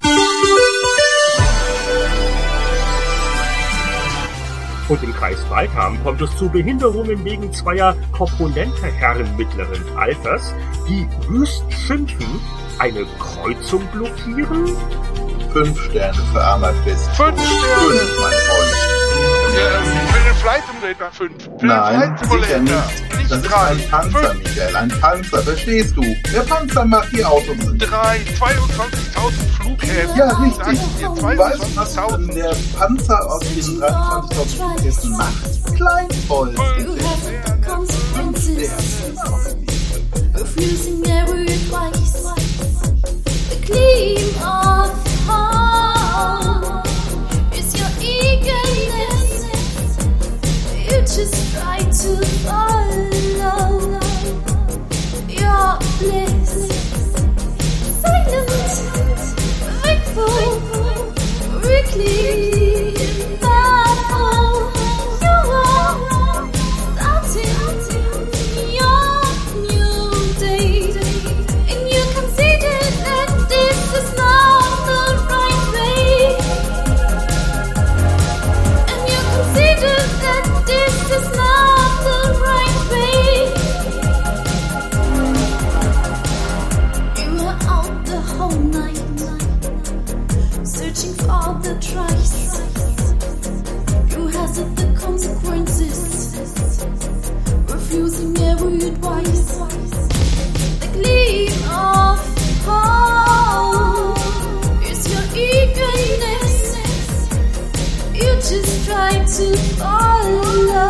Und im Kreis Waldham kommt es zu Behinderungen wegen zweier Komponenteherren mittleren Alters, die wüst schimpfen, eine Kreuzung blockieren. Fünf Sterne für Armabist. Fünf Sterne! Fünf, mein Freund. Ja, für den Flight Simulator fünf. Für Nein, den Flight sicher Simulator. nicht. Das ist ein Panzer, Michael. Ein Panzer, verstehst du? Der Panzer macht die Autos. Drei, zweiundzwanzigtausend Flughäfen. Ja, Sag richtig. ich dir, Du weißt, was zweiundzwanzigtausend. der Panzer aus diesen dreiundzwanzigtausend Flughäfen macht? Kleinvoll. You have the consequences. Refusing every advice. The gleam of heart is your eagerness. You just try to follow your bliss. Silent, wakeful, weakly baffled. You are starting your new day, and you consider that this is not the right way, and you consider that this is not the right way. You were out the whole night, searching for the trace. You hazard the consequences, refusing every advice. The gleam of hope is your eagerness. You just try to follow